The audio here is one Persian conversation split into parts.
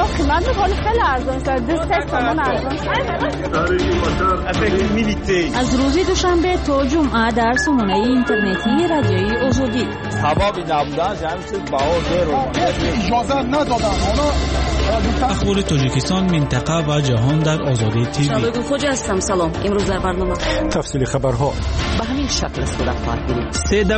تو قیمت میکنه خیلی ارزان است. 200 تومان ارزان است. از روز دوشنبه تا جمعه در سامانه اینترنتی رادیوی آزادی. هوا نبودن جمعیت باور رو اجازه ندادن. اخبار تاجیکستان، منطقه و جهان در آزادی تیوی. شبکه خوج هستم. سلام. امروز در برنامه تفصیل خبرها به همین شکل صورت خواهد گرفت.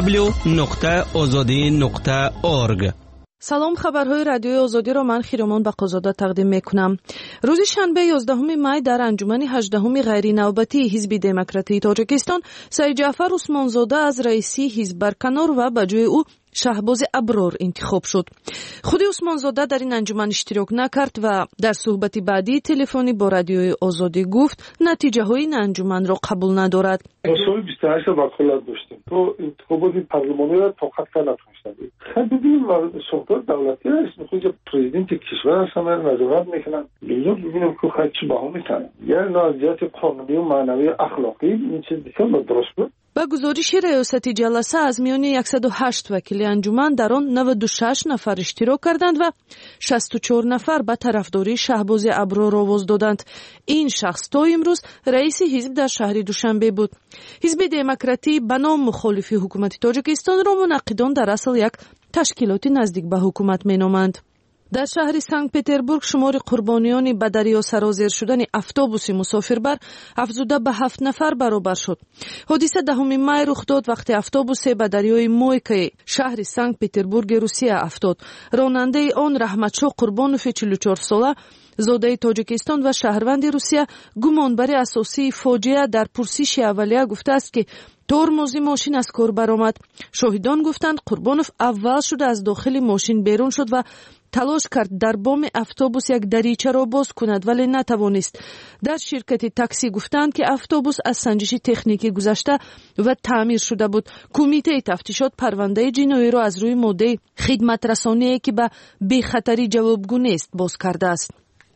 www.azadi.org. سلام، خبرهای رادیوی آزادی را من خیرمان بقازاده تقدیم میکنم. روز شنبه 11 می در انجمن 18 غیر نوبتی حزب دموکراتی تاجیکستان سید جعفر عثمانزاده از رئیسی حزب برکنار و به جای او شهباز ابرار انتخاب شد. خود عثمانزاده در این انجمن اشتراک نکرد و در صحبت بعدی تلفنی با رادیوی آزادی گفت نتیجه های این انجمن را قبول ندارد. سال 28 وکالت داشتیم. تو انتخابات پارلمانی را طاقت نتونستیم. ببینیم سلطات دولتی هست، خود پرزیدنت کشور هستن نظارت میکنن. اینجا ببینیم که خیلی چی بها میکنن. یعنی نازیات قانونی و معنوی اخلاقی این چیز بسیار درست بود. با گزارش ریاستی جلسه از میان 108 وکیل انجمن در آن 96 نفر اشتراک کردند و 64 نفر به طرفداری شهباز ابرار آواز دادند. این شخص تا امروز رئیس حزب در شهر دوشنبه بود. حزب دموکراتی به نام مخالف حکومت تاجیکستان را منعقدان در اصل یک تشکیلات نزدیک به حکومت مینامند. در شهر سنت پتربورگ شمار قربانیان به دریا سرازیر شدن اتوبوس مسافربر افزوده به 7 نفر برابر شد. حادثه 10 می رخ داد وقتی اتوبوس به دریای مویکه شهر سنت پتربورگ روسیه افتاد. راننده آن رحمتشاه قربانوف 44 ساله زاده تاجیکستان و شهروند روسیه گمانبر اساسی فاجعه در پرسش اولیه گفته است که ترمز ماشین از کار برآمد. شاهدان گفتند قربانوف اول شده از داخل ماشین بیرون شد و تلاش کرد در بام اتوبوس یک دریچه را باز کند ولی نتوانست. در شرکت تاکسی گفتند که اتوبوس از سنجش تکنیکی گذشته و تعمیر شده بود. کمیته تفتیشات پرونده جنایی را از روی ماده خدمت رسانی که به بی‌خطری جوابگو نیست باز کرده است.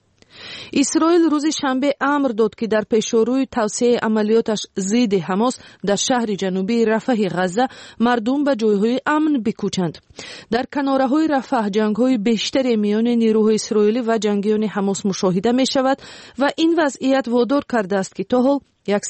اسرائیل روز شنبه امر داد که در پیشروی توسعه عملیاتش ضد حماس در شهر جنوبی رفح غزه مردم به جایهای امن بکوچند. در کناره‌های رفح جنگ‌های بیشتر میان نیروهای اسرائیلی و جنگیان حماس مشاهده می‌شود و این وضعیت وادار کرده است که تا حال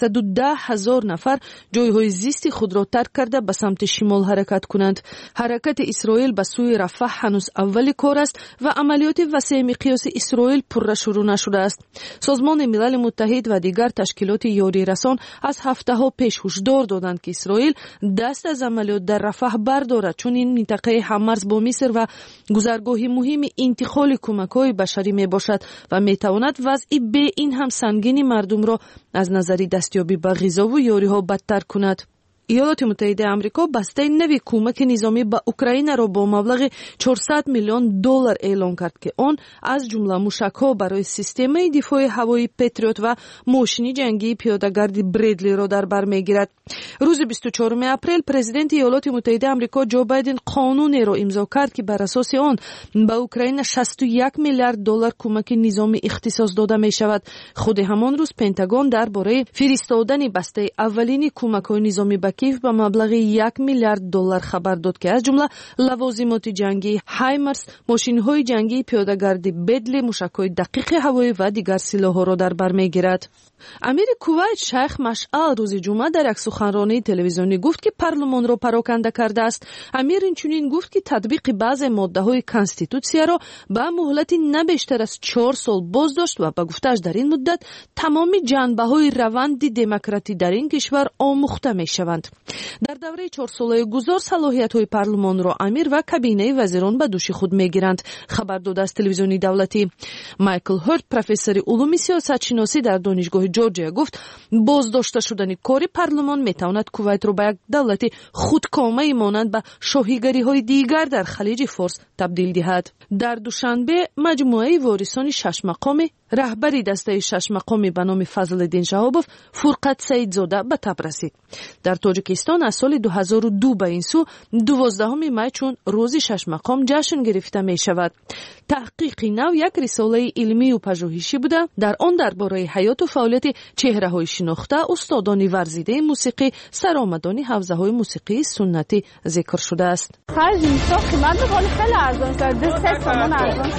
110,000 نفر جایهای زیستی خود را ترک کرده به سمت شمال حرکت کنند. حرکت اسرائیل به سوی رفح هنوز اول کار است و عملیات وسیع مقیاس اسرائیل پرره شروع نشده است. سازمان ملل متحد و دیگر تشکیلات یاری رسان از هفته‌ها پیش هشدار دادند که اسرائیل دست از عملیات در رفح بردارد، چون این منطقه هممرز با مصر و گذرگاهی مهم انتقال کمک‌های بشری میباشد و میتواند وضع به این هم سنگین مردم را از نظر دستیابی به غذا و یاری‌ها بدتر کند. ایالات متحده آمریکا بسته نوی کمک نظامی به اوکراین را با مبلغ 400 میلیون دلار اعلام کرد که آن از جمله موشک‌ها برای سیستم دفاع هوایی پتریوت و ماشین جنگی پیاده‌گرد بریدلی را در بر می‌گیرد. روز 24 اپریل پرزیدنت ایالات متحده آمریکا جو بایدن قانونی را امضا کرد که بر اساس آن به اوکراین 61 میلیارد دلار کمک نظامی اختصاص داده می‌شود. خود همان روز پنتاگون درباره فرستادن بسته اولین کمک‌های نظامی به کیف به مبلغ 1 میلیارد دلار خبر داد که از جمله لوازمات جنگی هایمرس، ماشین‌های جنگی پیاده‌گرد بدلی، موشک‌های دقیق هوایی و دیگر سلاح‌ها را در بر می‌گیرد. امیر کویت شیخ مشعل روز جمعه در یک سخنرانی تلویزیونی گفت که پارلمان را پراکنده کرده است. امیر اینچنین گفت که تطبیق بعضی ماده‌های کانستیتوسیه را به مهلت نه بیشتر از 4 سال بازداشت و به گفته‌اش در این مدت تمام جنبه‌های روند دموکراتی در این کشور آموخته می‌شوند. در دوره 4 ساله گذار صلاحیت‌های پارلمان را امیر و کابینه وزیران به دوش خود می‌گیرند. خبر داده از تلویزیونی دولتی مایکل هورت، پروفسور علوم سیاست‌شناسی در دانشگاه جورجیا، گفت بازداشته شدن کار پارلمان میتواند کویت را به یک دولت خودکامه مانند به شاهیگری‌های دیگر در خلیج فارس تبدیل دهد. در دوشنبه مجموعه وارثان 6 مقام رهبری دسته 6 مقامی به نام فضلالدین شهابوف فرقت سیدزاده به تب رسید. در تاجیکستان از سال 2002 به این سو 12 می چون روزی 6 مقام جشن گرفته می شود. تحقیقی نو یک رساله علمی و پژوهشی بوده. در آن درباره حیات و فعالیت چهره های شناخته استادان ورزیده موسیقی، سرآمدان حوزه های موسیقی سنتی ذکر شده است. خرج میسا قیمت بخوری خیلی ارزان است. 3 تومان ارزان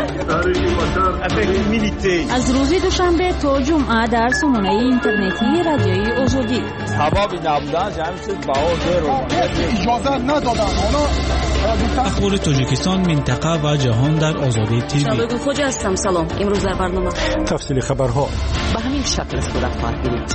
است. از روز دوشنبه تا جمعه در سامانه اینترنتی رادیوی آزادی. ثوابی نبودن همین چیز بها زیر اجازه ندادن. اخبار تاجیکستان، منطقه و جهان در آزادی تیوی. شباب خوجا هستم. سلام. امروز در برنامه تفصیل خبرها به همین شکل صورت خواهد گرفت.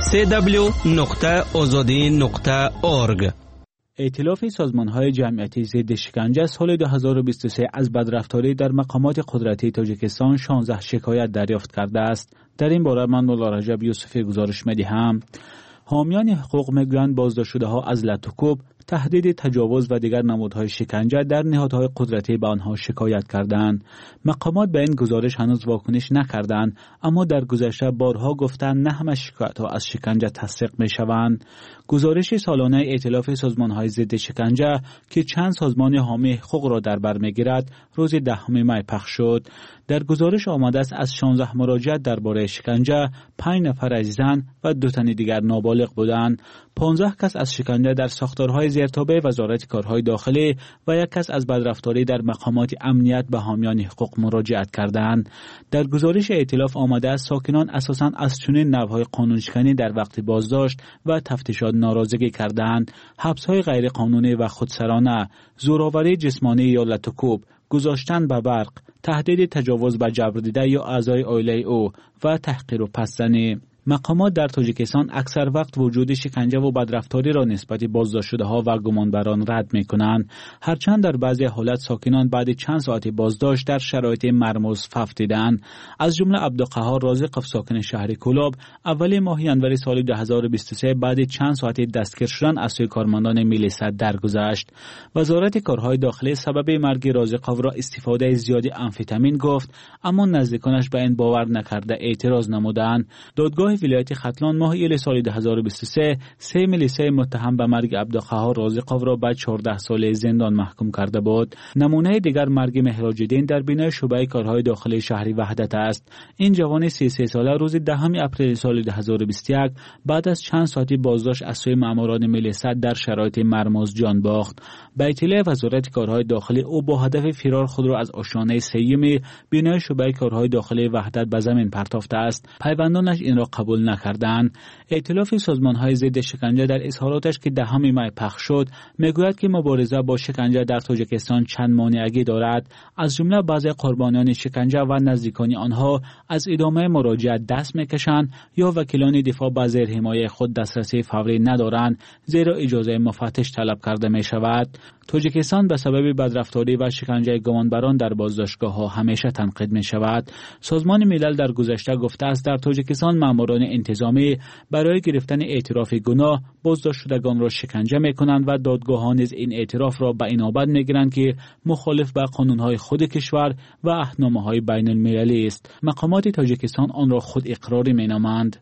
www.azadi.org. ائتلاف سازمان‌های جمعیتی ضد شکنجه سال 2023 از بدرفتاری در مقامات قدرتی تاجیکستان 16 شکایت دریافت کرده است. در این باره من مولا رجب یوسفی گزارش می‌دهم. حامیان حقوق میگویند بازداشت‌شده‌ها از لطوکوب، تهدید تجاوز و دیگر نمودهای شکنجه در نهادهای قدرتی به آنها شکایت کردند. مقامات به این گزارش هنوز واکنش نکردند، اما در گذشته بارها گفتند نه همه شکایت‌ها از شکنجه تصدیق می‌شوند. گزارش سالانه ائتلاف سازمان‌های ضد شکنجه که چند سازمان حامی حقوق را در بر می‌گیرد روز 10 می پخش شد. در گزارش آمده است از 16 مراجعت درباره شکنجه 5 نفر از زن و 2 تن دیگر نابالغ بودند. 15 کس از شکنجه در ساختارهای زیرتابع وزارت کارهای داخلی و 1 کس از بدرفتاری در مقامات امنیت به حامیان حقوق مراجعت کردند. در گزارش ائتلاف آمده است ساکنان اساساً از چنین نوع‌های قانونشکنی در وقت بازداشت و تفتیشات ناراضگی کردند. حبس‌های غیرقانونی و خودسرانه، زورآوری جسمانی یا لطوکوب، گذاشتن به برق، تهدید تجاوز به جبر دیده یا اعضای عائله او و تحقیر و پس‌زنی. مقامات در تاجیکستان اکثر وقت وجود شکنجه و بدرفتاری را نسبت بازداشت‌شده‌ها و گمانبران رد می‌کنند، هرچند در بعضی حالات ساکنان بعد چند ساعت بازداشت در شرایط مرموز فوت دیدند. از جمله عبدالقهار رازقов ساکن شهر کولاب اول ماه ژانویه سال 2023 بعد چند ساعت دستگیر شدن از سوی کارمندان میلیسا درگذشت. وزارت کارهای داخلی سبب مرگ رازقov را استفاده زیادی آمفتامین گفت، اما نزدیکانش به این باور نکرده اعتراض نمودند. دادگاه ولایت ختلان ماه ایل سال 2023 3 میلیسای متهم به مرگ عبدالقهار رازقov را به 14 ساله زندان محکوم کرده بود. نمونه دیگر مرگ مهراج‌الدین در بینای شعبه کارهای داخلی شهری وحدت است. این جوان 33 ساله روز 10 اپریل سال 2021 بعد از چند ساعتی بازداشت از سوی ماموران میلیسا در شرایط مرموز جان باخت. به اطلاع وزارت کارهای داخلی او با هدف فرار خود را از آشیانه سیمی بینای شعبه کارهای داخلی وحدت به زمین پرتافته است. پیوندانش این را قبول نکردند. ائتلاف سازمان‌های ضد شکنجه در اظهاراتش که 10 می پخش شد میگوید که مبارزه با شکنجه در تاجیکستان چند مانعی دارد، از جمله بعضی قربانیان شکنجه و نزدیکان آنها از ادامه مراجعت دست میکشند یا وکیلان دفاع به زیر حمایت خود دسترسی فوری ندارند، زیرا اجازه مفتش طلب کرده می شود. تاجیکستان به سبب بدرفتاری و شکنجه گمانبران در بازداشتگاه‌ها همیشه تنقید می شود. سازمان ملل در گذشته گفته است در تاجیکستان ماموران انتظامی برای گرفتن اعتراف گناه بازداشت شدگان را شکنجه می کنند و دادگاه‌ها نیز این اعتراف را به این نوبت می گیرند که مخالف با قانون‌های خود کشور و اهنامه‌های بین المللی است. مقامات تاجیکستان آن را خود اقراری می نامند.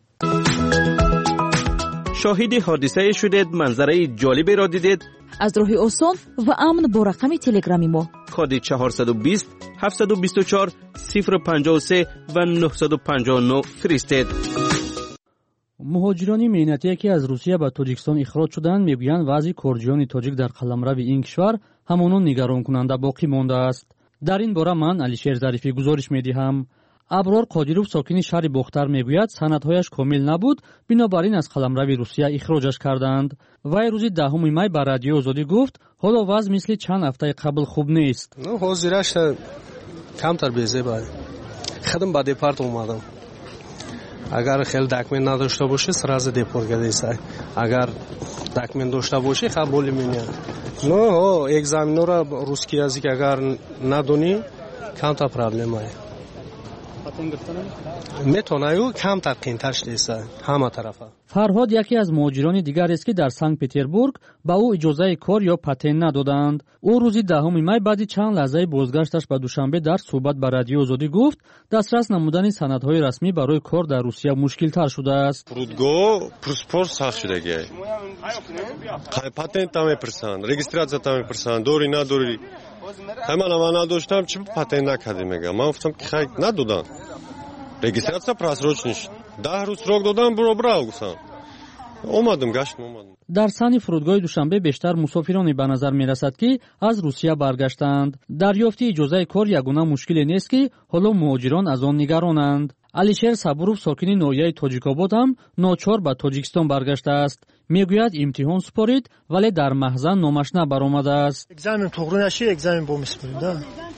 شاهد حادثه شدید، منظره جالبی را دیدید؟ از راه آسان و امن با رقم تلگرامی ما کد 420 724 053 و 959 فرستید. مهاجران مهنتی که از روسیه به تاجیکستان اخراج شدند میگویند وضع کردیان تاجیک در قلمرو این کشور همانون نگران کننده باقی مانده است. در این باره من علیشیر ظریفی گزارش میدهم. ابرار قادیروف ساکن شهر بختر میگوید سندهایش کامل نبود، بنابراین از قلمرو روسیه اخراجش کردند. وی روز 10 می به رادیو آزادی گفت حالا وضع مثل چند هفته قبل خوب نیست. حاضرش کمتر بیزه باید خودم به دیپارت اومدم. اگر خیلی داکمنت نداشته باشه سراز دیپورت گردیسه، اگر داکمنت داشته باشه قبول می‌کنه. نه اگزامینو را روسکی язык اگر ندونی کمتر پرابلم است. پاتن گرفتن میتونه او کمتر قیمتر شده همه طرفه. فرهاد یکی از مهاجران دیگر است که در سنت پترزبورگ با او اجازه کار یا پاتن ندادند. او روز 10 می بعد چند لحظه بازگشتش به دوشنبه در صحبت با رادیو آزادی گفت دسترس نمودن سندهای رسمی برای کار در روسیه مشکل تر شده است. فرودگاه پاسپورت سخت شده. پاتنت هم میپرسند، رجیستراسیون هم میپرسند، دوری ندوری. من نداشتم چه پاتنت نکردی میگم. من گفتم که خیر ندادن. رجیستراسیون просроченный. 10 روز سراغ دادم برو گفتم. اومدم. در سن فرودگاه دوشنبه بیشتر مسافرانی به نظر می رسد که از روسیه برگشتند. دریافت اجازه کار یگانه مشکلی نیست که حالا مهاجران از آن نگرانند. علیشیر صبوروف ساکن ناحیه تاجیک‌آباد هم ناچار به تاجیکستان برگشته است. میگوید امتحان سپارید ولی در محضر نامش نبرآمده است. اگزامین توغرو نشی اگزامین بو میسپاریم دا.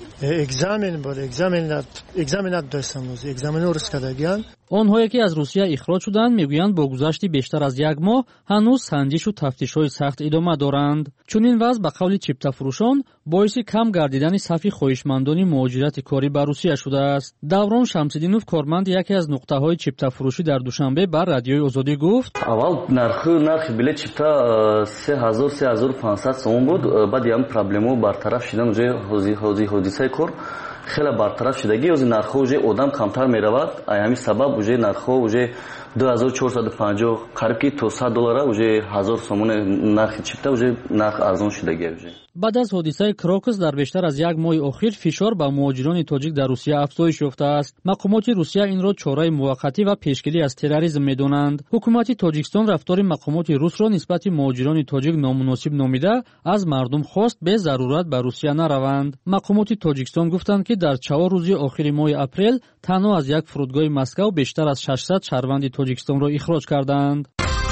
اگزامین نداشتم روز. اگزامین رو رسکدگیان. آنهایی که از روسیه اخراج شدند میگویند با گذشت بیشتر از 1 ماه هنوز سنجش و تفتیش‌های سخت ادامه دارند. چنین وضع به قول چپتا فروشان باعث کم گردیدن صف خواهشمندان مهاجرت کاری به روسیه شده است. دوران شمس‌الدینوف کارمند یکی از نقطه‌های چپتا فروشی در دوشنبه بر رادیوی آزادی گفت: اول نرخ بلیت چپتا 3000-3500 سوم بود. بعد هم پرابلمو برطرف شدن حدیثه کار خیلی برطرف شدگی از نرخ اوج آدم کمتر میرود. همین سبب اوج نرخ اوج 2450 قریب که $200 اوج 1000 سومون نرخ چپتا اوج نرخ ارزان شدگی اوج. بعد از حادثه کراکس در بیشتر از 1 ماه اخیر فشار بر مهاجران تاجیک در روسیه افزایش یافته است. مقامات روسیه این را چاره موقتی و پیشگیری از تروریسم می‌دانند. حکومت تاجیکستان رفتار مقامات روس را نسبت مهاجران تاجیک نامناسب نامیده از مردم خواست به ضرورت به روسیه نروند. مقامات تاجیکستان گفتند که در 4 روز آخر ماه اپریل تنها از یک فرودگاه مسکو بیشتر از 600 شهروند تاجیکستان را اخراج کردند.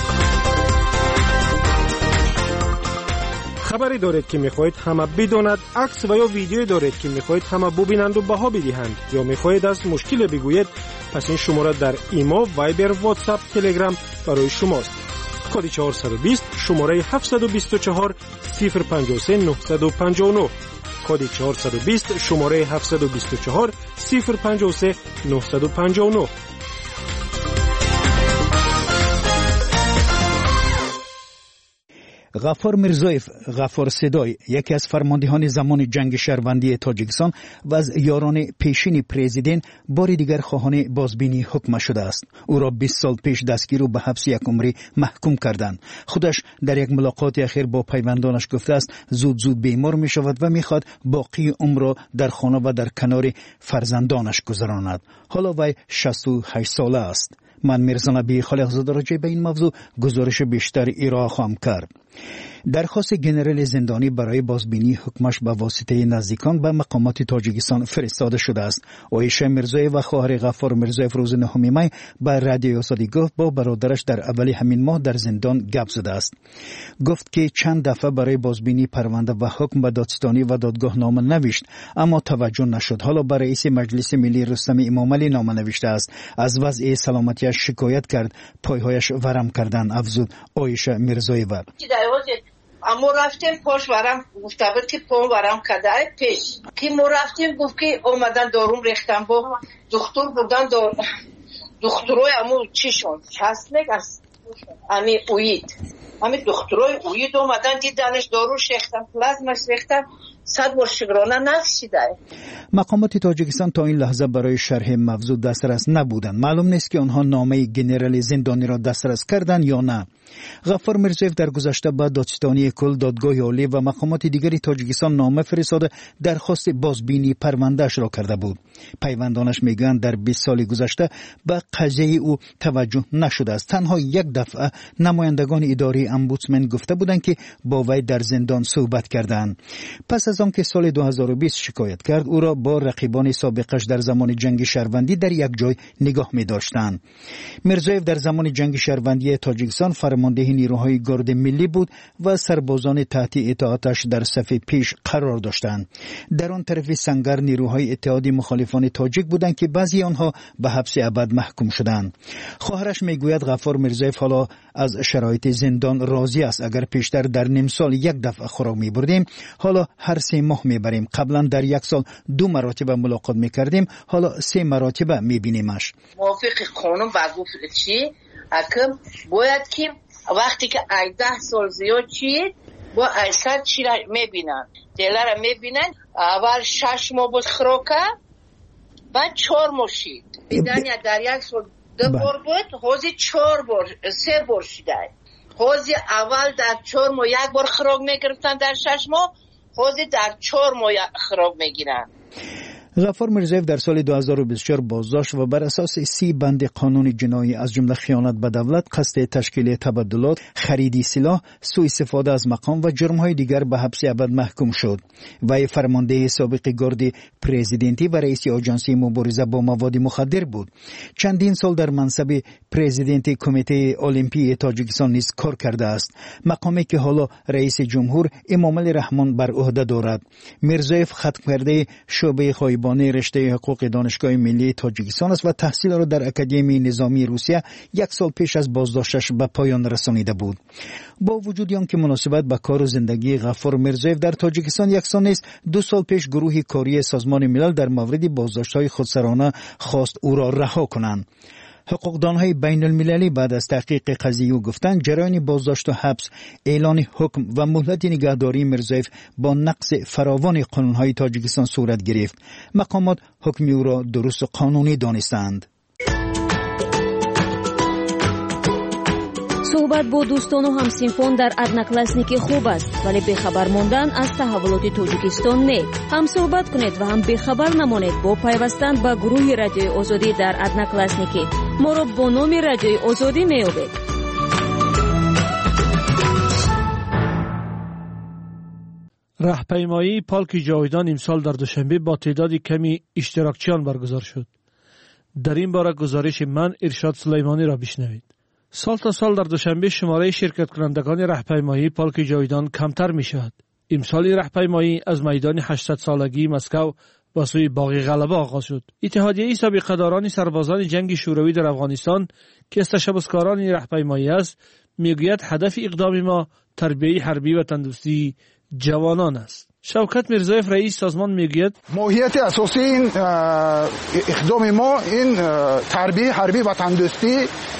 خبری دارید که میخواهید همه بداند، عکس و یا ویدیویی دارید که میخواهید همه ببینند و بها بدهند یا میخواهید از مشکل بگویید، پس این شماره در ایما، وایبر، واتساپ، تلگرام برای شماست. کد 420 شماره 724 053 959. کد 420 شماره 724 053 959. غفار میرزایف غفار صدای یکی از فرماندهان زمان جنگ شهروندی تاجیکستان و از یاران پیشین پرزیدنت بار دیگر خواهان بازبینی حکم شده است. او را 20 سال پیش دستگیر و به حبس 1 عمری محکوم کردند. خودش در یک ملاقات اخیر با پیوندانش گفته است زود بیمار می شود و میخواد باقی عمر را در خانه و در کنار فرزندانش گذراند. حالا وی 68 ساله است. من میرزا نبی خالقزاده راجع به این موضوع گزارش بیشتر ارائه خواهم کرد. درخواست گنرال زندانی برای بازبینی حکمش به واسطه نزدیکان به مقامات تاجیکستان فرستاده شده است. عایشه میرزایف و خواهر غفار میرزایف روز 9 می به رادیو آزادی گفت با برادرش در اول همین ماه در زندان گپ زده است. گفت که چند دفعه برای بازبینی پرونده و حکم به دادستانی و دادگاه نامه نوشت اما توجه نشد. حالا به رئیس مجلس ملی رستم امامعلی نامه نوشته است. از وضع سلامتیش شکایت کرد. پایهایش ورم کردن افزود عایشه میرزایف. اما رفتیم پاش ورم گفته بود که پام ورم کده پیش که ما رفتیم گفت که اومدن داروم ریختم با دکتر بودن دکترای امو چی شد چسنک از امی دکترای اوید اومدن دیدنش دارو ریختم پلازمش ریختم 100 بار شکرانه نکشیده. مقامات تاجیکستان تا این لحظه برای شرح موضوع دسترس نبودند. معلوم نیست که آنها نامه گنرال زندانی را دسترس کردند یا نه. غفار میرزایف در گذشته به دادستانی کل، دادگاه عالی و مقامات دیگری تاجیکستان نامه فرستاده درخواست بازبینی پروندهش را کرده بود. پیوندانش میگویند در 20 سال گذشته به قضیه او توجه نشده است. تنها 1 دفعه نمایندگان اداره امبودسمن گفته بودند که با وی در زندان صحبت کردند. پس از آنکه سال 2020 شکایت کرد، او را با رقیبان سابقش در زمان جنگ شهروندی در یک جای نگاه می داشتند. میرزایف در زمان جنگ شهروندی تاجیکستان فرمانده نیروهای گارد ملی بود و سربازان تحت اطاعتش در صف پیش قرار داشتند. در آن طرف سنگر نیروهای اتحادی مخالفان تاجیک بودند که بعضی آنها به حبس ابد محکوم شدند. خواهرش میگوید غفار میرزایف حالا از شرایط زندان راضی است. اگر پیشتر در نیم سال 1 دفعه خوراک می‌بردیم، حالا هر 3 ماه میبریم. قبلا در یک سال 2 مرتبه ملاقات میکردیم، حالا 3 مرتبه میبینیمش. موافق قانون و گفت چی؟ حکم باید که وقتی که 10 سال زیاد چی با ایسر چی را میبینن، دیلر را میبینن. اول 6 ماه بود خروکه، بعد 4 ماه شید. دیدن یا در یک سال 2 بار بود، حوزی 4 بار 3 بار شده. حوزی اول در 4 ماه 1 بار خروک میگرفتن، در 6 ماه حوزی در 4 ماه خروک میگیرن. غفار میرزایف در سال 2024 بازداشت و بر اساس 30 بند قانون جنایی از جمله خیانت به دولت، قصد تشکیل تبدلات، خرید سلاح، سوء استفاده از مقام و جرم‌های دیگر به حبس ابد محکوم شد. وی فرمانده سابق گارد پرزیدنتی و رئیس آژانسی مبارزه با مواد مخدر بود. چندین سال در منصب پرزیدنت کمیته المپی تاجیکستان نیز کار کرده است، مقامی که حالا رئیس جمهور امامعلی رحمان بر عهده دارد. میرزایف ختم کرده شعبه خایبانی رشته حقوق دانشگاه ملی تاجیکستان است و تحصیل را در اکادمی نظامی روسیه 1 سال پیش از بازداشتش به پایان رسانیده بود. با وجود آنکه مناسبت به کار و زندگی غفار میرزایف در تاجیکستان یکسان نیست، 2 سال پیش گروه کاری سازمان ملل در مورد بازداشت‌های خودسرانه خواست او را رها کنند. حقوقدانهای بین المللی بعد از تحقیق قضیه گفتند جریان بازداشت و حبس، اعلان حکم و مهلت نگهداری میرزایف با نقض فراوان قانونهای تاجیکستان صورت گرفت. مقامات حکم او را درست و قانونی دانستند. صحبت با دوستان و همسینفون در ادناکلاسنیکی خوب است، ولی بخبر موندن از تحولات تاجیکستان نه. هم صحبت کنید و هم بخبر نمانید با پیوستن به گروه رادیوی آزادی در ادناکلاسنیکی. ما را با نام رادیوی آزادی میابید. راهپیمایی پارک جاویدان امسال در دوشنبه با تعداد کمی اشتراکچیان برگزار شد. در این باره گزارش من ارشاد سلیمانی را بشنوید. سال تا سال در دوشنبه شماره شرکت کنندگان راهپیمایی پارک جاویدان کمتر می شود. امسال راهپیمایی از میدان 800 سالگی مسکو با سوی باغ غلبه آغاز شد. اتحادیه سابقه‌داران سربازان جنگ شوروی در افغانستان که از تشبثکاران راهپیمایی است میگوید هدف اقدام ما تربیت حربی و تندرستی جوانان است. شوکت میرزایف رئیس سازمان میگوید ماهیت اساسی این اقدام ما این تربیت حربی و تندرستی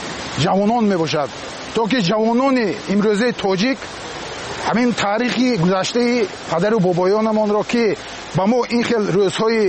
جوانان می باشد تا که جوانان امروزه تاجیک همین تاریخی گذشته پدر و بابایانمان را که با ما این خیلی روزهای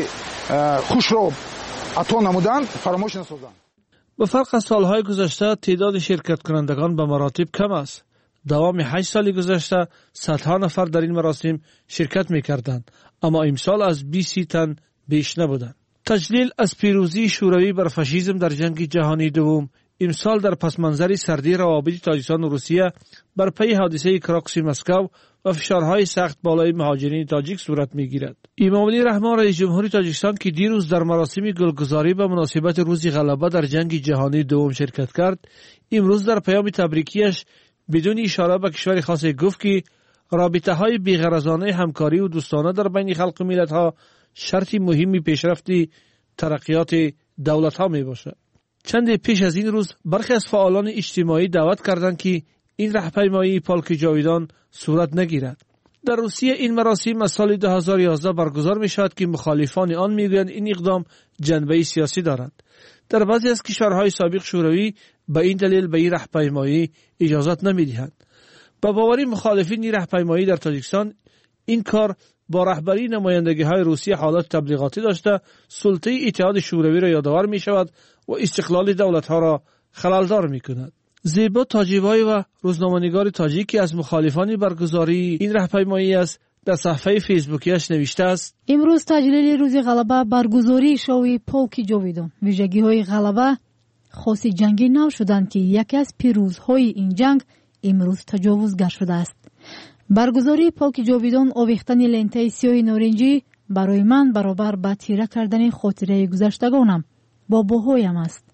خوش را عطا نمودند فراموش نسازند. به فرق از سالهای گذشته تعداد شرکت کنندگان به مراتب کم است. دوام 8 سال گذشته صدها نفر در این مراسم شرکت می‌کردند، اما امسال از 20 تن بیش نبودند. تجلیل از پیروزی شوروی بر فاشیسم در جنگ جهانی دوم امسال در پس منظر سردی روابط تاجیکستان و روسیه بر پی حادثه کراکسی مسکو و فشارهای سخت بالای مهاجرین تاجیک صورت می‌گیرد. امامعلی رحمان رئیس جمهوری تاجیکستان که دیروز در مراسم گلگزاری به مناسبت روز غلبه در جنگ جهانی دوم شرکت کرد، امروز در پیام تبریکیش بدون اشاره به کشور خاص گفت که رابطه‌های بی‌غرضانه همکاری و دوستانه در بین خلق و ملت‌ها شرط مهمی پیشرفت ترقیات دولت‌ها میباشد. چند پیش از این روز برخی از فعالان اجتماعی دعوت کردند که این راهپیمایی پارک جاویدان صورت نگیرد. در روسیه این مراسم از سال 2011 برگزار می شود که مخالفان آن میگویند این اقدام جنبه سیاسی دارد. در بعضی از کشورهای سابق شوروی به این دلیل به این راهپیمایی اجازه نمیدهند. با باور مخالفین این راهپیمایی در تاجیکستان این کار با رهبری نمایندگی‌های روسیه حالات تبلیغاتی داشته سلطه اتحاد شوروی را یادآور می شود و استقلال دولت‌ها را خلل‌دار می‌کند. زیبا تاجیوایی و روزنامه‌نگار تاجیکی از مخالفان برگزاری این راهپیمایی است در صفحه فیسبوکیش نوشته است: امروز تجلیل روز غلبه برگزاری شوی پولک جاویدان. ویژگی‌های غلبه خاصی جنگی نو شدند که یکی از پیروزهای این جنگ امروز تجاوزگر شده است. برگزاری پولک جاویدان آویختن لنته سیاه نارنجی برای من برابر با تیره کردن خاطره گذشتگانم با بوهایم است.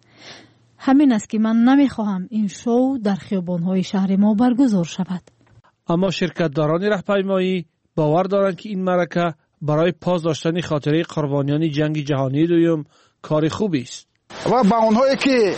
همین است که من نمیخواهم این شو در خیابان‌های شهر ما برگزار شود. اما شرکت‌داران راهپیمایی باور دارند که این معرکه برای پاس داشتن خاطره قربانیان جنگ جهانی دوم کار خوبی است. و با اونهایی که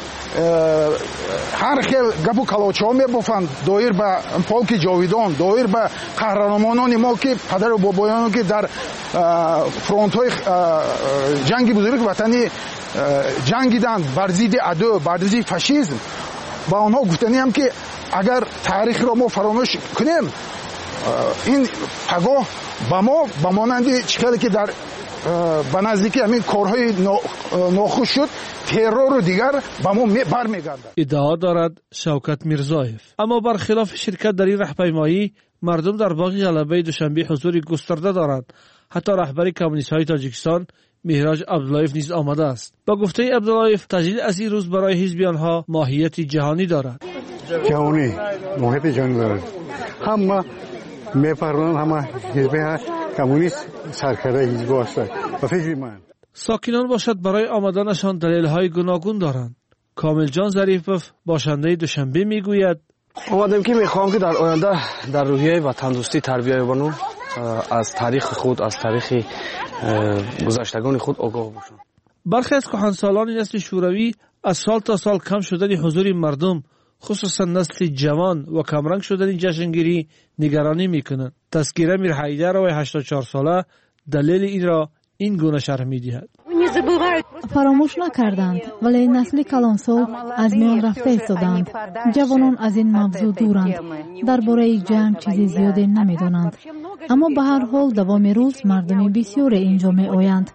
هر خیل گپو کلاش‌ها می‌بافند دایر به پولک جاویدان، دایر به قهرمانان ما که پدر و بابایان که در فرانت‌های جنگ بزرگ وطنی جنگیدند بر ضد عدو، بر ضد فاشیسم، با آنها گفتنی هم که اگر تاریخ را ما فراموش کنیم این پگاه با مانند چیزی که در به نزدیکی همین کارهای ناخوش شد ترور رو دیگر با ما برمیگردد. ادعا دارد شوکت میرزایف. اما برخلاف شرکت در این راهپیمایی مردم در باغ غلبه دوشنبه حضور گسترده دارند. حتی رهبر کمونیست های تاجیکستان مهراج عبداللایف نیز آمده است. با گفته عبداللایف تجلیل از این روز برای حزب آنها ماهیت جهانی دارد. جهانی ماهیت جهانی دارد. همه میپرونند، همه حزب کمونیست سرکرده حزب هستند و فکر من ساکنان باشد برای آمدنشان دلیل‌های گوناگون دارند. کامل جان ظریفов باشنده دوشنبه میگوید آمدم که میخوام که در آینده در روحیه وطندوستی تربیت بنم، از تاریخ خود، از تاریخ گذشتگان خود آگاه باشم. برخی از کهنسالان نسل شوروی از سال تا سال کم شدن حضور مردم، خصوصا نسل جوان و کمرنگ شدن جشنگیری نگرانی میکنند. تذکیره میر حیدر و 84 ساله دلیل این را این گونه شرح میدهد. فراموش نکردند ولی نسل کلانسال از میان رفته ایستادند. جوانان از این موضوع دورند. درباره جنگ چیزی زیادی نمیدانند. اما به هر حال دوام روز مردم بسیار اینجا میآیند.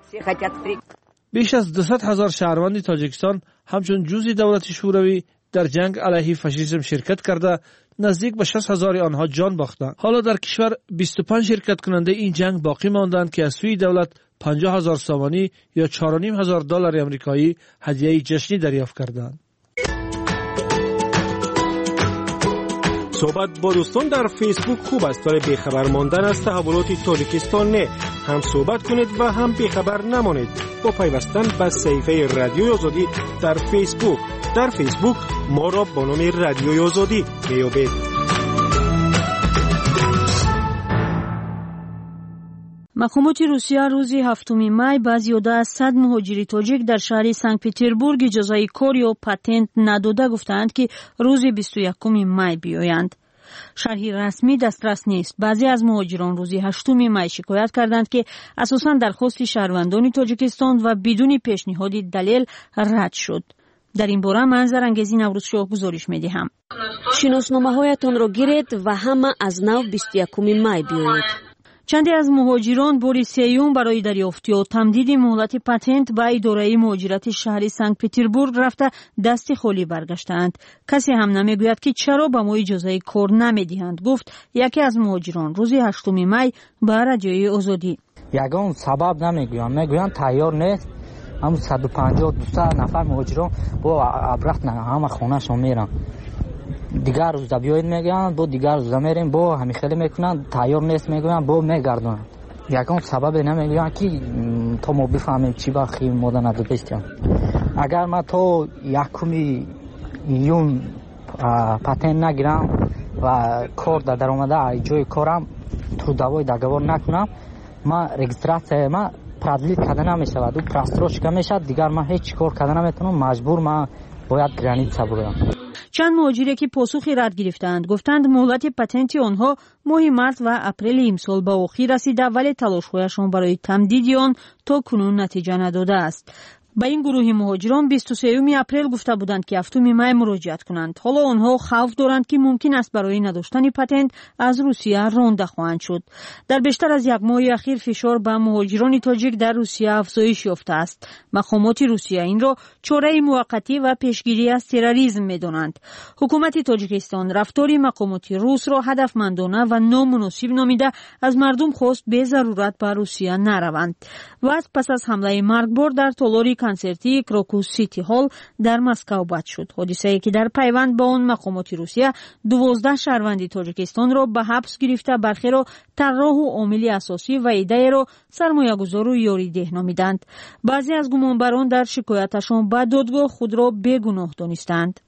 بیش از 200,000 شهروند تاجیکستان همچون جزء دولت شوروی در جنگ علیه فاشیسم شرکت کرده نزدیک به 60,000 آنها جان باختند. حالا در کشور 25 شرکت کننده این جنگ باقی ماندند که از سوی دولت 50,000 سومانی یا $4,500 آمریکایی هدیه جشنی دریافت کردند. صحبت با دوستان در فیسبوک خوب است ولی بیخبر ماندن از تحولات تاجیکستان نه. هم صحبت کنید و هم بیخبر نمانید با پیوستن به صفحه رادیوی آزادی در فیسبوک. در فیسبوک ما را با نام رادیوی آزادی میابید. مقامات روسیه روز 7 می به زیاده از 100 مهاجر تاجیک در شهر سنت پترزبورگ اجازه کار یا پاتنت نداده گفتند که روز 21 می بیایند. شرحی رسمی دسترس نیست. بعضی از مهاجران روز 8 می شکایت کردند که اساساً درخواست شهروندان تاجیکستان و بدون پیشنهاد دلیل رد شد. در این باره منظر انگیزی نوروز شاه گزارش می‌دهم. شناسنامه‌هایتان را گیرید و همه از نو 21 می بیایید. چندی از مهاجران باری سیوم برای دریافت یا تمدید مهلت پاتنت به اداره مهاجرت شهر سنت پترزبورگ رفته دست خالی برگشتند. کسی هم نمیگوید که چرا به ما اجازه کار نمیدهند، گفت یکی از مهاجران روز 8 می به رادیوی آزادی. یگان سبب نمیگویند، میگویند تیار نیست. هم 150-200 نفر مهاجران با ابرخت همه خونه‌شون میرن. دیگر روز بیاید میگن با دیگر روز میریم با همین خیلی میکنن تیار نیست میگن با میگردونن. یکم سبب نمیگن که تا ما بفهمیم چی با خیلی مدن نداشتیم. اگر ما تا 1 یون پاتنت نگیرم و کار در اومده جای کارم تو دوای دگوار نکنم، ما رجیستراسیون ما پردلیت کردن نمیشود و پراستروشکا میشد. دیگر ما هیچ کار کردن نمیتونم، مجبور ما باید گرانیت برم. چند مهاجری که پاسخی رد گرفتند گفتند مهلت پاتنت آنها ماه مارس و اپریل امسال به آخر رسیده ولی تلاش‌هایشان برای تمدید آن تا کنون نتیجه نداده است. با این گروه مهاجران 23 اپریل گفته بودند که 7 می مراجعت کنند. حالا آنها خوف دارند که ممکن است برای نداشتن پاتنت از روسیه رانده خواهند شد. در بیشتر از یک ماه اخیر فشار به مهاجران تاجیک در روسیه افزایش یافته است. مقامات روسیه این را چاره موقتی و پیشگیری از تروریسم می‌دانند. حکومت تاجیکستان رفتار مقامات روس را هدفمندانه و نامناسب نامیده از مردم خواست به ضرورت به روسیه نروند. و پس از حمله مرگبار در تالاری کنسرتی کراکوس سیتی هال در مسکو باد شد. حادثه‌ای که در پیوند با آن مقامات روسیه 12 شهروند تاجیکستان را به حبس گرفته برخی را طراح و عامل اساسی و ایده را سرمایه‌گذار و یاریده نامیدند. بعضی از گمانبران در شکایتشان به دادگاه خود را بیگناه دانستند.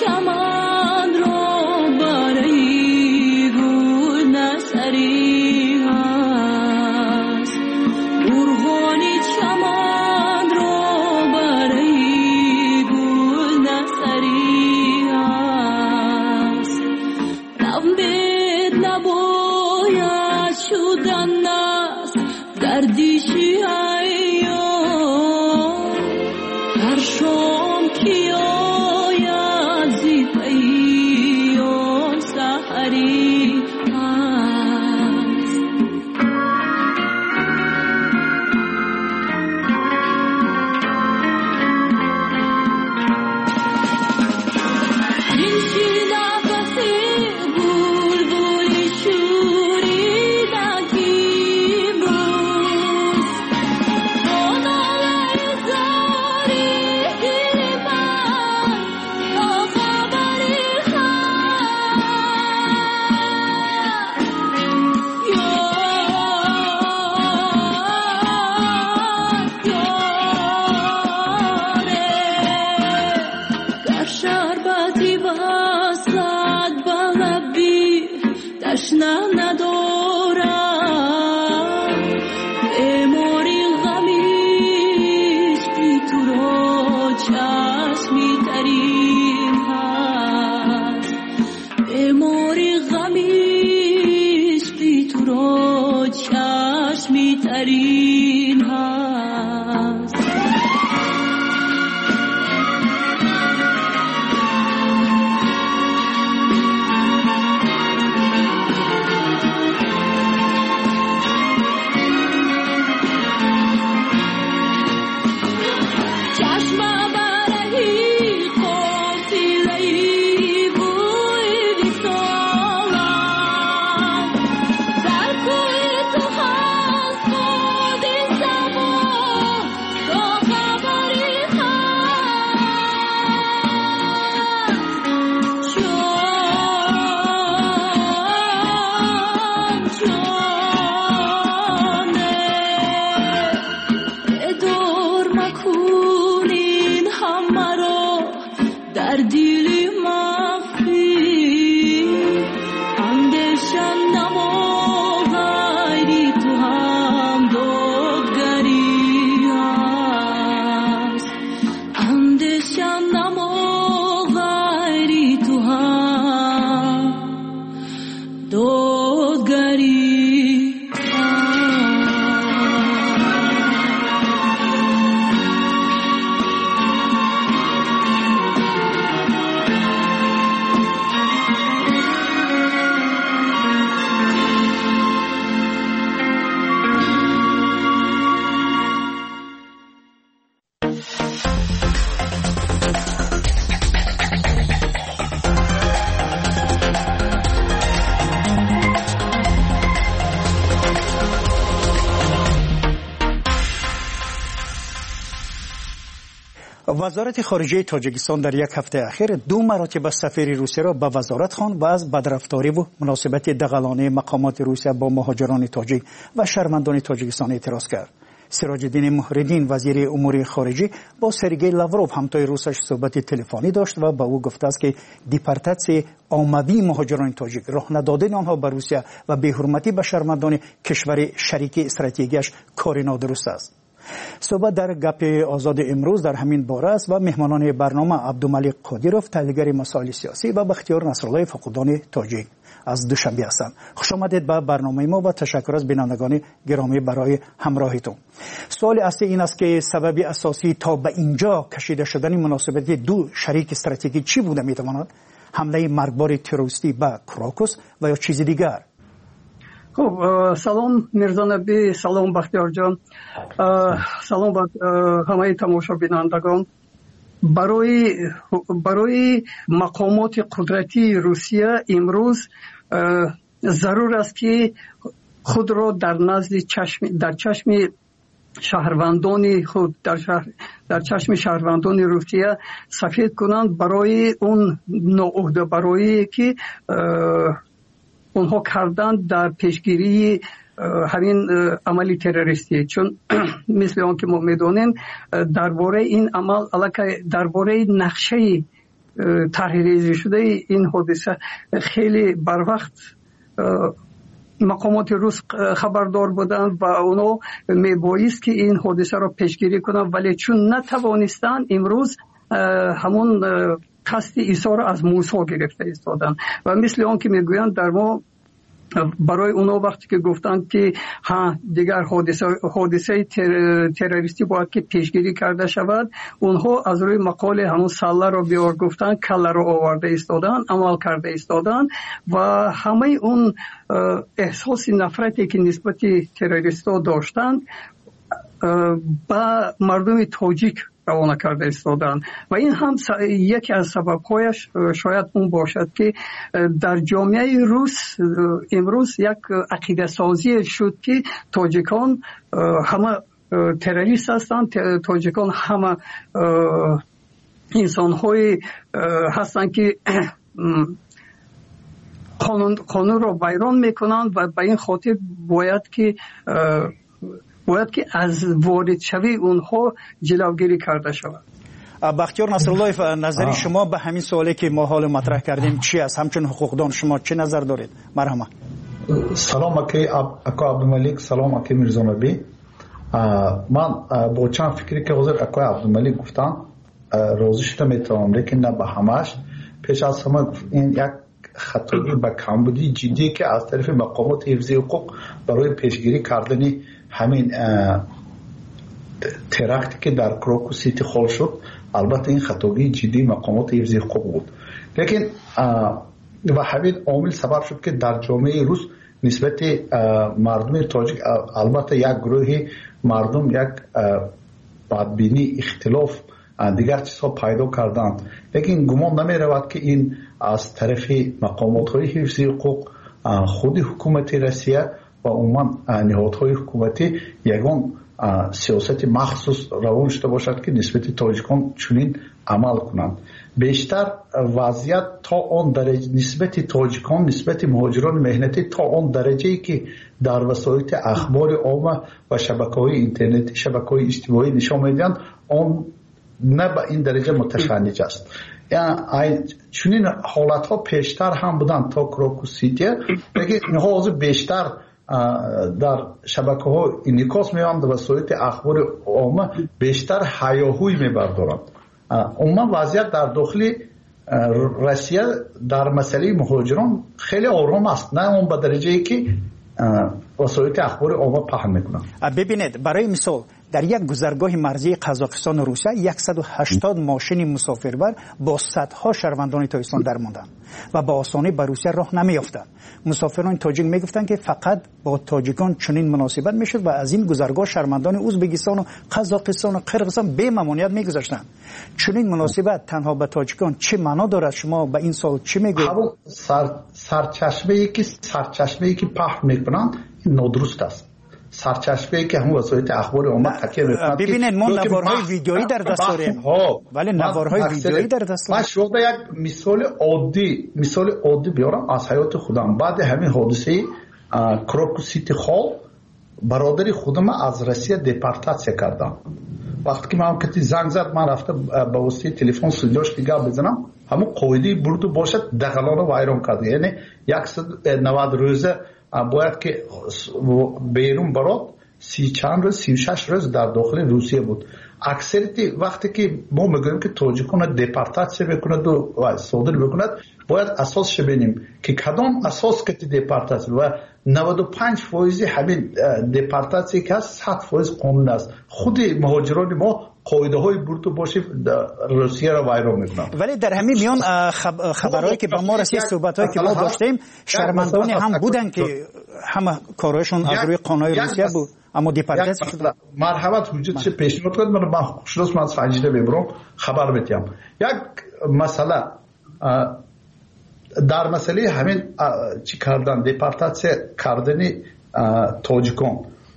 چمن را برای گل نسری هست مرغانی چمن را برای گل نسری هست نوید نباید شدن است گردشی ایام هر شام که آید زی پیام سحری هست این چی نفسی بلبل شوریدگی روز با ناله زاری دل من با خبری گر شربتی وصلت به لبی تشنه ندارد بیماری غمیش بی تو را چشمی ترین هست بیماری غمیش بی تو را چشمی ترین هست چشم برهی قافله‌ای بوی وصالم در کوی تو هست خود زمان تا خبری هست جانه بدور مکنین همه را در دل مخفی اندیشم نما غیری تو هم دادگری هست اندیشم نما غیری تو هم دادگری وزارت خارجه تاجیکستان در یک هفته اخیر 2 مراتب سفیر روسیه را به وزارت خواند و از بدرفتاری و مناسبت دغلانه مقامات روسیه با مهاجران تاجیک و شهروندان تاجیکستان اعتراض کرد. سراج الدین محردین وزیر امور خارجه با سرگئی لاوروف همتای روسش صحبت تلفنی داشت و به او گفته است که دیپورتاسیون عمومی مهاجران تاجیک راه ندادن آنها به روسیه و بی‌حرمتی به شهروندان کشور شریک استراتژیکش کار نادرست است. صحبت در گپ آزاد امروز در همین باره است و مهمانان برنامه عبدالملک قادیروف تحلیلگر مسائل سیاسی و بختیار نصرالله فقودان تاجیک از دوشنبه هستند. خوش آمدید به برنامه ما و تشکر از بینندگان گرامی برای همراهیتون. سوال اصلی این است که سبب اساسی تا به اینجا کشیده شدن مناسبت 2 شریک استراتژیکی چی بوده میتواند؟ حمله مرگبار تروریستی به کراکوس و یا چیز دیگر؟ خب سلام میرزا نبی، سلام بختیار جان، سلام به همه تماشا بینندگان. برای مقامات قدرتی روسیه امروز ضرور است که خود را در نزد در چشم شهروندان خود در چشم شهروندان روسیه سفید کنند برای اون ناعهده برایی که اونها کردند در پیشگیری همین عملی تروریستی. چون مثل آن که ما میدونیم درباره این عمل درباره نقشه طرح‌ریزی شده این حادثه خیلی بر وقت مقامات روس خبردار بودند و اونا میبایست که این حادثه را پیشگیری کنند، ولی چون نتوانستند امروز همون قصد ایثار از موسی گرفته ایستادند و مثل آن که میگویند در ما برای اونا وقتی که گفتند که دیگر حادثه تروریستی باید که پیشگیری کرده شود، اونها از روی مقال همون سله را بیار گفتند، کله را آورده ایستادند، عمل کرده ایستادند و همه اون احساس نفرتی که نسبت تروریستا داشتند با مردم تاجیک روانه کرده ایستادند و این هم یکی از سبب‌هایش شاید اون باشد که در جامعه روس امروز یک عقیده سازی شد که تاجیکان همه تروریست هستند، تاجیکان همه انسان‌های هستند که قانون را ویران میکنند و به این خاطر باید که از وارد شوی اونها جلوگیری کرده شود. بختیار نصرالله، نظر شما به همین سوالی که ما حال مطرح کردیم چی است؟ همچون حقوقدان شما چه نظر دارید؟ مرحبا. سلام اکا عبدالملک، سلام اکا میرزا نبی. من با چند فکری که حضور اکا عبدالملک گفتن راضی شدم، میتونم، لیکن نه به همش. پیش از همه این یک خطایی به کمبودی جدی که از طرف مقامات حفظی حقوق برای پیشگیری کردن همین ترکتی که در کراکو سیتی خال شد، البته این خطایی جدی مقامات حفظی حقوق بود، لیکن و همین عامل سبب شد که در جامعه روس نسبت مردم تاجیک البته یک گروه مردم یک بدبینی، اختلاف، دیگر چیزها پیدا کردند، لیکن گمان نمی رود که این از طرف مقامات های حفظی حقوق، خود حکومت روسیه و عموما نهادهای حکومتی یگان سیاست مخصوص روان شده باشد که نسبت تاجیکان چنین عمل کنند. بیشتر وضعیت تا آن درجه نسبت تاجیکان، نسبت مهاجران مهنتی تا آن درجه‌ای که در وسایل اخبار عامه و شبکه‌های اینترنتی، شبکه‌های اجتماعی نشان می‌دهند، آن نه به این درجه متشنج است. یعنی چنین حالت‌ها پیشتر هم بودند تا کراکو سیتی، لیکن اینها بیشتر در شبکه‌ها انعکاس می‌یابند و وسایل اخبار عامه بیشتر هیاهوی می‌بردارند. عموما وضعیت در داخل روسیه در مسئله مهاجران خیلی آرام است، نه اون به درجه‌ای که وسایل اخبار عامه پهن می‌کنند. ببینید، برای مثال در یک گذرگاه مرزی قزاقستان و روسیه 180 ماشین مسافربر با صدها شهروندان تاجیکستان درماندند و با آسانی به روسیه راه نمی‌یافتند. مسافران تاجیک میگفتند که فقط با تاجیکان چنین مناسبت میشد و از این گذرگاه شهروندان ازبکستان و قزاقستان و قرقیزستان به ممانعت میگذاشتند. چنین مناسبت تنها به تاجیکان چه معنا دارد؟ شما به این سال چی میگویید؟ سرچشمه‌ای که پخش میکنند نادرست است. سرچشمه‌ای که همون وسایل اخبار عامه تکیه می‌کنند. ببینید، ما نوارهای ویدیویی در دست داریم، ولی نوارهای ویدیویی در دست من شما یک مثال عادی بیارم از حیات خودم. بعد همین حادثه کراکو سیتی خال برادری خودم از روسیه دپورتاسیون کردم. وقتی که من کتی زنگ زد، من رفته با واسطه تلفن سوجاش دیگه بزنم، همون قاعده برد و باشد دغلان رو ویران کرد. یعنی 190 روزه باید که بیرون برات 36 روز در داخل روسیه بود. اکثریتی وقتی که ما میگوییم که تاجیکان دپورتاسیون بکند و صادر بکند، باید اساسش ببینیم که کدام اساس که دپورتاسیون و 95% همین دپورتاسیون که 100% قانون است. خود مهاجران ما قاعده های برد و باشه روسیه را ویران میکنند. ولی در همین میان خبرهایی که با ما رسید، صحبت‌هایی که ما داشتیم، شرمندان هم بودن که همه کارهایشون از روی قانون روسیه بود، اما دپورتاسیون شدن. مرحمت وجود چه پیشنهاد کرد، من خوشروز من سنجیده ببرم خبر بدم. یک مسئله در مسئله همین چی کردن، دپورتاسیون کردن تاجیکان،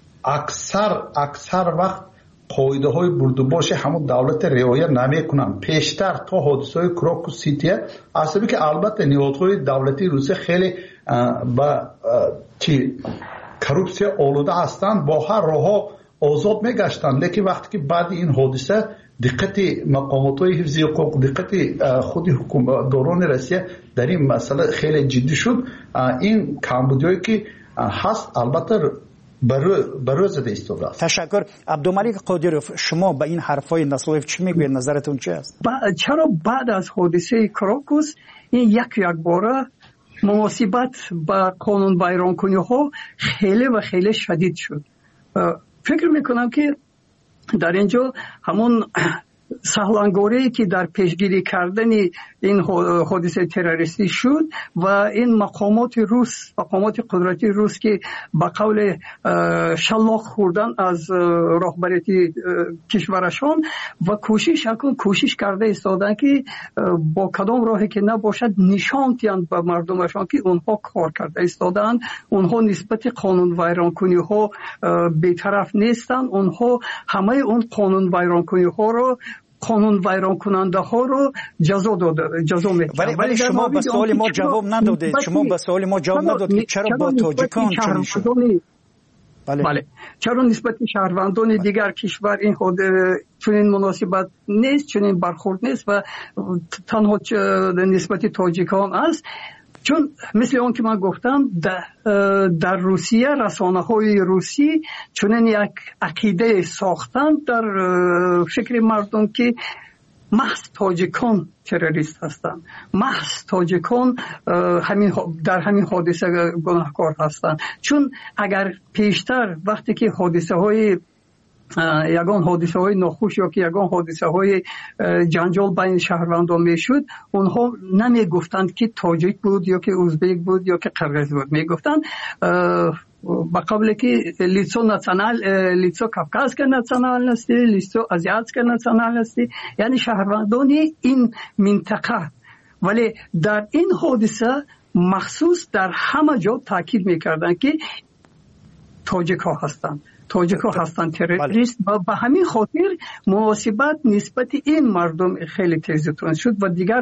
اکثر وقت قاعده های برد و باش همون دولت رعایت نمیکنن. پیشتر تا حادثه های کراکو سیتی اصلا که البته نهادهای دولتی روسیه خیلی با کروپسیا آلوده هستند، با هر راه آزاد میگشتند، لیکن وقتی که بعد این حادثه دقت مقامات حفظی حقوق، دقت خود حکومتداران روسیه در این مسئله خیلی جدی شد. این کمبودیایی که هست البته برای زده ایستاده است. تشکر. عبدالملک قادروف، شما به این حرفای نسلوف چی میگوید؟ نظرتون چی است؟ چرا بعد از حادثه کراکوس این یک باره مناسبت با قانون ویران کنی ها خیلی و خیلی شدید شد. فکر میکنم که در اینجا همون سهلانگاری که در پیشگیری کردن این حادثه تروریستی شد و این مقامات قدرتی روس که با قول شلاق خوردن از رهبری کشورشان و کوشش کرده ایستادن که با کدام راهی که نباشد نشان دهند به مردمشان که اونها کار کرده ایستادن، اونها نسبت قانون ویران کنی ها بی‌طرف نیستن، اونها همه اون قانون ویران کنی ها رو، قانون ویران کننده ها رو جزا میکنند. ولی شما به سوال ما جواب ندادید. شما به سوال ما جواب ندادید که چرا با تاجیکان چنین شد؟ بله. چرا نسبت شهروندان دیگر کشور این خود چنین مناسبت نیست، چنین برخورد نیست و تنها نسبت تاجیکان است؟ چون مثل اون که من گفتم در روسیه رسانه‌های روسی چنین یک عقیده ساختن در فکر مردم که محض تاجیکان تروریست هستند، محض تاجیکان در همین حادثه گناهکار هستند. چون اگر پیشتر وقتی که یگان حادثه های ناخوش یا که یگان حادثه های جنجال بین شهروندان میشد، اونها نمی گفتند که تاجیک بود یا که ازبک بود یا که قرغیز بود، می گفتند با قبل که لیتسو کافکاسکا ناسیونالnosti، لیتسو آزیاتسکا ناسیونالnosti، یعنی شهروندان این منطقه. ولی در این حادثه مخصوص در همه جا تاکید میکردن که تاجیک ها هستند تروریست و به همین خاطر مناسبت نسبت این مردم خیلی تیزتون شد و دیگر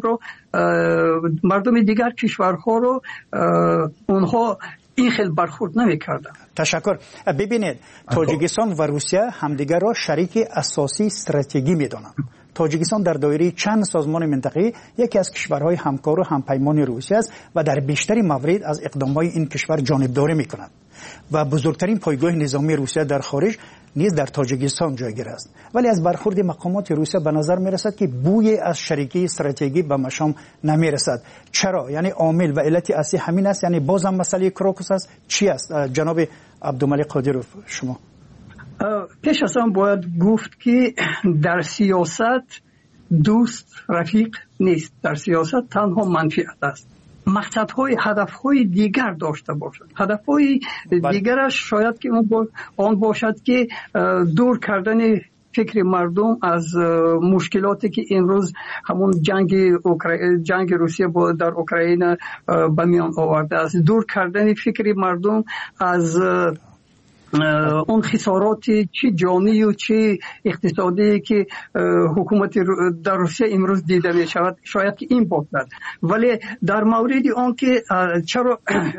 مردم دیگر کشورها رو اونها این خیلی برخورد نمی‌کردن. تشکر. ببینید تاجیکستان و روسیه همدیگر را شریک اساسی استراتژیکی می‌دانند. تاجیکستان در دایره چند سازمان منطقه‌ای یکی از کشورهای همکار و همپیمان روسیه است و در بیشتری موارد از اقدامات این کشور جانبداری می‌کند و بزرگترین پایگاه نظامی روسیه در خارج نیز در تاجیکستان جایگیر است. ولی از برخورد مقامات روسیه به نظر می‌رسد که بوی از شریکی استراتژیکی به مشام نمی‌رسد. چرا؟ یعنی عامل و علت اصلی همین است؟ یعنی بازم مسئله کراکوس است؟ چی است؟ جناب عبدالملک قادروف، شما پیش از آن باید گفت که در سیاست دوست رفیق نیست، در سیاست تنها منفعت است. مقصدهای هدفهای دیگر داشته باشد. هدفهای دیگرش شاید که آن باشد که دور کردن فکر مردم از مشکلاتی که امروز همون جنگ روسیه در اوکراین به میان آورده است، دور کردن فکر مردم از اون خسارات چه جانی و چه اقتصادی که حکومت در روسیه امروز دیده می شود، شاید که این باشد. ولی در مورد آن که چرا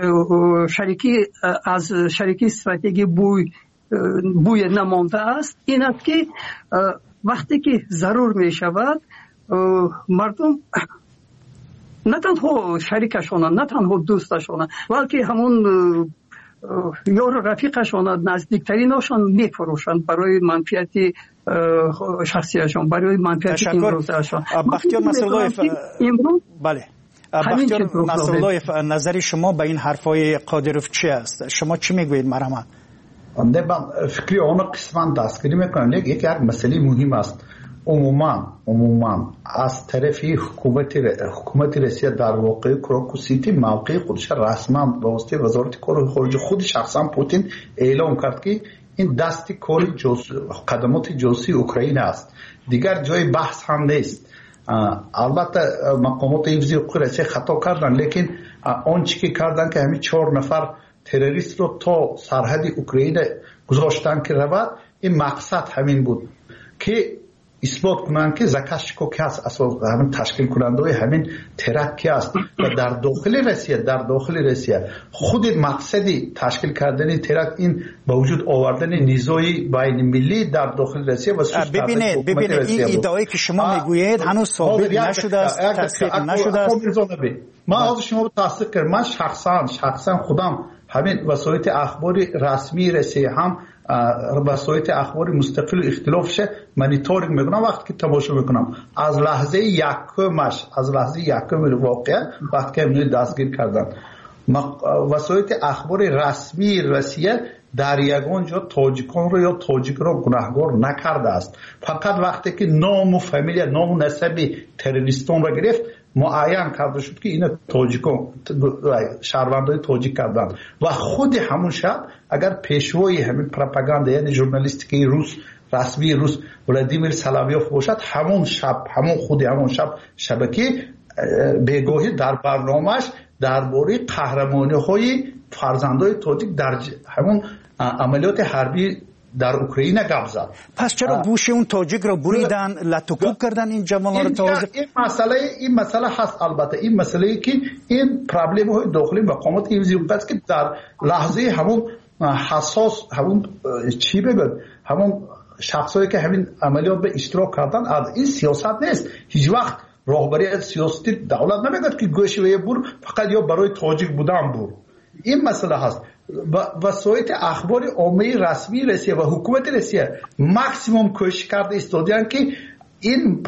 شریکی استراتژی بوی نمانده است، این است که وقتی که ضرور می شود مردم نه تنها شریکشان، نه تنها دوستشان، بلکه همون یار رفیقشان، نزدیکترینشان میفروشند برای منفعت شخصیشان، برای منفعت امروزشان. بختیار نصراللهیف، بله، بختیار نصراللهیف، نظر شما به این حرفای قادروف چی است؟ شما چی میگویید مرحمت؟ من فکری آن قسمت دستگیری میکنم. یک مسئله مهم است. عموما از طرف حکومت روسیه در واقع کراکوسیتی موقع خودش رسما به واسطه وزارت کار خارجه خود شخصا پوتین اعلام کرد که این دست کار قدمات جاسوسی اوکراین است، دیگر جای بحث هم نیست. البته مقامات حفظی حقوق روسیه خطا کردن، لیکن آنچه که کردن که همین 4 نفر تروریست رو تا سرحد اوکراین گذاشتن که رود، این مقصد همین بود که اثبات کنند که زاکاشکو که است همین تشکیل کننده همین ترک که است و در داخل روسیه خود مقصدی تشکیل کردن ترک این با وجود آوردن نیزوی بین ملی در داخل روسیه و ببینید این ادعایی که شما میگویید هنوز ثابت نشده است، تصدیق نشده است. من از شما تصدیق کردم. من شخصا خودم همین وسایل اخباری رسمی روسیه هم وسایل اخباری مستقل و اختلافش مانیتورینگ میکنم. وقتی که تماشا میکنم از لحظه یکم واقعا وقتی که منو دستگیر کردن وسایل اخباری رسمی روسیه در یگان جا تاجیکان رو یا تاجیک رو گناهکار نکرده است. فقط وقتی که نام و فامیل نام و نسب تروریستان رو گرفت معین کرده شد که اینا تاجیکان شهروندای تاجیک کردن و خود همون شب اگر پیشوای همین پروپاگاندا یعنی ژورنالیستیک روس رسمی روس ولادیمیر سلاویوف باشد همون شب شبکه بگاهی در برنامه‌اش درباره قهرمانی‌های فرزندای تاجیک در همون عملیات حربی در اوکراین گپ زد. پس چرا گوش اون تاجیک رو بریدن لطوکوب کردن این جوانان رو این مسئله هست. البته این مسئله ای که این پرابلم های داخلی مقامات حفظی است که در لحظه همون حساس همون چی بگم همون شخصایی که همین عملیات به اشتراک کردن این سیاست نیست. هیچ وقت راهبری سیاستی دولت نمیگه که گوشه بور فقط یا برای تاجیک بودن بور. این مسئله هست. وسایل اخبار عامه رسمی روسیه و حکومت روسیه ماکسیموم کوشش کرده استودیان که این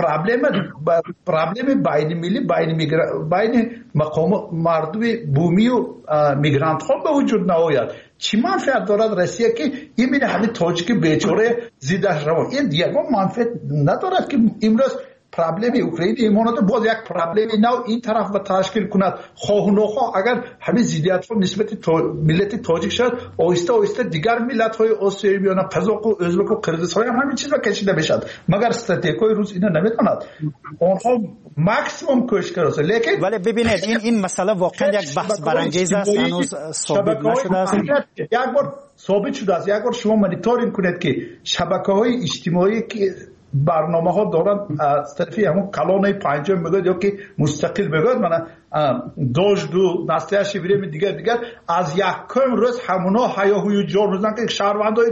پرابلم بین ملی بین مقام مردم بومی و میگرانت ها به وجود نآید. چی منفعت دارد روسیه که این میره همین تاجیک بیچاره زیدش روان این دیگه منفعت ندارد که امروز پرابلم اوکراین ایمانات باز یک پرابلم نو این طرف و تشکیل کند خواه و نخواه اگر همین زیدیت ها نسبت ملت تاجیک شد آهسته دیگر ملت های آسیایی بیانه قزاق و ازبک و قرقیزستان هم همین چیز را کشیده بشد مگر استراتژی روس اینا نمیتواند آنها ماکسیموم کوشش کرده. لیکن ولی ببینید این مسئله واقعا یک بحث برانگیز است هنوز ثابت نشده است. یک بار ثابت شده است. یک بار شما مانیتورینگ کنید که شبکه‌های اجتماعی که برنامه ها دارن از طرفی همون کلانه پنجم بگوید یا که مستقل بگوید من داشت دو نسله شبیره دیگر از یکم روز همونا هیاهوی جار روزن که شهروندای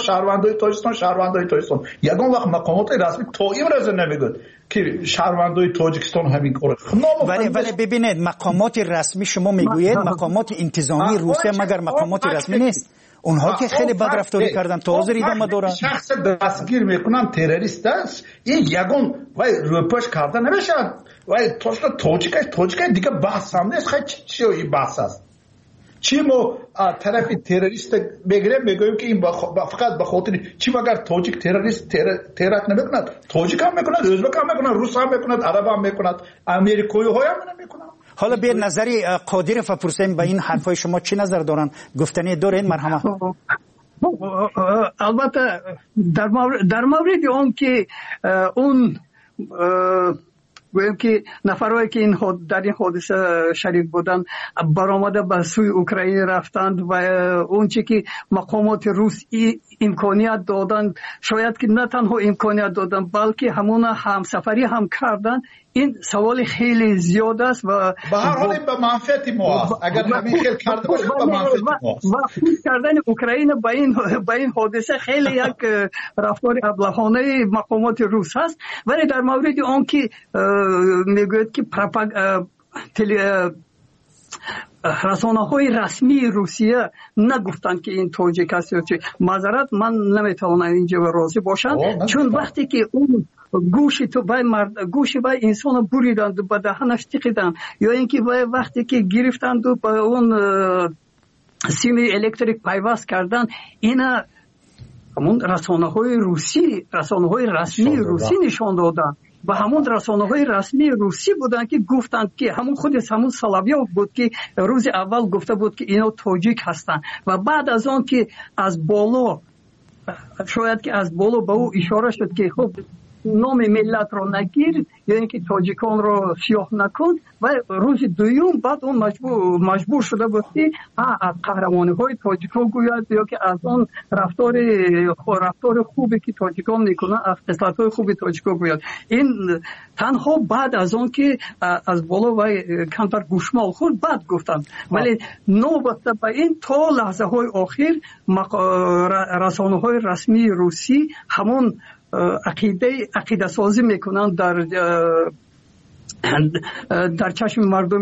تاجیکستان یکم وقت مقامات رسمی تا این روز نمیگوید که شهروندای تاجیکستان همین کاره. ولی ببینید مقامات رسمی شما میگویید مقامات انتظامی روسیه مگر مقامات رسمی نیست؟ اونها که خیلی بد رفتاری کردن تا حاضر ادامه دارن. شخص دستگیر میکنن تروریست است این یگون وای روپاش کردن نمیشه وای تاجیک دیگه بحث هم نیست. خیلی چی این بحث است چی ما طرف تروریست بگیریم میگویم که این فقط به خاطر چی مگر تاجیک تروریست ترک نمیکند تاجیک هم میکند ازبک هم میکند روس هم میکند عرب هم میکند امریکایی های هم میکند. حالا به نظری قادر فپرسیم به این حرفای شما چی نظر دارن؟ گفتنی دارین مرحمت؟ البته در مورد اون که اون گویم که نفرهایی که در این حادثه شریک بودن برآمده به سوی اوکراین رفتند و اون چی که مقامات روس امکانیت دادند شاید که نه تنها امکانیت دادند بلکه همون همسفری هم کردند. این سوال خیلی زیاد است و به هر حال به منفعت ما است. اگر همین خیلی کرده باشه به منفعت ما است. و کردن اوکراین با این حادثه خیلی یک رفتار ابلهانه مقامات روس هست. ولی در مورد آن که میگوید که رسانه‌های رسمی روسیه نگفتند که این تاجیک است یا چه معذرت من نمیتوانم اینجا راضی باشم چون وقتی که اون گوشی بای انسان بریدند به دهنش تکیدند یا اینکه وقتی که گرفتند و به اون سیم الکتریک پیوست کردن اینا همون رسانه‌های رسمی روسی نشان دادند و همون رسانه‌های رسمی روسی بودن که گفتند که همون سلاویوف بود که روز اول گفته بود که اینا تاجیک هستند و بعد از آن که از بالا شاید که از بالا به او اشاره شد که خب نام ملت رو نگیر یا اینکه تاجیکان رو سیاه نکن و روز دوم بعد اون مجبور شده بود که از قهرمانی های تاجیکان گوید یا که از اون رفتار خوبی که تاجیکان میکنن از خصلت های خوبی تاجیکان گوید. این تنها بعد از اون که از بالا و کمتر گوشمال خود بعد گفتن، ولی نوبت به این تا لحظه های آخر رسانه های رسمی روسی همون عقیده سازی میکنن در چشم مردم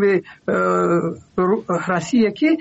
روسیه که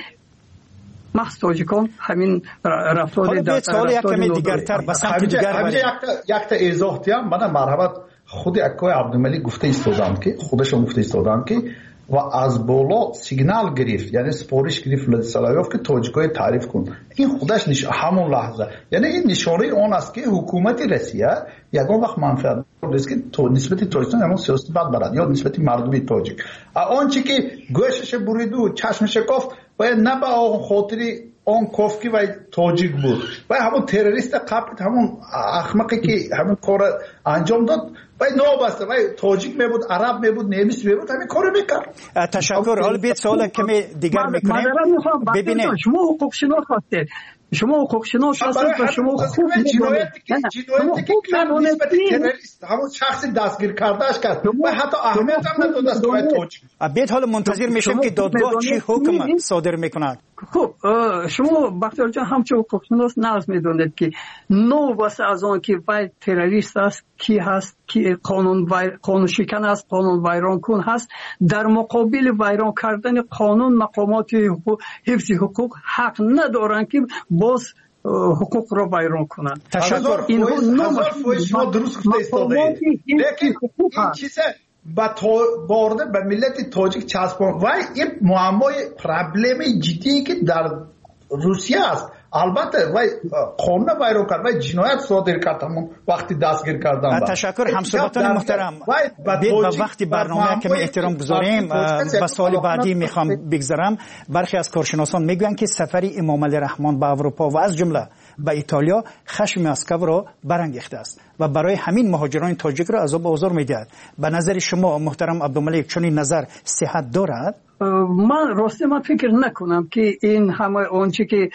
محض تاجیکان همین رفتار در سوال یکمی دیگرتر به سمت دیگر یک تا ایزاح دیم. من مرحبت خود اکای عبدالملک گفته خودشون گفته ایستادن که و از بالا سیگنال گرفت، یعنی سپارش گرفت ولادیسلاویف که تاجیکای تعریف کن. این خودش همون لحظه، یعنی این نشانه اون است که حکومت روسیه یگان وقت منفعت است که نسبت تاجیکستان همون سیاست بد برد یا نسبت مردم تاجیک آنچه که گوشش برید و چشمش کافت باید نه به خاطری اون کافکی و تاجیک بود و همون تروریست قبل همون احمقی که همون کار انجام داد باید نابسته و تاجیک می بود، عرب می بود، نیمیس می بود، همین کارو میکرد. تشکر. حالا بیت سوال کمی دیگر میکنیم. ببینید شما حقوق شناس هستید، شما حقوق شناس هستید و شما خوب جنایتی که نسبت تروریست همون شخصی دستگیر کردهش کرد و حتی اهمیت هم نداد است که تاجیک. بیت حالا منتظر میشیم که دادگاه چی حکم صادر میکند. خب شما بختیار جان همچون حقوق شناس نظر میدونید که نو واسه از آن که وای تروریست است کی هست که قانون شکن است، قانون ویران کن هست، در مقابل ویران کردن قانون مقامات حفظ حقوق حق ندارن که باز حقوق را ویران کنند. تشکر. هزار فویش شما درست گفته ایستاده، لیکن این چیزه بارده به ملت تاجیک چسبان و این معمای پرابلم جدی که در روسیه است. البته وای قانون ویران کرد و جنایت صادر کرد همون وقتی دستگیر کردن. تشکر همسایگان محترم. به وقتی برنامه کمی احترام گذاریم. به سوال بعدی میخوام بگذرم. برخی از کارشناسان میگن که سفر امام علی رحمان به اروپا و از جمله به ایتالیا خشم مسکو را برانگیخته است و برای همین مهاجران تاجیک را عذاب و آزار میدهد. به نظر شما محترم عبدالملک چنین نظر صحت دارد؟ من فکر نکنم که این همه آنچه که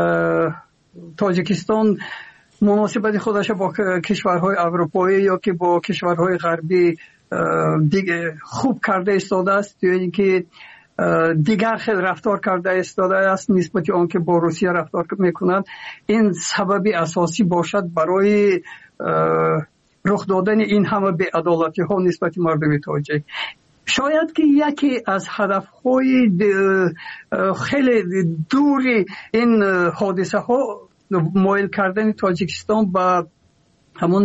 تاجیکستان مناسبت خودش با کشورهای اروپایی یا که با کشورهای غربی دیگه خوب کرده ایستاده است یا اینکه دیگر خیلی رفتار کرده ایستاده است نسبت آن که با روسیه رفتار میکنند، این سببی اساسی باشد برای رخ دادن این همه بی‌عدالتی ها نسبت مردم تاجیک. شاید که یکی از هدفهای خیلی دوری این حادثه ها مایل کردن تاجیکستان به همون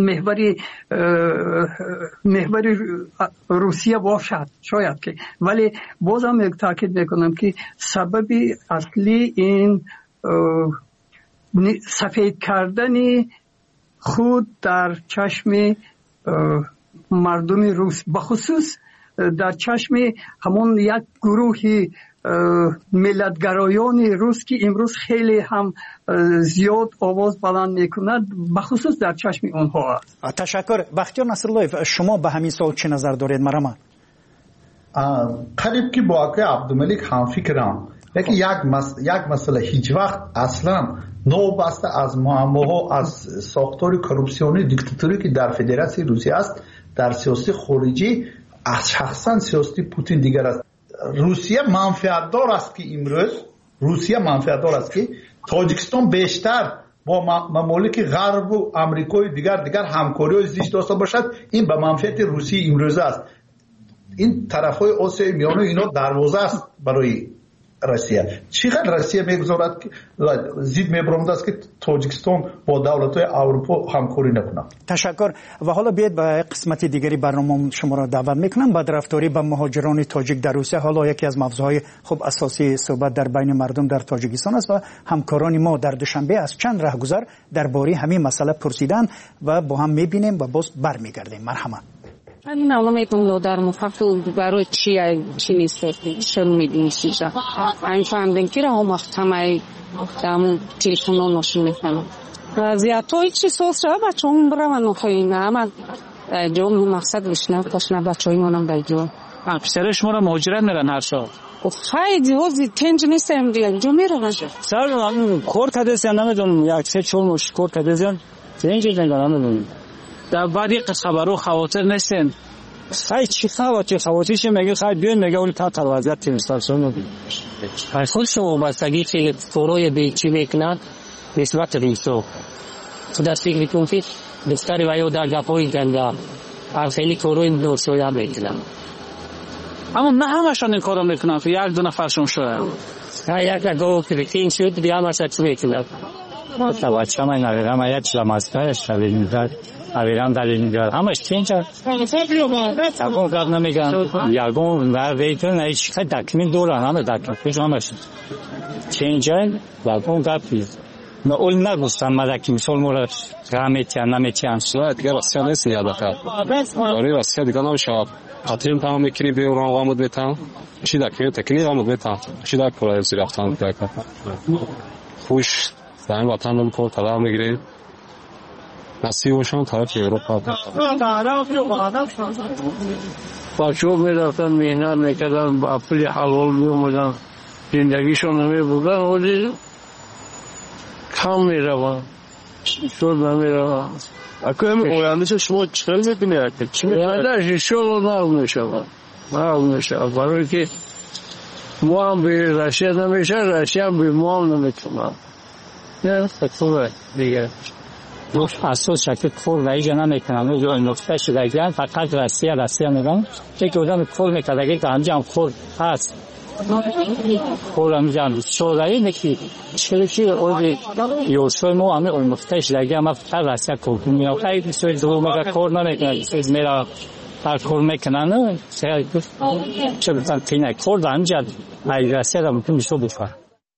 محور روسیه باشد، شاید که، ولی بازم یک تاکید میکنم که سببی اصلی این سفید کردن خود در چشم مردم روس، بخصوص در چشم همون یک گروه ملتگرایان روس که امروز خیلی هم زیاد آواز بلند میکند، بخصوص در چشم اونها است. تشکر. بختیار نصرالله، شما به همین سوال چه نظر دارید؟ مرحبا. قریب که با آقای عبدالملک هم فکرم، لیکن یک مسئله هیچ وقت اصلا نوبسته از معماها از ساختار کروپسیونی دیکتاتوری که در فدراسیون روسیه است در سیاست خارجی از شخصا سیاست پوتین دیگر است. روسیه منفعت دار است که امروز تاجیکستان بیشتر با ممالک غرب و امریکای دیگر همکاری زیست داشته باشد. این به منفعت روسیه امروز است. این طرفهای آسیای میانه اینا دروازه است برای روسیه. چقدر روسیه میگذارد که زید میبرمد است که تاجیکستان با دولت‌های اروپا همکاری نکنه. تشکر. و حالا بیاید به قسمت دیگری برنامه شما را دعوت میکنم. بدرفتاری به مهاجران تاجیک در روسیه حالا یکی از موضوعهای خوب اساسی صحبت در بین مردم در تاجیکستان است و همکاران ما در دوشنبه از چند راهگذر درباره همین مسئله پرسیدن و با هم میبینیم و باز برمیگردیم. مرحبا. من نمی‌دونم در مفصل برای چی نیست شروع می‌دیم چیزا. این فهمیدن که هم محتمل دام تلفن نشون می‌کنم. وضعیت توی چی سوسرا بچه‌م برام نخواهیم. اما جو مقصد بشنم تشنه بچه‌های منم در جو پسر شما را مهاجرت میرن هر سال خیلی وزی تنج نیستم دیگه جو میرن سر کور کدیسن نمیدونم یک سه چهار مش کور کدیسن تنج نمیدونم در بعدی خبرو خواطر نیستن خیلی چی خواطرش میگه خیلی بیان میگه اون تا وضعیت تیمستان خود شما بستگی که فروی به چی میکنن نسبت ریسو خود از فکر کنید بستری وایو در گپوی کنده از خیلی فروی نورسویا میکنن اما نه همشون این کارو میکنن که یک دو نفرشون شده یک گو کریتین شد دیگه همش میکنن تو بچه من نمیدونم یک شلماسکایش نمیدونم اویران در اینجا همش چینج اگه کار نمیگن یگون و ویتون ایش که دکمین دوران همه دکمین همش چینج و اون کارپیز نه اول نگوستم مدکیم سال مورد رمیتیان نمیتیان سواد دیگه راستی نیست یاد بکر آره راستی دیگه نمیشه خاطرم تمام میکنی به اون آمود بیتام چی دکمین تکنی آمود بیتام چی دک پرای زیرفتان بکر خوش در این وطن رو کار طلب میگیرید نصیبشون طرف اروپا بچه ها میرفتن مهنت میکردن با پول حلال میومدن زندگیشون نمیبودن ولی کم میرون شد نمیرون اکنون اویندش شما چخیل میبینید؟ اویندش شد نمیشه برای که ما هم به رشید نمیشه رشید هم به ما هم نمیتونن نه خطوره دیگه اساس شکل کور رایج نمیکنن و نقطه شدگیان فقط رسیه میگن که آدم کور میکنه که انجام کور هست کور انجام شورایی نکی چرکی اولی یوشوی مو همه اون نقطه شدگیان ما فقط رسیه کور میکنم خیلی سوی دو مگه کور نمیکنن سوی میرا هر کور میکنن چه بسن تینه کور انجام رسیه را ممکن میشو بفر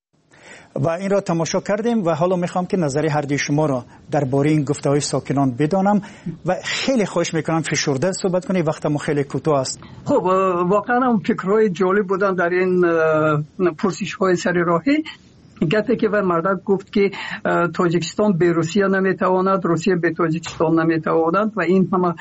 و این را تماشا کردیم و حالا میخوام که نظر هر دوی شما را درباره این گفته‌های ساکنان بدانم و خیلی خوش میکنم فشرده صحبت کنید وقتمون خیلی کوتاه است. خب واقعا هم فکرهای جالب بودن در این پرسش‌های سر راهی. گفته که مردک گفت که تاجیکستان به روسیه نمیتواند روسیه به تاجیکستان نمیتواند و این همه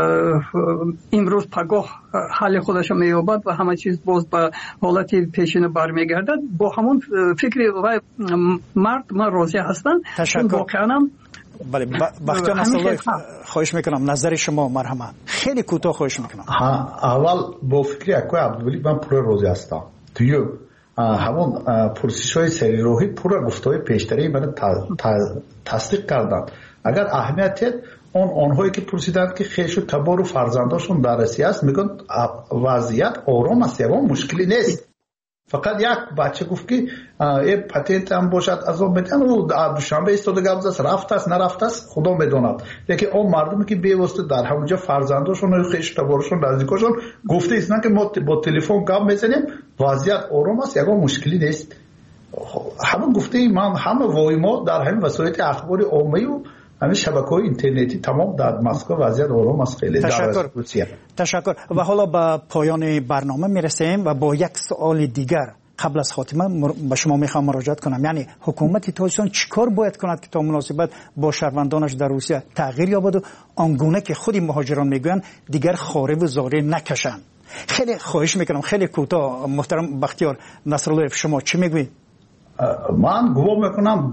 امروز پگاه حل خودش مییابد و همه چیز باز به حالت پیشین برمیگردد با همون فکر و مرد من راضی هستم. تشکر. بله بختیار نصرالله خواهش میکنم نظر شما مرحمت خیلی کوتاه خواهش میکنم. اول با فکر اکوی عبدالولی من پور راضی هستم. توی همون پرسش های سری روحی پورا گفته های پیشتری من تصدیق کردن. اگر اهمیت آنهایی که پرسیدند که خیش و تبار و فرزنداشون در رسی است میگن وضعیت آرام است یکم مشکلی نیست. فقط یک بچه گفت که این پتنت هم باشد از اون میدن و دوشنبه ایستاده گفت است رفت است نرفت است خدا میداند. لیکن اون مردمی که بیواسطه در همونجا فرزنداشون و خیش تبارشون نزدیکاشون گفته است نه که ما با تلفن گپ میزنیم وضعیت آرام است یکم مشکلی نیست. همون گفته من همه وای ما در همین وسایل اخباری عامه و همین شبکه‌های اینترنتی تمام در مسکو وضعیت آرام است. خیلی تشکر و حالا به پایان برنامه میرسیم و با یک سوال دیگر قبل از خاتمه به شما میخوام مراجعت کنم. یعنی حکومت تاجیکستان چیکار باید کند که تا مناسبت با شهروندانش در روسیه تغییر یابد و آنگونه که خود مهاجران میگویند دیگر خاره و زاره نکشند. خیلی خواهش میکنم خیلی کوتاه محترم بختیار نصرالله شما چی میگویید؟ من گمان میکنم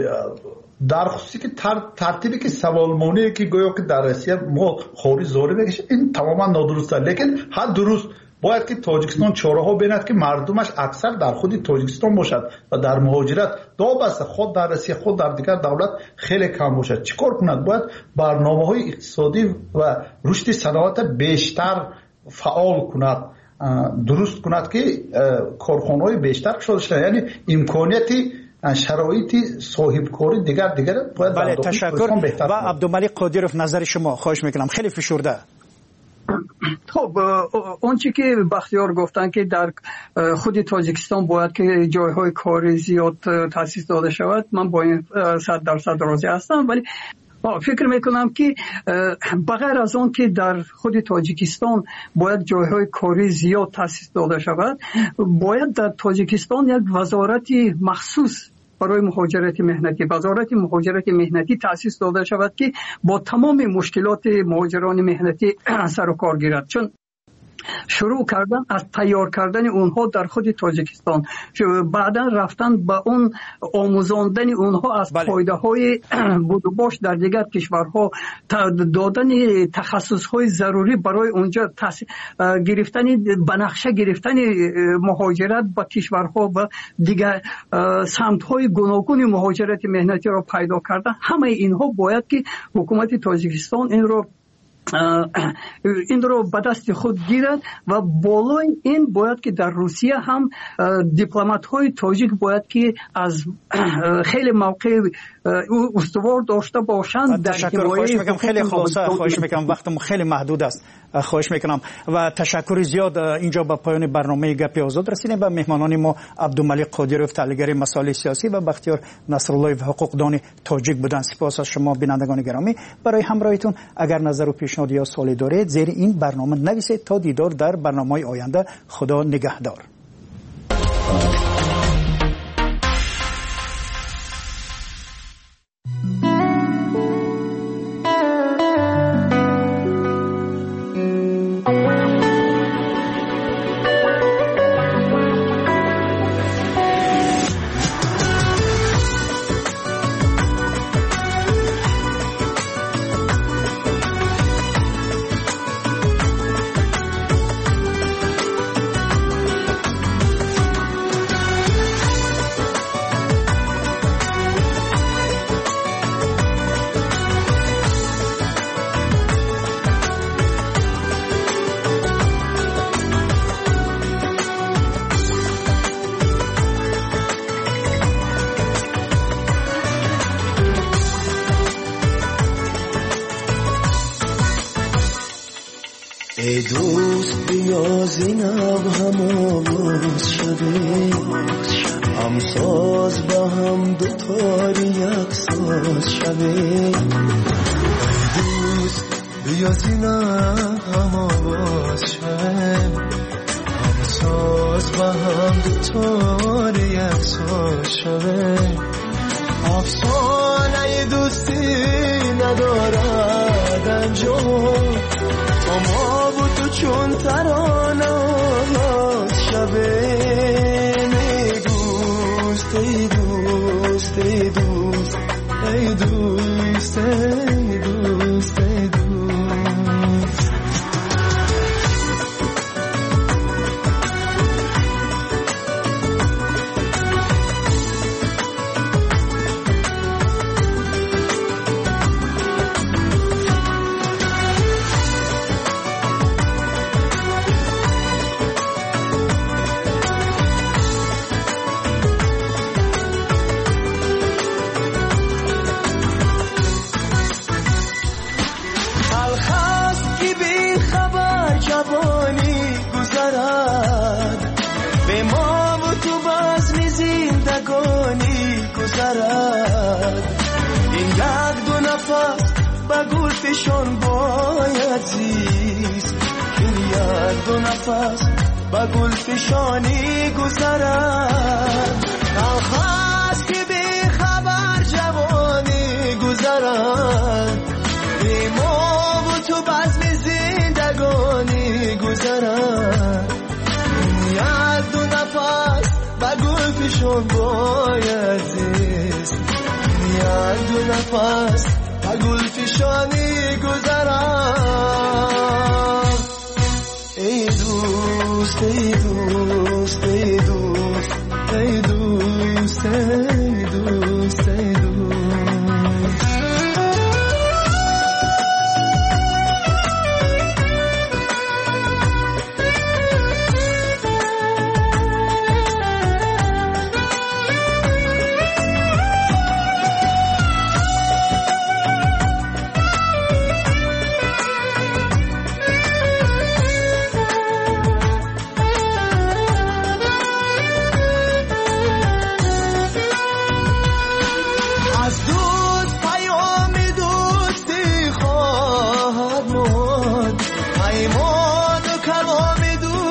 در خصوصی که ترتیبی که سوالمونی که گویا که در روسیه ما خوری زوری بکشه این تماما نادرسته. لیکن هر درست باید که تاجیکستان چاره‌ها بیند که مردمش اکثر در خود تاجیکستان باشد و در مهاجرت دو بسته خود در روسیه خود در دیگر دولت خیلی کم باشد. چیکار کند؟ باید برنامه‌های اقتصادی و رشد صنعت بیشتر فعال کند، درست کند که کارخانه‌های بیشتر شده شد. یعنی امکانیتی شرایطی صاحب کاری دیگر باید. بله تشکر. و عبدالملک قادیروف نظر شما خواهش میکنم خیلی فشرده. خب اون چی که بختیار گفتن که در خود تاجیکستان باید که جایهای کاری زیاد تأسیس داده شود من با این 100% راضی هستم. ولی فکر میکنم که بغیر از اون که در خود تاجیکستان باید جایهای کاری زیاد تأسیس داده شود باید در تاجیکستان یک وزارتی مخصوص برای مهاجرت مهنتی. وزارت مهاجرت مهنتی تأسیس داده شود که با تمام مشکلات مهاجران مهنتی سر و کار گیرد، چون شروع کردن از تیار کردن اونها در خود تاجیکستان، بعدا رفتن به اون آموزاندن اونها از فایده های بود و باش در دیگر کشورها، دادن تخصص های ضروری برای اونجا گرفتن بنقشه گرفتن مهاجرت به کشورها و دیگر سمت های گوناگون مهاجرت مهنتی را پیدا کردن. همه اینها باید که حکومت تاجیکستان این رو به دست خود گیرد و بالای این باید که در روسیه هم دیپلمات های تاجیک باید که از خیلی موقع استوار داشته باشند. تشکر. خواهش میکنم خیلی خلاصه، خواهش میکنم وقتم خیلی محدود است، خواهش میکنم و تشکر زیاد. اینجا به پایان برنامه گپی آزاد رسیدیم. به مهمانان ما عبدالملک قادریوف تحلیلگر مسائل سیاسی و بختیار نصرالله حقوقدان تاجیک بودند. سپاس از شما بینندگان گرامی برای همراهیتون. اگر نظر و پیشنهاد یا سوالی دارید زیر این برنامه نویسید. تا دیدار در برنامه‌های آینده. خدا نگهدار. ای دوست بیا زینب هم آواز شده، هم ساز با هم دوتاری یک ساز شده. ای دوست بیا زینب هم آواز شده، هم ساز با هم دوتاری یک ساز شده. افسانه دوستی ندارد انجام، ما و تو چون ترانه شبه. ای دوست ای دوست ای دوست ای دوست ای دوست ای دوست. این یک دو نفس با گلفشان باید زیست، این یک دو نفس با گلفشانی گذرد. الخاص که بی خبر جوانی گذرد، بی ما و تو بزم زندگانی گذرد. این یک دو نفس با گلفشان باید زیست، یک دو نفس با گلفشانی گذرم. ای دوست ای دوست ای دوست ای دوست ای دوست ای دوست.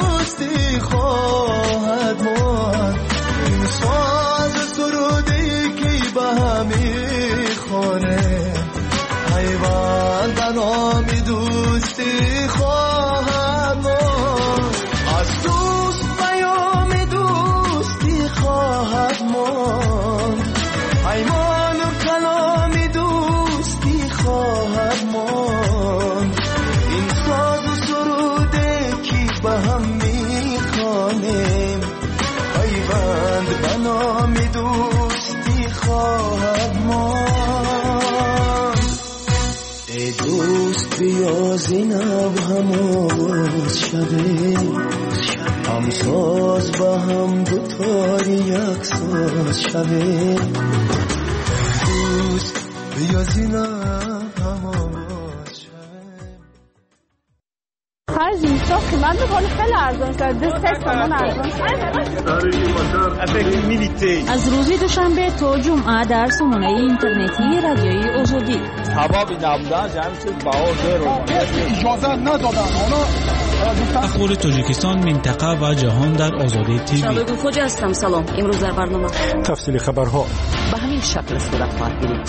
خواهد ماند این ساز سرودی نام دوستی خواهم ماند از دوست پیام دوستی خواهم ماند پیمان و کلام دوستی خواهم ماند این ساز و سروده که به هم میخوانیم پیوند به نام دوستی خواهم ماند ای دوست بیا زینب هم آواز شده هم ساز با هم دوتاری یک ساز شده دوست بیا زینب هم آواز شده خرج اینستا قیمت بکنه خیلی ارزان شد 2 تومن ارزان شد از روز دوشنبه تا جمعه در سامانه اینترنتی رادیوی آزادی ثوابی نبودن جمع شد بها زیر اجازه ندادن اخبار تاجیکستان منطقه و جهان در آزادی تیوی. شبگو خوجه هستم. سلام. امروز در برنامه تفصیل خبرها به همین شکل صورت خواهد گیرید.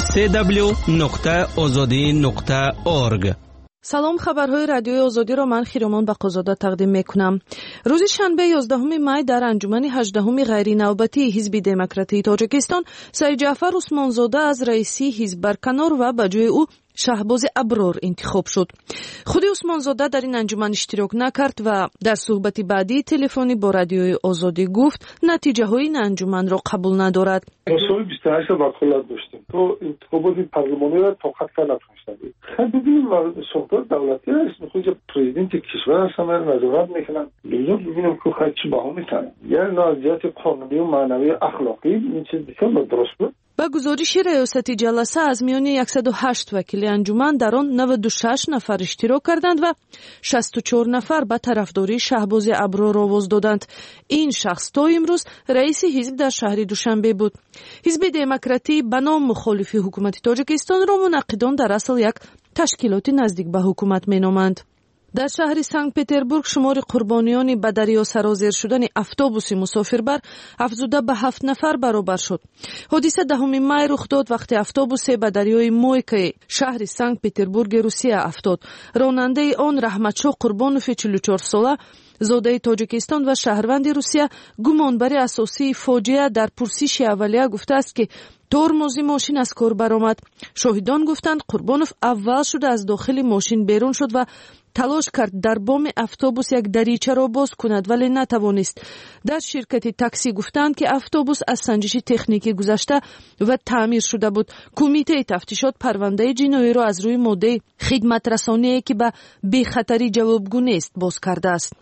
www.azadi.org. سلام، خبرهای رادیوی آزادی را من خیرمان بقازاده تقدیم میکنم. روز شنبه 11 می در انجمن 18 غیر نوبتی حزب دموکراتی تاجیکستان سید جعفر عثمانزاده از رئیسی حزب برکنار و به جای او شهباز ابرار انتخاب شد. خود عثمانزاده در این انجمن اشتراک نکرد و در صحبت بعدی تلفنی با رادیوی آزادی گفت نتیجه های این انجمن را قبول ندارد. سال 28 وکالت داشتیم تو انتخابات پارلمانی را طاقت نتونستیم. ببینیم سلطات دولتی است میخواد پرزیدنت کشور هستن نظارت میکنن. لزوم ببینیم که خیلی چی بها میکنن. یعنی نازیات قانونی و معنوی اخلاقی این چیز بسیار درست بود. با گزارش ریاستی جلسه از میان 108 وکیل انجمن در آن 96 نفر اشتراک کردند و 64 نفر به طرفداری شهباز ابرار آواز دادند. این شخص تا امروز رئیس حزب در شهر دوشنبه بود. حزب دموکراتی به نام مخالف حکومت تاجیکستان را منعقدان در اصل یک تشکیلات نزدیک به حکومت مینامند. در شهر سنت پتربورگ شمار قربانیان به دریا سرازیر شدن اتوبوس مسافربر افزوده به 7 نفر برابر شد. حادثه 10 می رخ داد وقتی اتوبوس به دریای مویکه شهر سنت پتربورگ روسیه افتاد. راننده آن رحمتشاه قربانوف 44 ساله زاده تاجیکستان و شهروند روسیه گمانبر اساسی فاجعه در پرسش اولیه گفته است که ترمز ماشین از کار برآمد. شاهدان گفتند قربانوف اول شده از داخل ماشین بیرون شد و تلاش کرد در بام اتوبوس یک دریچه را باز کند ولی نتوانست. در شرکت تاکسی گفتند که اتوبوس از سنجش تکنیکی گذشته و تعمیر شده بود. کمیته تفتیشات پرونده جنایی را از روی ماده خدمت رسانی که به بی‌خطری جوابگو نیست باز کرده است.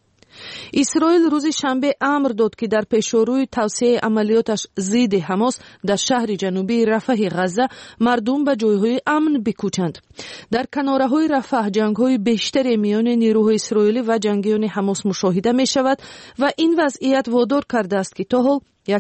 اسرائیل روز شنبه امر داد که در پیشروی توسعه عملیاتش ضد حماس در شهر جنوبی رفح غزه مردم به جایهای امن بکوچند. در کناره‌های رفح جنگ‌های بیشتر میان نیروهای اسرائیلی و جنگیان حماس مشاهده می شود و این وضعیت وادار کرده است که تا حال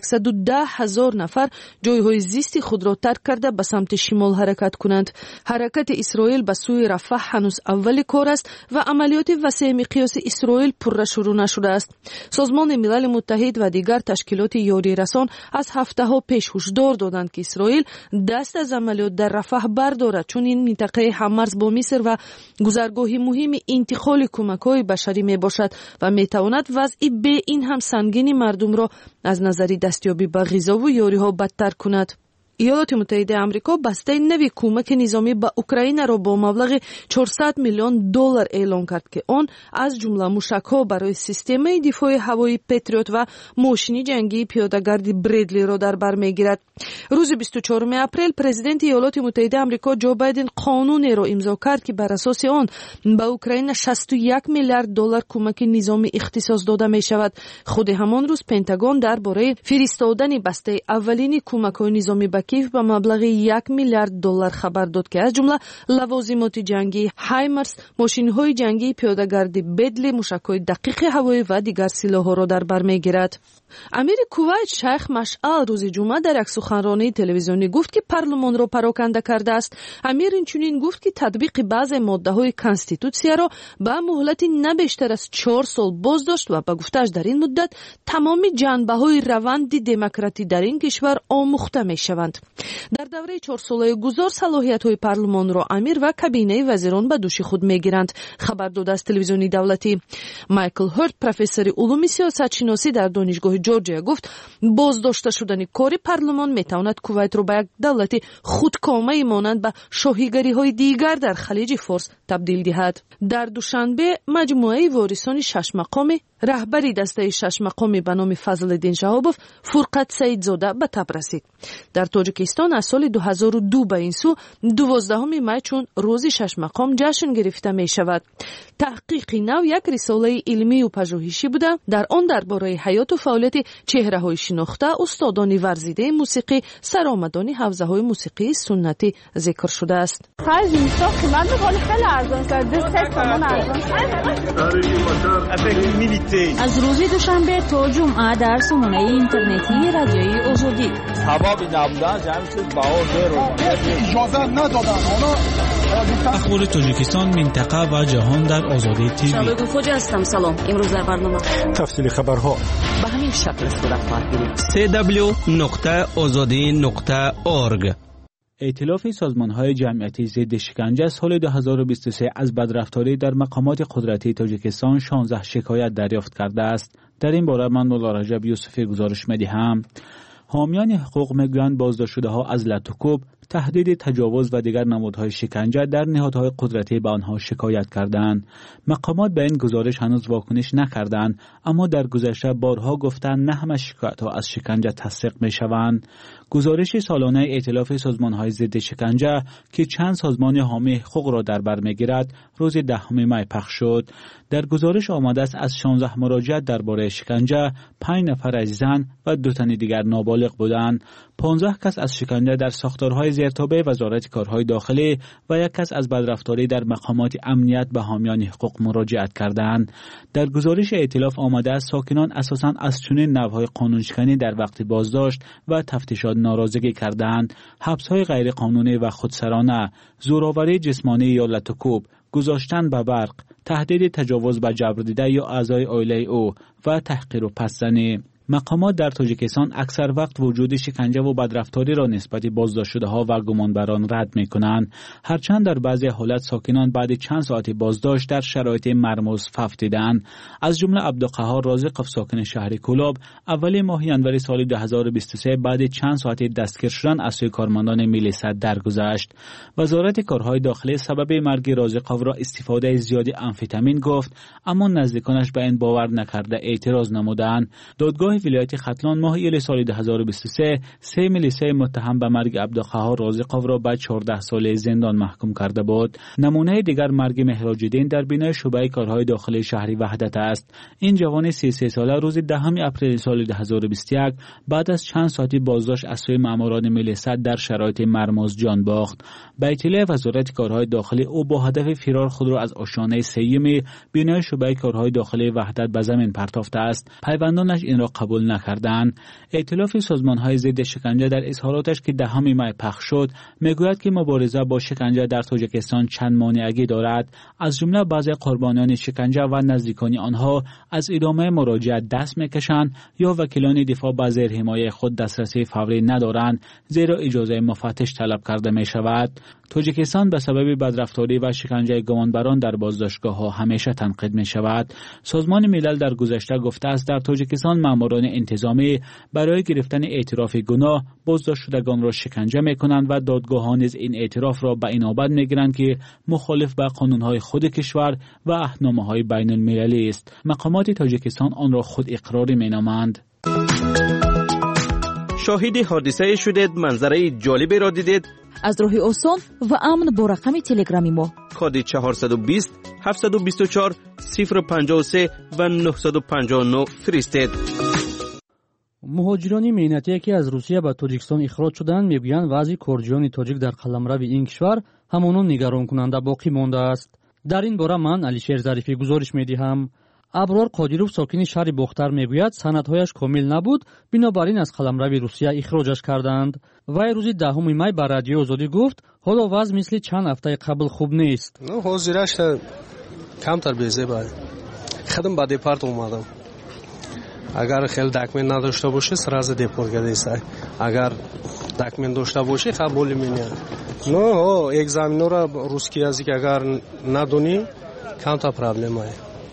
110,000 نفر جایهای زیستی خود را ترک کرده به سمت شمال حرکت کنند. حرکت اسرائیل به سوی رفح هنوز اول کار است و عملیات وسیع مقیاس اسرائیل پرره شروع نشده است. سازمان ملل متحد و دیگر تشکیلات یاری رسان از هفته‌ها پیش هشدار دادند که اسرائیل دست از عملیات در رفح بردارد چون این منطقه هممرز با مصر و گذرگاه مهم انتقال کمک‌های بشری میباشد و میتواند وضع به این هم سنگینی مردم را از نظر دستیابی به غذا و یاری‌ها بدتر کند. ایالات متحده آمریکا بسته نوی کمک نظامی به اوکراین را با مبلغ 400 میلیون دلار اعلام کرد که آن از جمله موشک‌ها برای سیستم دفاع هوایی پتریوت و ماشین جنگی پیاده‌گرد بریدلی را در بر می‌گیرد. روز 24 اپریل پرزیدنت ایالات متحده آمریکا جو بایدن قانونی را امضا کرد که بر اساس آن به اوکراین 61 میلیارد دلار کمک نظامی اختصاص داده می‌شود. خود همان روز پنتاگون درباره فرستادن بسته اولین کمک‌های نظامی به کیف به مبلغ 1 میلیارد دلار خبر داد که از جمله لوازمات جنگی هایمرس، ماشین‌های جنگی پیاده‌گرد بدلی، موشک‌های دقیق هوایی و دیگر سلاح‌ها را در بر می‌گیرد. امیر کویت شیخ مشعل روز جمعه در یک سخنرانی تلویزیونی گفت که پارلمان را پراکنده کرده است. امیر اینچنین گفت که تطبیق بعضی ماده‌های کانستیتوسیه را به مهلت نه بیشتر از 4 سال بازداشت و به گفته‌اش در این مدت تمام جنبه‌های روند دموکراتی در این کشور آموخته می‌شوند. буданд. дар давраи 4 солаи гузор салоҳиятҳои парлумонро амир ва кабинаи вазирон ба дӯши худ мегиранд, хабар додааст телевизиони давлатӣ. Майкл Ҳёрд, профессори улуми сиёсатшиносӣ дар донишгоҳи Ҷорҷия, гуфт боздошта шудани кори парлумон метавонад Кувайтро ба як давлати худкомаи монанд ба шоҳигариҳои дигар дар халиҷи Форс табдил диҳад. дар душанбе маҷмӯаи ворисони шашмақоми раҳбари дастаи шашмақоми ба номи Фазлиддин Шаҳобов Фурқат Саидзода ба таб расид. дар Тоҷикистон аз соли 2002 ба ин су 12 май чун рӯзи шашмақом ҷашн гирифта мешавад. таҳқиқи нав як рисолаи илмию пажӯҳишӣ буда, дар он дар бораи ҳаёту фаъолияти чеҳраҳои шинохта, устодони варзидаи мусиқӣ, саромадони ҳавзаҳои мусиқии суннатӣ зикр шудааст. از روز دوشنبه تا جمعه در سامانه اینترنتی رادیوی آزادی ثوابی نبودن جمع شد بها زیرو اجازه ندادن اخبار تاجیکستان، منطقه و جهان در آزادی تیوی. شبکه خوجه هستم. سلام. امروز در برنامه تفصیل خبرها به همین شکل صورت خواهد گرفت. www.azadi.org. ائتلاف سازمان‌های جمعیتی ضد شکنجه سال 2023 از بدرفتاری در مقامات قدرتی تاجیکستان 16 شکایت دریافت کرده است. در این باره من مولا رجب یوسفی گزارش می‌دهم. حامیان حقوق میگویند بازداشت‌شده‌ها از لط و کوب، تهدید تجاوز و دیگر نمودهای شکنجه در نهادهای قدرتی به آنها شکایت کردند. مقامات به این گزارش هنوز واکنش نکردند، اما در گذشته بارها گفتند نه همه شکایت‌ها از شکنجه تصدیق می‌شوند. گزارش سالانه ائتلاف سازمان‌های ضد شکنجه که چند سازمان حامی حقوق را در بر می‌گیرد، روز 10 می پخش شد. در گزارش آمده است از 16 مراجعت درباره شکنجه، 5 نفر از زن و 2 تن دیگر نابالغ بودند. 15 کس از شکنجه در ساختارهای زیرتابع وزارت کارهای داخلی و 1 کس از بدرفتاری در مقامات امنیت به حامیان حقوق مراجعت کردند. در گزارش ائتلاف آمده است ساکنان اساساً از چنین نوع‌های قانونشکنی در وقت بازداشت و تفتیشات ناراضگی کردند. حبس‌های غیر قانونی و خودسرانه، زورآوری جسمانی یا لط و کوب، گذاشتن به برق، تهدید تجاوز به جبردیده یا اعضای عائله او و تحقیر و پس‌زنی. مقامات در تاجیکستان اکثر وقت وجود شکنجه و بدرفتاری را نسبت بازداشت‌شده‌ها و گمانبران رد می‌کنند، هرچند در بعضی حالات ساکنان بعد چند ساعت بازداشت در شرایط مرموز فوت دیدند. از جمله عبدالقهار رازقов ساکن شهر کولاب اول ماه ژانویه سال 2023 بعد چند ساعت دستگیر شدن از سوی کارمندان میلیسا درگذشت. وزارت کارهای داخلی سبب مرگ رازقov را استفاده زیادی آمفتامین گفت، اما نزدیکانش به این باور نکرده اعتراض نمودند. دادگاه ولایت ختلان ماه ایل سال 2023 3 میلیسای متهم به مرگ عبدالقهار رازقov را به 14 ساله زندان محکوم کرده بود. نمونه دیگر مرگ مهراج‌الدین در بینای شعبه کارهای داخلی شهری وحدت است. این جوان 33 ساله روز 10 اپریل سال 2021 بعد از چند ساعتی بازداشت از سوی ماموران میلیسا در شرایط مرموز جان باخت. به اطلاع وزارت کارهای داخلی او با هدف فرار خود را از آشیانه سیمی بینای شعبه کارهای داخلی وحدت به زمین پرتافته است. پیوندانش این را قبول نکردند. ائتلاف سازمان‌های ضد شکنجه در اظهاراتش که 10 می پخش شد میگوید که مبارزه با شکنجه در تاجیکستان چند مانعی دارد، از جمله بعضی قربانیان شکنجه و نزدیکان آنها از ادامه مراجعت دست میکشند یا وکیلان دفاع به زیر حمایت خود دسترسی فوری ندارند، زیرا اجازه مفتش طلب کرده می شود. تاجیکستان به سبب بدرفتاری و شکنجه گمانبران در بازداشتگاه‌ها همیشه تنقید می شود. سازمان ملل در گذشته گفته است در تاجیکستان ماموران انتظامی برای گرفتن اعتراف گناه بازداشت شدگان را شکنجه می کنند و دادگاه‌ها نیز این اعتراف را به اینابت می گیرند که مخالف به قانون‌های خود کشور و اهنامه‌های بین المللی است. مقامات تاجیکستان آن را خود اقراری می نامند. شاهد حادثه شدید، منظره جالبی را دیدید؟ از راه آسان و امن با رقم تلگرامی ما کد 420 724 053 و 959 فرستید. مهاجران مهنتی که از روسیه به تاجیکستان اخراج شدند میگویند وضع کردیان تاجیک در قلمرو این کشور همانون نگران کننده باقی مانده است. در این باره من علیشیر ظریفی گزارش میدهم. ابرار قادیروف ساکن شهر بختر میگوید سندهایش کامل نبود، بنابراین از قلمرو روسیه اخراجش کردند. وی روز 10 می به رادیو آزادی گفت حالا وضع مثل چند هفته قبل خوب نیست. حاضرش کمتر بیزه باید. خودم به دیپارت اومدم. اگر خیلی دکمه نداشته باشه سراز دیپورت گردیسته. اگر документ дошта бошӣ қабул меёяд. но экзаменора русский язык агар надонӣ камтар проблемае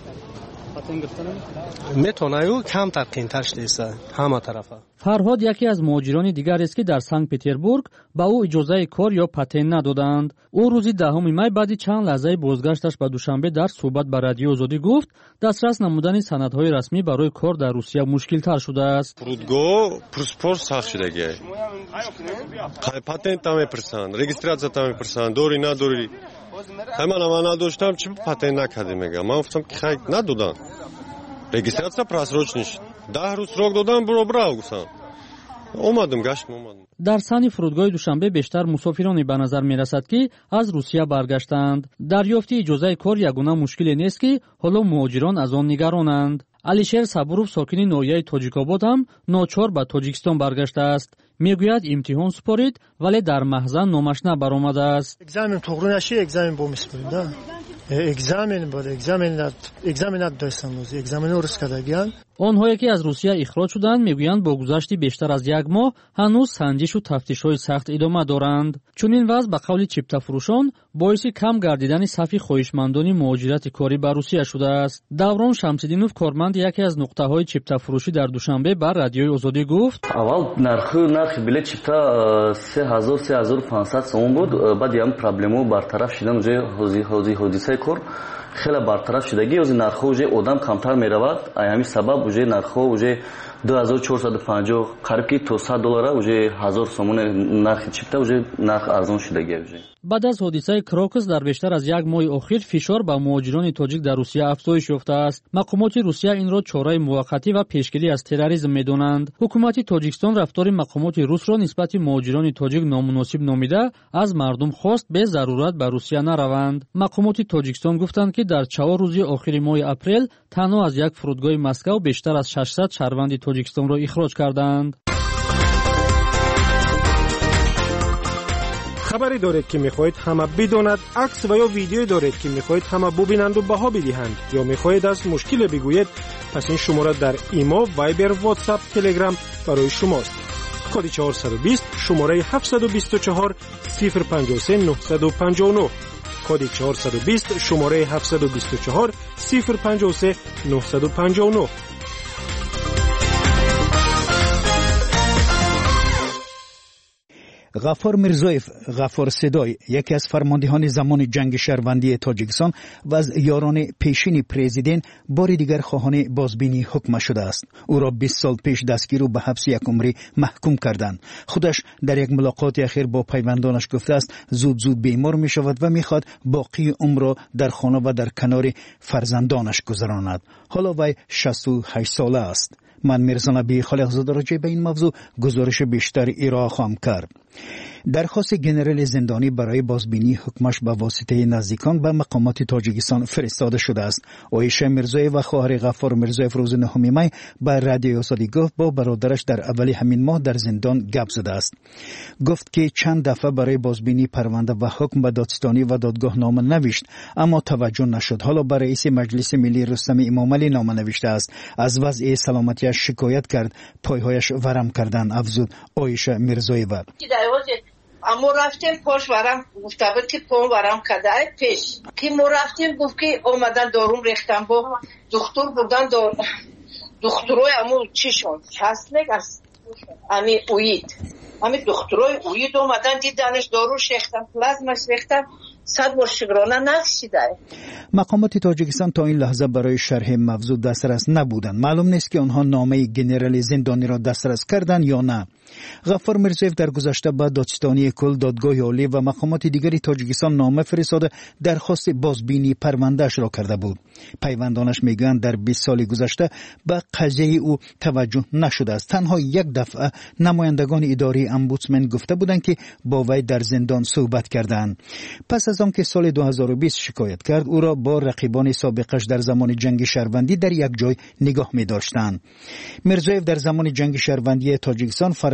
метонаю камтар қиинтар шудеса ҳама тарафа. фарҳод яке аз муҳоҷирони дигарест ки дар санкт петербург ба ӯ иҷозаи кор ё патент надоданд. ӯ рӯзи 10 май баъди чанд лаҳзаи бозгашташ ба душанбе дар суҳбат ба радиои озодӣ гуфт дастрас намудани санадҳои расмӣ барои кор дар русия мушкилтар шудааст. фурудгоҳ пурспор сахт шудагиай. патентам мепурсанд, регистратсиятам мепурсанд, дори надори. ман надоштам, чӣ патент накардӣ мегӯям. ман гуфтам ки хай надодам. регистратсия просрочниш. 10 рӯз срок додам, биро брав гуфтам. омадам, гаштам омадам. дар сани фурудгоҳи душанбе бештар мусофироне ба назар мерасад ки аз русия баргаштанд. дарёфти иҷозаи кор ягона мушкиле нест ки ҳоло муҳоҷирон аз он нигаронанд. алишер сабуров сокини ноҳияи тоҷикобод ҳам ночор ба тоҷикистон баргаштааст. мегӯяд имтиҳон супорид, вале дар маҳзан номаш набаромадааст. экзамен туғру наши, экзамен бо мисбурим да. экзамен бод, экзамен надоштам, экзамен рус кардагиан. онҳое ки аз русия ихроҷ шуданд мегӯянд бо гузашти бештар аз як моҳ ҳанӯз санҷишу тафтишҳои сахт идома доранд. чунин вазъ ба қавли чиптафурӯшон боиси кам гардидани сафи хоҳишмандони муҳоҷирати корӣ ба русия шудааст. даврон шамсиддинов корманди яке аз нуқтаҳои чиптафурӯшӣ дар душанбе ба радиои озодӣ гуфт: аввал нархи билет чипта 3500 сомон буд. баъди ҳам проблемаҳо бартараф шудан, уже ҳодисаи кор хеле бартараф шудагӣ, ози нархҳо уже одам камтар меравад. ҳамин сабаб уже нархҳо уже 2450 қариб ки то $100 уже 1000 сомон нархи чипта уже нарх арзон шудагӣ. уже баъд аз ҳодисаи крокус дар бештар аз як моҳи охир фишор ба муҳоҷирони тоҷик дар русия афзоиш ёфтааст. мақомоти русия инро чораи муваққатӣ ва пешгирӣ аз терроризм медонанд. ҳукумати тоҷикистон рафтори мақомоти русро нисбати муҳоҷирони тоҷик номуносиб номида аз мардум хост бе зарурат ба русия нараванд. мақомоти тоҷикистон гуфтанд ки дар 4 рӯзи охири моҳи апрел танҳо аз як фурудгоҳи Москав бештар аз 600 шаҳрванди тоҷикистонро ихроҷ карданд. خبری دارید که میخواهید همه بداند، عکس و یا ویدیویی دارید که میخواهید همه ببینند و بها بدهند یا میخواهید از مشکل بگویید، پس این شماره در ایما، وایبر، واتساپ، تلگرام برای شماست. کد 420 شماره 724 053 959. کد 420 شماره 724 053 959. غفار میرزایف غفار صدای یکی از فرماندهان زمان جنگ شهروندی تاجیکستان و از یاران پیشین پرزیدنت بار دیگر خواهان بازبینی حکم شده است. او را 20 سال پیش دستگیر و به حبس یک عمری محکوم کردند. خودش در یک ملاقات اخیر با پیوندانش گفته است زود بیمار می شود و می خواد باقی عمر را در خانه و در کنار فرزندانش گذراند. حالا وی 68 ساله است. من میرزا نبی خالقزاده راجع به این موضوع گزارش بیشتر ارائه خواهم کرد. درخواست گنرال زندانی برای بازبینی حکمش به واسطه نزدیکان به مقامات تاجیکستان فرستاده شده است. عایشه میرزایف و خواهر غفار میرزایف روز 9 می به رادیوی آزادی گفت با برادرش در اول همین ماه در زندان گپ زده است. گفت که چند دفعه برای بازبینی پرونده و حکم به دادستانی و دادگاه نامه نوشت اما توجه نشد. حالا به رئیس مجلس ملی رستم امامعلی نامه نوشته است. از وضع سلامتیش شکایت کرد، پایهایش ورم کردن افزود عایشه میرزایف. اما رفتیم پاش ورم گفته بود که پام ورم کده پیش که ما رفتیم گفت که آمدن داروم ریختن با دکتر بودن دکترای اما چی شد فصلک از امی اوید امی دکترای اوید آمدن دیدنش دارو ریختن پلازمش ریختن 100 بار شکرانه نکشیده. مقامات تاجیکستان تا این لحظه برای شرح موضوع دسترس نبودند. معلوم نیست که آنها نامه گنرال زندانی را دسترس کردند یا نه. غفار میرزایف در گذشته به دادستانی کل، دادگاه عالی و مقامات دیگری تاجیکستان نامه فرستاده درخواست بازبینی پروندهش را کرده بود. پیوندانش میگویند در 20 سال گذشته به قضیه او توجه نشده است. تنها یک دفعه نمایندگان اداره امبودسمن گفته بودند که با وی در زندان صحبت کردند. پس از آنکه سال 2020 شکایت کرد، او را با رقیبان سابقش در زمان جنگ شهروندی در یک جای نگاه می داشتند. میرزایف در زمان جنگ شهروندی تاجیکستان فرمانده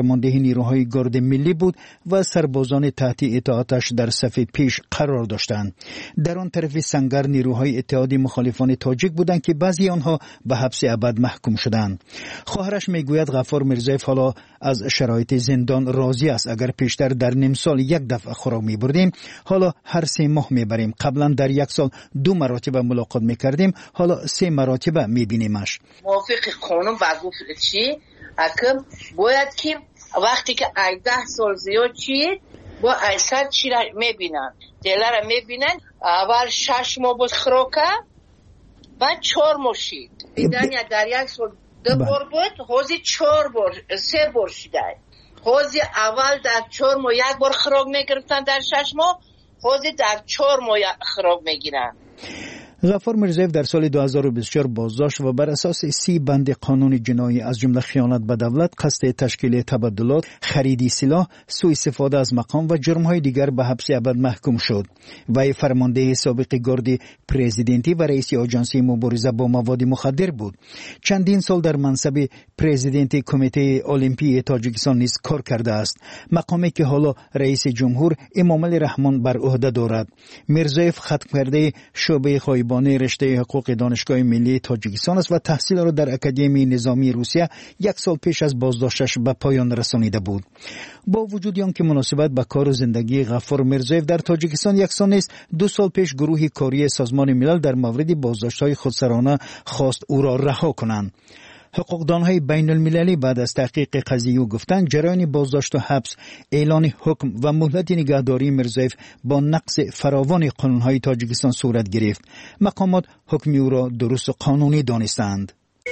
فرمانده نیروهای گارد ملی بود و سربازان تحت اطاعتش در صف پیش قرار داشتند. در آن طرف سنگر نیروهای اتحادی مخالفان تاجیک بودند که بعضی آنها به حبس ابد محکوم شدند. خواهرش میگوید غفار میرزایف حالا از شرایط زندان راضی است. اگر پیشتر در نیم سال یک دفعه خوراک می‌بردیم، حالا هر 3 ماه می‌بریم. قبلا در یک سال 2 مرتبه ملاقات می‌کردیم، حالا 3 مرتبه می‌بینیمش. موافق قانون و گفت چی؟ حکم باید که وقتی که 10 سال زیاد چی با ایسر چی را می‌بینن، دلار را می‌بینن. اول 6 ماه بود خوراک، بعد 4 ماه شید. دیدن یا در یک سال 2 بار بود، حوزی 4 بار 3 بار شده. حوزی اول در 4 ماه 1 بار خوراک میگرفتن، در 6 ماه حوزی در 4 ماه خوراک میگیرن. غفار میرزایف در سال 2024 بازداشت و بر اساس 30 بند قانون جنایی از جمله خیانت به دولت، قصد تشکیل تبدلات، خرید سلاح، سوء استفاده از مقام و جرم‌های دیگر به حبس ابد محکوم شد. وی فرمانده سابق گارد پرزیدنتی و رئیس آژانسی مبارزه با مواد مخدر بود. چندین سال در منصب پرزیدنت کمیته المپی تاجیکستان نیز کار کرده است، مقامی که حالا رئیس جمهور امامعلی رحمان بر عهده دارد. میرزایف ختم کرده شعبه بانه رشته حقوق دانشگاه ملی تاجیکستان است و تحصیل را در اکادمی نظامی روسیه 1 سال پیش از بازداشتش به پایان رسانیده بود. با وجود آنکه مناسبت به کار و زندگی غفار میرزایف در تاجیکستان یکسان نیست، 2 سال پیش گروه کاری سازمان ملل در مورد بازداشت‌های خودسرانه خواست او را رها کنند. حقوقدانهای بین المللی بعد از تحقیق قضیه گفتند جریان بازداشت و حبس، اعلان حکم و مهلت نگهداری میرزایف با نقض فراوان قانونهای تاجیکستان صورت گرفت. مقامات حکم او را درست و قانونی دانستند.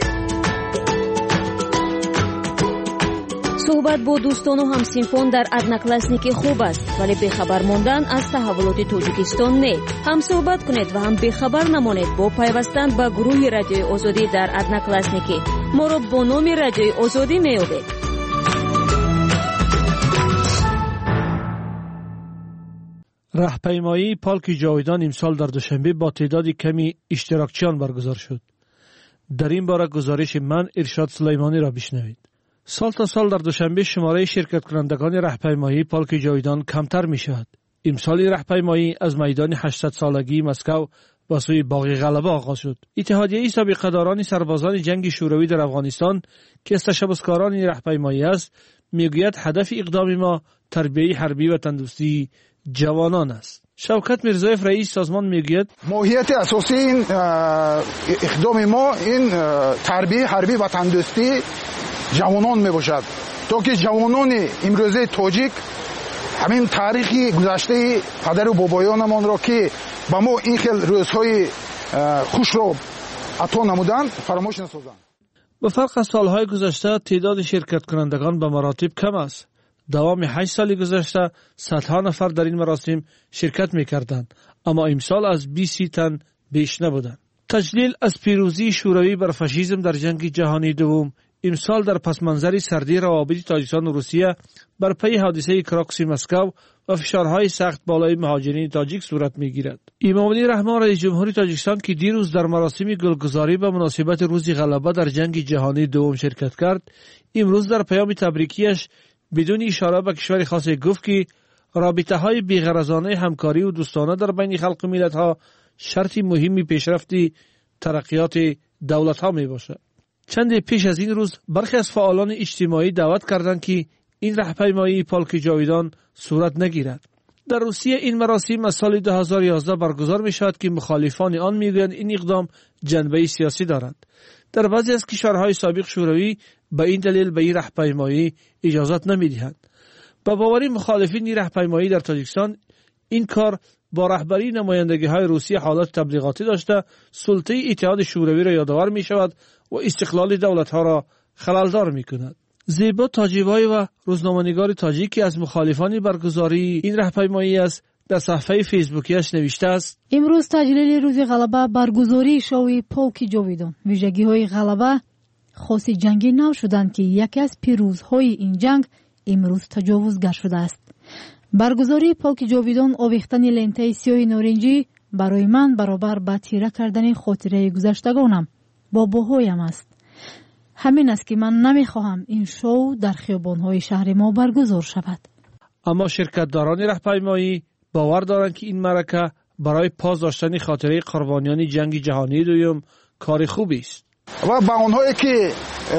صحبت با دوستان و همسینفان در ادناکلاسنیکی خوب است، ولی بخبر موندن از تحولات تاجیکستان نه. هم صحبت کنید و هم بخبر نمانید با پیوستن به گروه رادیوی آزادی در ادناکلاسنیکی. ما را با نام رادیوی آزادی می‌یابید. راهپیمایی پارک جاویدان امسال در دوشنبه با تعداد کمی اشتراکچیان برگزار شد. در این باره گزارش من ارشاد سلیمانی را بشنوید. سال تا سال در دوشنبه شماره شرکت کنندگان راهپیمایی پارک جاویدان کمتر می شود. امسال راهپیمایی از میدان 800 سالگی مسکو به سوی باغ غلبه آغاز شد. اتحادیه سابقه‌داران سربازان جنگ شوروی در افغانستان که از تشبثکاران راهپیمایی است میگوید هدف اقدام ما تربیت حربی و تندرستی جوانان است. شوکت میرزایف رئیس سازمان میگوید ماهیت اساسی این اقدام ما این تربیت حربی و تندرستی جوانان میباشد تا که جوانان امروزه تاجیک همین تاریخی گذشته پدر و بابایانمان را که با ما این خیل روزهای خوش را عطا نمودند فراموش نسازند. به فرق از سالهای گذشته تعداد شرکت کنندگان به مراتب کم است. دوام 8 سال گذشته صدها نفر در این مراسم شرکت میکردند، اما امسال از 20 تن بیش نبودند. تجلیل از پیروزی شوروی بر فاشیسم در جنگ جهانی دوم امسال در پس منظر سردی روابط تاجیکستان و روسیه بر پی حادثه کراکسی مسکو و فشارهای سخت بالای مهاجرین تاجیک صورت میگیرد. امامعلی رحمان رئیس جمهوری تاجیکستان که دیروز در مراسم گلگزاری به مناسبت روز غلبه در جنگ جهانی دوم شرکت کرد، امروز در پیام تبریکیش بدون اشاره به کشور خاص گفت که رابطه‌های بی‌غرضانه همکاری و دوستانه در بین خلق و ملت‌ها شرط مهمی پیشرفت ترقیات دولت‌ها میباشد. چند پیش از این روز برخی از فعالان اجتماعی دعوت کردند که این راهپیمایی پارک جاویدان صورت نگیرد. در روسیه این مراسم از سال 2011 برگزار می شود که مخالفان آن میگویند این اقدام جنبه سیاسی دارد. در بعضی از کشورهای سابق شوروی به این دلیل به این راهپیمایی اجازت نمیدهند. با باور مخالفین این راهپیمایی در تاجیکستان این کار با رهبری نمایندگی‌های روسیه حالت تبلیغاتی داشته سلطه اتحاد شوروی را یادآور می شود و استقلال دولت‌ها را خلل‌دار می‌کند. زیبا تاجیبایی و روزنامه‌نگار تاجیکی از مخالفان برگزاری این راهپیمایی است در صفحه فیسبوکیش نوشته است: امروز تجلیل روز غلبه برگزاری شوی پارک جاویدان. ویژگی‌های غلبه خاص جنگی نو شدند که یکی از پیروزهای این جنگ امروز تجاوزگر شده است. برگزاری پارک جاویدان آویختن لنته سیاه نارنجی برای من برابر با تیره کردن خاطره گذشتگانم با بابایم است. همین است که من نمیخواهم این شو در خیابان‌های شهر ما برگزار شود. اما شرکت‌داران راهپیمایی باور دارند که این معرکه برای پاسداشتن خاطره قربانیان جنگ جهانی دوم کار خوبی است. و با اونهایی که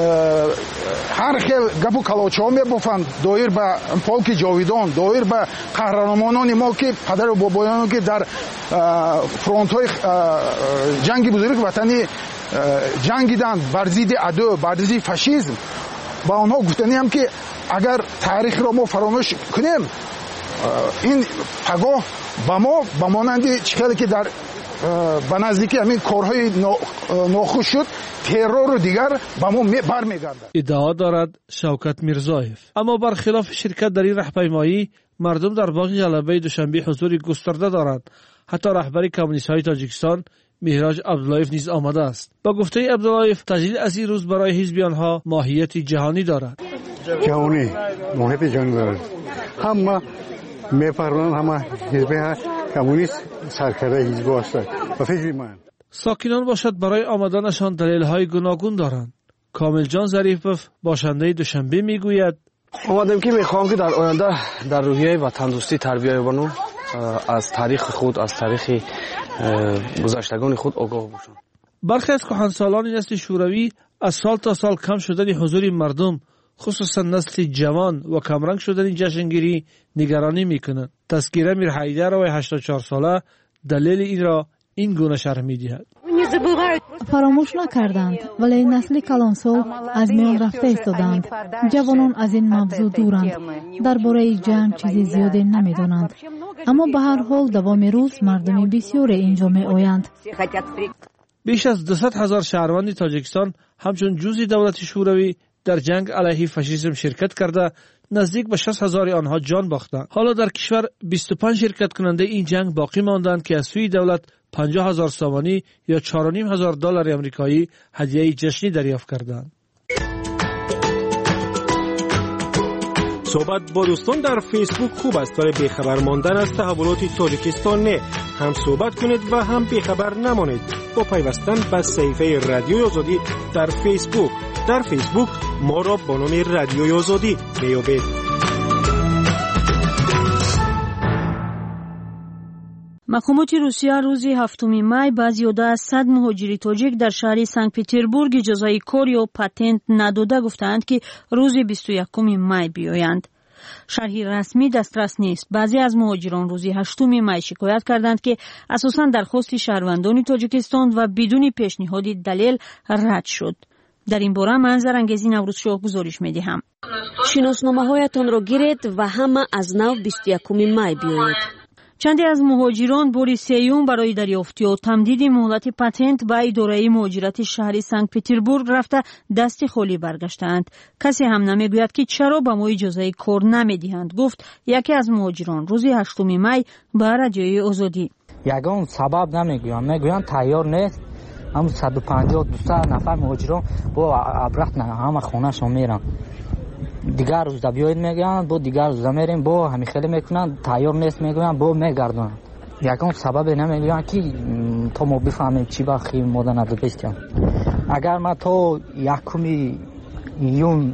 هر خیل گپو کلاش‌ها می‌بافند دایر به پولک جاویدان، دایر به قهرمانان ما که پدر و بابایان که در فرانت‌های جنگ بزرگ وطنی جنگیدند بر ضد عدو، بر ضد فاشیسم، با اونها گفتنیم که اگر تاریخ را ما فراموش کنیم این پگاه با ما به مانند چیزی که در به نزدیکی همین کارهای ناخوش شد ترور رو دیگر با ما برمیگردد. ادعا دارد شوکت میرزایف. اما برخلاف شرکت در این راهپیمایی مردم در باغ غلبه دوشنبه حضور گسترده دارند. حتی رهبر کمونیست های تاجیکستان مهراج عبداللهیف نیز آمده است. با گفته عبداللهیف تجلیل از این روز برای حزب آنها ماهیت جهانی دارد. جهانی ماهیت جهانی دارد. همه میپرونند همه حزب کمونیست سرکرده حزب هستند و فکر من ساکنان باشد برای آمدنشان دلیل‌های گوناگون دارند. کامل جان ظریفوف باشنده دوشنبه میگوید اومدم که میخوام که در آینده در روحیه و تندرستی تربیت بانو از تاریخ خود، از تاریخ گذشتگان خود آگاه باشم. برخی از کهنسالان نسل شوروی از سال تا سال کم شدن حضور مردم، خصوصا نسل جوان و کمرنگ شدن جشنگیری نگرانی میکنند. تذکره میر حیدر و 84 ساله دلیل این را این گونه شرح میدهد. فراموش نکردند ولی نسل کلانسال از میان رفته ایستادند. جوانان از این موضوع دورند. درباره جنگ چیزی زیادی نمیدانند. اما به هر حال دوام روز مردم بسیار اینجا می آیند. بیش از 200,000 شهروند تاجیکستان همچون جزء دولت شوروی در جنگ علیه فاشیسم شرکت کرده نزدیک به 60,000 آنها جان باختند. حالا در کشور 25 شرکت کننده این جنگ باقی ماندند که از سوی دولت 50,000 سومانی یا $4,500 آمریکایی هدیه جشنی دریافت کردند. صحبت با دوستان در فیسبوک خوب است ولی بیخبر ماندن از تحولات تاجیکستان نه. هم صحبت کنید و هم بیخبر نمانید با پیوستن به صفحه رادیوی آزادی در فیسبوک. در فیسبوک ما را با نام رادیوی آزادی میابید. مقامات روسیه روز 7 می به زیاده از 100 مهاجر تاجیک در شهر سنت پترزبورگ اجازه کار یا پتنت نداده گفتند که روز 21 می بیایند. شرحی رسمی دسترس نیست. بعضی از مهاجران روز 8 می شکایت کردند که اساساً درخواست شهروندان تاجیکستان و بدون پیشنهاد دلیل رد شد. در این باره منظر انگیزی نوروز شاه گزارش می‌دهم. شناسنامه‌هایتان را گیرید و همه از نو 21 می بیایید. چندی از مهاجران باری سیوم برای دریافت یا تمدید مهلت پتنت به اداره مهاجرت شهر سنت پترزبورگ رفته دست خالی برگشتند. کسی هم نمیگوید که چرا به ما اجازه کار نمیدهند، گفت یکی از مهاجران روز 8 می به رادیوی آزادی. یگان سبب نمیگویند، میگویند تیار نیست. هم 150-200 نفر مهاجران با ابرخت همه خونه‌شون میرن. دیگر روز بیاید میگن با دیگر روز میریم با همین خیلی میکنن تیار نیست میگن با میگردن. یکم سبب نمیگن که تو ما بفهمیم چی با خیلی مدن از بستیم. اگر ما تو یکمی یون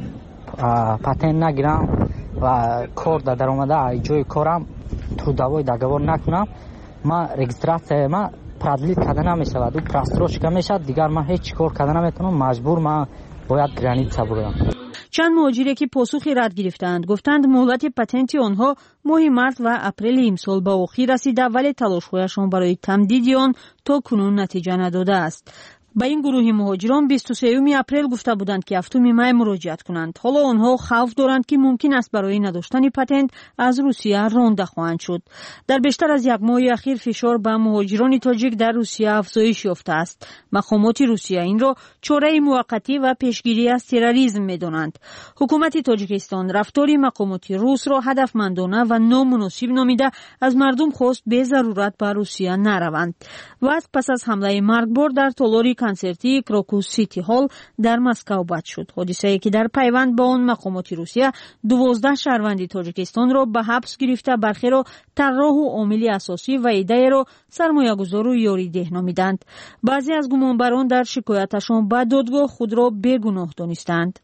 پتن نگیرم و کار در اومده جای کارم تو دوای دگوار نکنم ما رجیستراسیون ما پردلیت کردن نمیشود و پراستروشکا میشد دیگر ما هیچ کار کردن نمیتونم مجبور ما باید گرانیت برم. چند مهاجری که پاسخی رد گرفتند گفتند مهلت پتنت آنها ماه مارس و اپریل امسال به آخر رسیده ولی تلاش‌هایشان برای تمدید آن تا کنون نتیجه نداده است. با این گروه مهاجران 23 اپریل گفته بودند که 7 می مراجعت کنند. حالا آنها خوف دارند که ممکن است برای نداشتن پتنت از روسیه رانده خواهند شد. در بیشتر از یک ماه اخیر فشار به مهاجران تاجیک در روسیه افزایش یافته است. مقامات روسیه این را چاره موقتی و پیشگیری از تروریسم می‌دانند. حکومت تاجیکستان رفتار مقامات روس را هدفمندانه و نامناسب نامیده از مردم خواست به ضرورت به روسیه نروند. و پس از حمله مرگبار در تالار концерти Крокус Сити Hall дар Москав бад шуд. ҳодисае ки дар пайванд ба он мақомоти Русия 12 шаҳрванди Тоҷикистонро ба ҳабс гирифта бархеро тарроҳу омили асосӣ ва идеяро сармоягузору ёридеҳ номиданд. баъзе аз гумонбарон дар шикояташон ба додгоҳ худро бегуноҳ донистанд.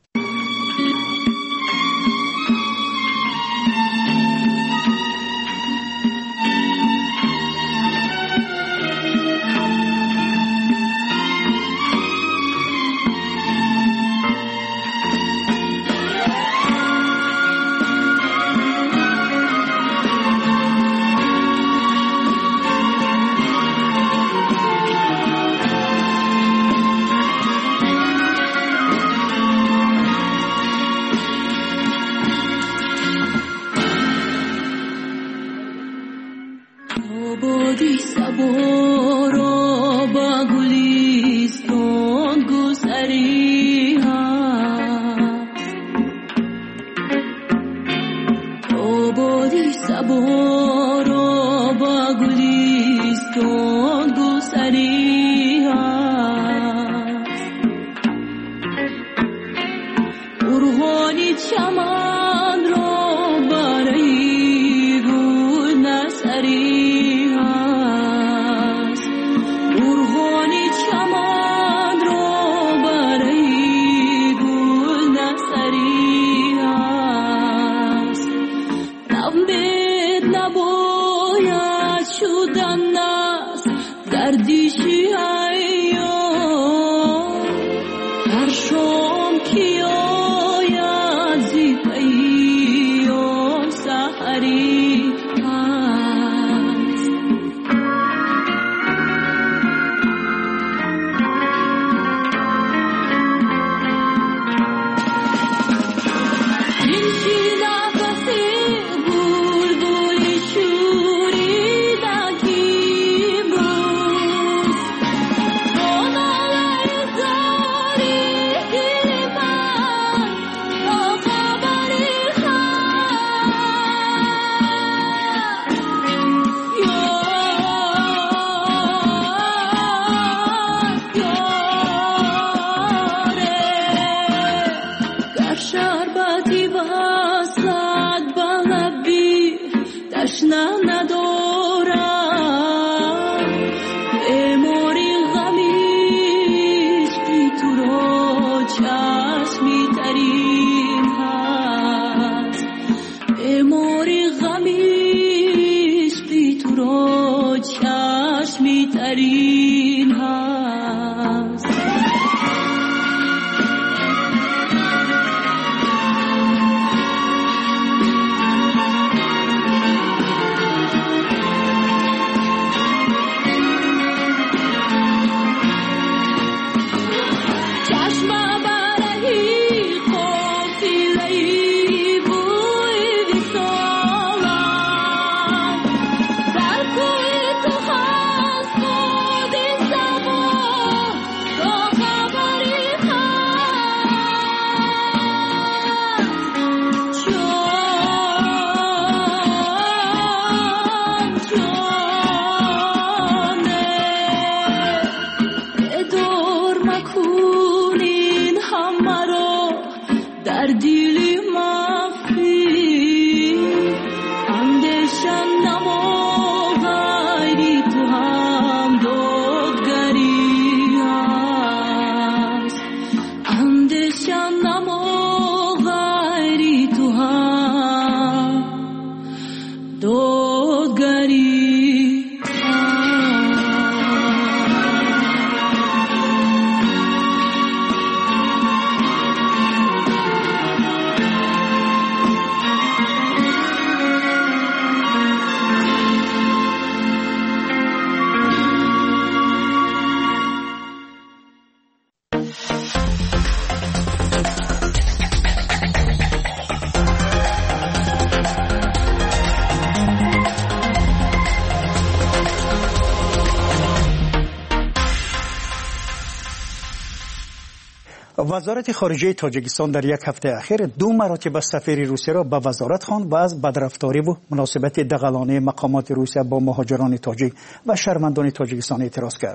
وزارت خارجه تاجیکستان در یک هفته اخیر 2 مراتب سفیر روسیه را به وزارت خواند و از بدرفتاری و مناسبت دغلانه مقامات روسیه با مهاجران تاجیک و شهروندان تاجیکستان اعتراض کرد.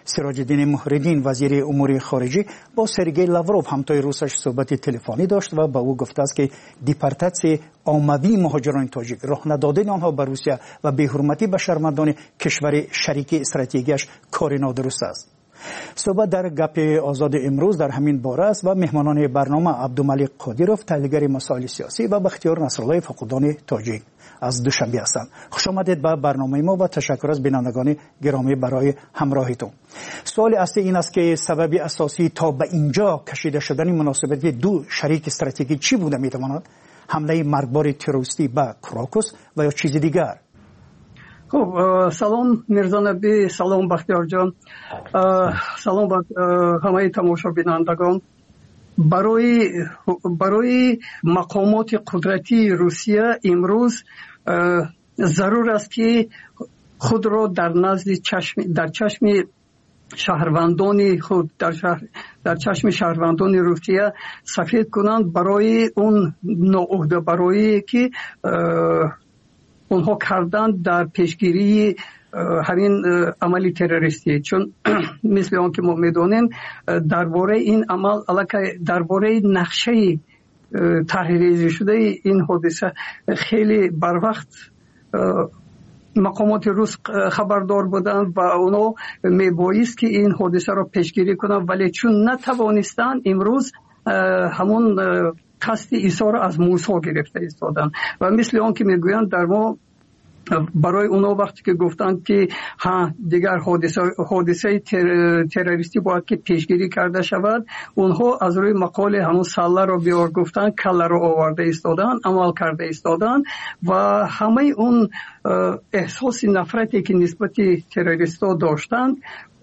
سراج‌الدین محردین وزیر امور خارجه با سرگئی لاوروف همتای روسش صحبت تلفنی داشت و با او گفته است که دیپورتاسیون آمدی مهاجران تاجیک، راه ندادن آنها به روسیه و بی‌حرمتی به شهروندان کشور شریک استراتژیکش کار نادرست است. صحبت در گپ آزاد امروز در همین باره است و مهمانان برنامه عبدالملک قادیروف تحلیلگر مسائل سیاسی و بختیار نصرالله فقودان تاجیک از دوشنبه هستند. خوش آمدید به برنامه ما و تشکر از بینندگان گرامی برای همراهیتون. سوال اصلی این است که سبب اساسی تا به اینجا کشیده شدن مناسبت دو شریک استراتژیکی چی بوده میتواند؟ حمله مرگبار تروریستی به کراکوس و یا چیز دیگر؟ خب سلام میرزا نبی، سلام بختیار جان، سلام به همه تماشا بینندگان. برای مقامات قدرتی روسیه امروز ضرور است که خود را در نزد در چشم شهروندان خود در چشم شهروندان روسیه سفید کنند برای اون ناعهده برای که اونها کردند در پیشگیری همین عملی تروریستی. چون مثل آن که ما میدونیم درباره این عمل درباره نقشه تحریری شده این حادثه خیلی بر وقت مقامات روس خبردار بودند و اونا میبایست که این حادثه را پیشگیری کنند، ولی چون نتوانستند امروز همون قصد ایثار از موسی گرفته ایستادن و مثل آن که میگویند در ما برای اونا وقتی که گفتند که دیگر حادثه تروریستی باید که پیشگیری کرده شود، اونها از روی مقال همون سله را بیار گفتند، کله را آورده ایستادن، عمل کرده ایستادن و همه اون احساس نفرتی که نسبت تروریستا داشتند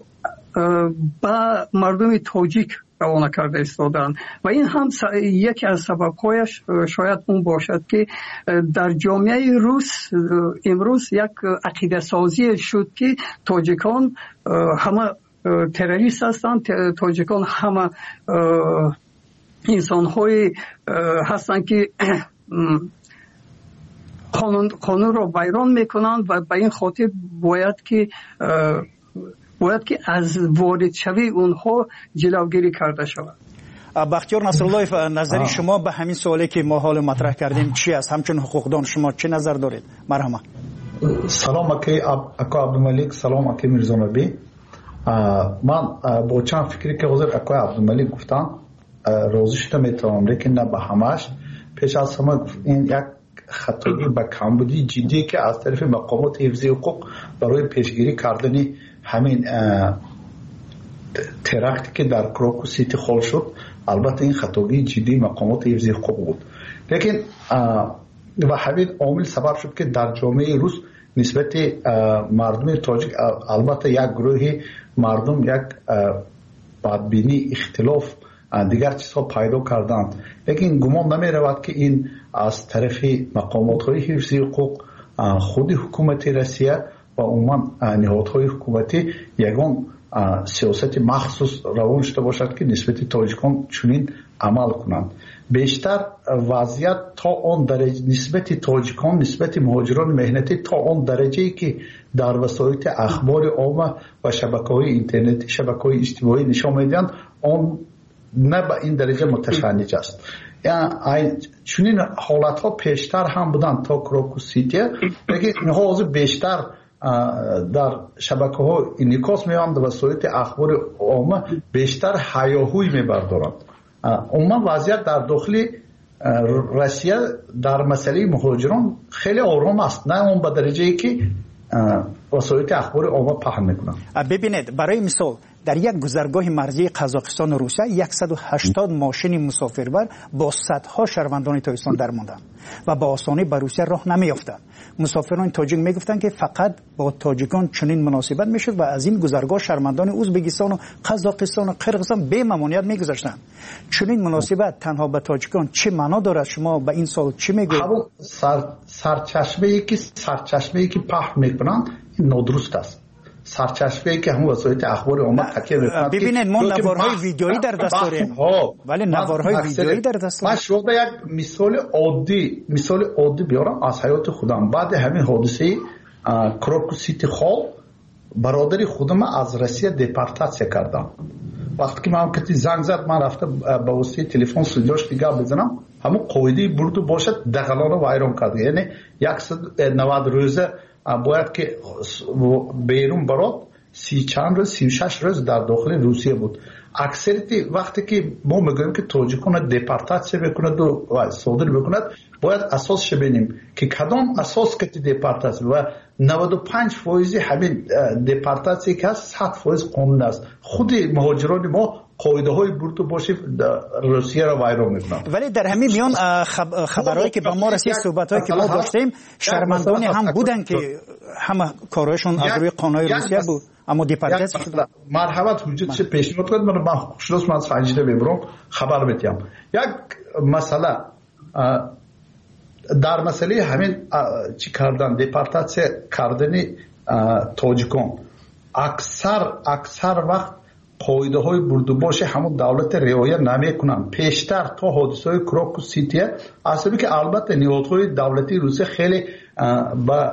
با مردم تاجیک روانه کرده ایستادن و این هم یکی از سبب‌هایش شاید اون باشد که در جامعه روس امروز یک عقیده سازی شد که تاجیکان همه تروریست هستند، تاجیکان همه انسان‌های هستند که قانون را ویران میکنند و به این خاطر باید که از وارد شوی اونها جلوگیری کرده شود. بختیار نصرالله، نظری شما به همین سوالی که ما حال مطرح کردیم چی است؟ همچون حقوقدان شما چه نظر دارید؟ مرحبا. سلام اکا عبدالملک، سلام اکا میرزا نبی. من با چند فکری که حضور اکا عبدالملک گفتن راضی شده میتونم، لیکن نه به همش. پیش از همه این یک خطایی به کمبودی جدی که از طرف مقامات حفظی حقوق برای پیشگیری کردن همین ترکتی که در کراکوس سیتی خال شد، البته این خطایی جدی مقامات حفظی حقوق بود، لیکن و همین عامل سبب شد که در جامعه روس نسبت مردم تاجیک البته یک گروه مردم یک بدبینی، اختلاف، دیگر چیزها پیدا کردند، لیکن گمان نمی رود که این از طرف مقامات های حفظی حقوق، خود حکومت روسیه و عموما نهادهای حکومتی یگان سیاست مخصوص روان شده باشد که نسبت تاجیکان چنین عمل کنند. بیشتر وضعیت تا آن درجه نسبت تاجیکان، نسبت مهاجران مهنتی تا آن درجه‌ای که در وسایل اخبار عامه و شبکه‌های اینترنتی، شبکه‌های اجتماعی نشان می‌دهند، آن نه به این درجه متشنج است. یعنی چنین حالت‌ها پیشتر هم بودند تا کراکوس سیتی، لیکن اینها بیشتر در شبکه‌ها انعکاس می‌یابند و وسایل اخبار عامه بیشتر هیاهوی می‌بردارند. عموما وضعیت در داخل روسیه در مسئله مهاجران خیلی آرام است، نه اون به درجه‌ای که وسایل اخبار عامه پهن می‌کنند. ببینید برای مثال در یک گذرگاه مرزی قزاقستان و روسیه 180 ماشین مسافربر با صدها شهروندان تاجیکستان درماندند و با آسانی به روسیه راه نمی‌یافتند. مسافران تاجیک میگفتند که فقط با تاجیکان چنین مناسبت میشد و از این گذرگاه شهروندان ازبکستان و قزاقستان و قرقیزستان به ممانعت میگذاشتند. چنین مناسبت تنها به تاجیکان چه معنا دارد؟ شما به این سال چی میگویید؟ سرچشمه‌ای که پخش میکنند نادرست است. سرچشمه‌ای که همون وسایل اخبار عامه تکیه می‌کنند. ببینید ما نوارهای ویدیویی در دست داریم، ولی نوارهای ویدیویی در دست داریم. من شما یک مثال عادی بیارم از حیات خودم. بعد همین حادثه کراکوس سیتی خال برادری خودم از روسیه دپارتاسیا کردم. وقتی که من کتی زنگ زد من رفتم با واسطه تلفن صداش دیگه بزنم، همون قاعده برد و باشد دغلان رو ویران کرد. یعنی 190 روزه باید که بیرون برات 30 چند روز 36 روز در داخل روسیه بود. اکثریتی وقتی که ما میگویم که تاجیکان دپارتاسیا بکند و صادر بکند باید اساسش ببینیم که کدام اساس که دپارتاسیا و 95% همین دپارتاسیا که هست 100% قانون است. خود مهاجران ما قاعده های برد و باشی روسیه را ویران میکنن. ولی در همین میان خبرهایی که با ما رسید، صحبتایی که ما داشتیم، شرمندانی هم بودن که همه کارهایشون از روی قانونهای روسیه بود اما دپارتاسیا شد. مرحبت وجود چه پیشنهاد کرد من خوشروز من سنجیده ببرم خبر بدم. یک مسئله در مسئله همین چی کردن دپارتاسیا کردن تاجیکان اکثر وقت قاعده های بردوباش همون دولت رعایت نمیکنن. پیشتر تا حادثه های کراکو سیتیه اصلا که البته نهادهای دولتی روسیه خیلی با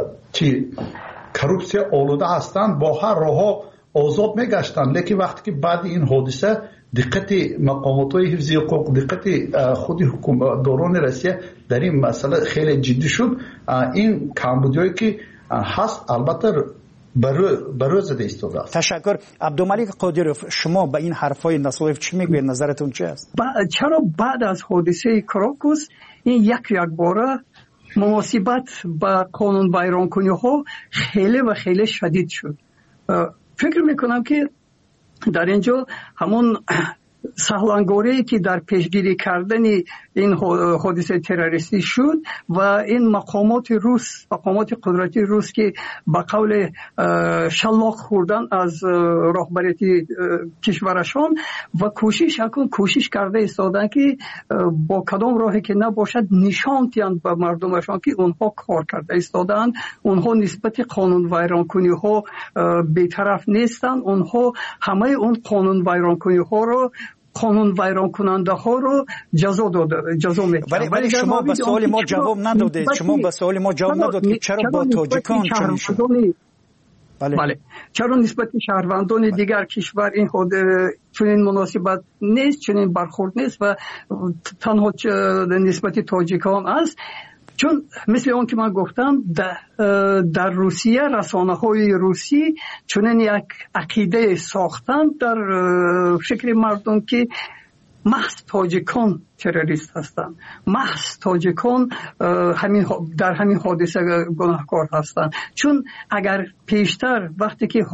کروپسیا آلوده هستند، با هر راه آزاد میگشتن، لیکن وقتی که بعد این حادثه دقت مقامات های حفظی حقوق، دقت خود حکومتداران روسیه در این مسئله خیلی جدی شد. این کمبودیایی که هست البته برای زده ایستاده است. تشکر. عبدالملک قادروف، شما به این حرفای نسلوف چی میگوید؟ نظرتون چه است؟ چرا بعد از حادثه کراکوس این یک باره مناسبت با قانون ویران کنی ها خیلی و خیلی شدید شد. فکر میکنم که در اینجا همون سهلانگاری که در پیشگیری کردن این حادثه تروریستی شد و این مقامات قدرتی روس که با قول شلاق خوردن از رهبریت کشورشان و کوشش کرده ایستادن که با کدام راهی که نباشد نشان دهند به مردمشان که اونها کار کرده ایستادن، اونها نسبت قانون ویران کنی ها بی‌طرف نیستند، اونها همه اون قانون ویران کنی ها رو قانون ویران کننده ها رو جزا میدن. ولی شما به سوال ما جواب ندادید. شما به سوال ما جواب ندادید که چرا با تاجیکان چنین شد؟ بله. چرا نسبت شهروندان دیگر کشور این چنین مناسبت نیست، چنین برخورد نیست و تنها نسبت تاجیکان است؟ چون مثل اون که من گفتم در روسیه رسانه‌های روسی چنین یک عقیده ساختن در فکر مردم که محض تاجیکان تروریست هستند، محض تاجیکان در همین حادثه گناهکار هستند. چون اگر پیشتر وقتی که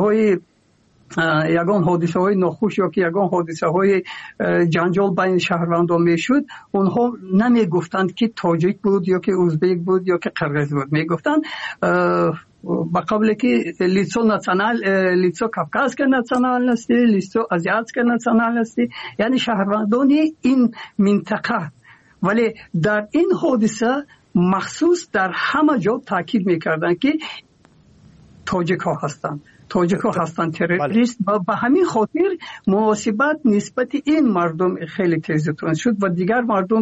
یگان حادثه های ناخوش یا که یگان حادثه های جنجال بین شهروندان میشد، اونها نمی گفتند که تاجیک بود یا که ازبک بود یا که قرغیز بود، می گفتند با قبل که لیتسو کافکاسکا ناسیونالنستی، لیتسو آزیاتسکا ناسیونالنستی، یعنی شهروندان این منطقه. ولی در این حادثه مخصوص در همه جا تاکید میکردند که تاجیک ها هستند تروریست و به همین خاطر مناسبت نسبت این مردم خیلی تیزتون شد و دیگر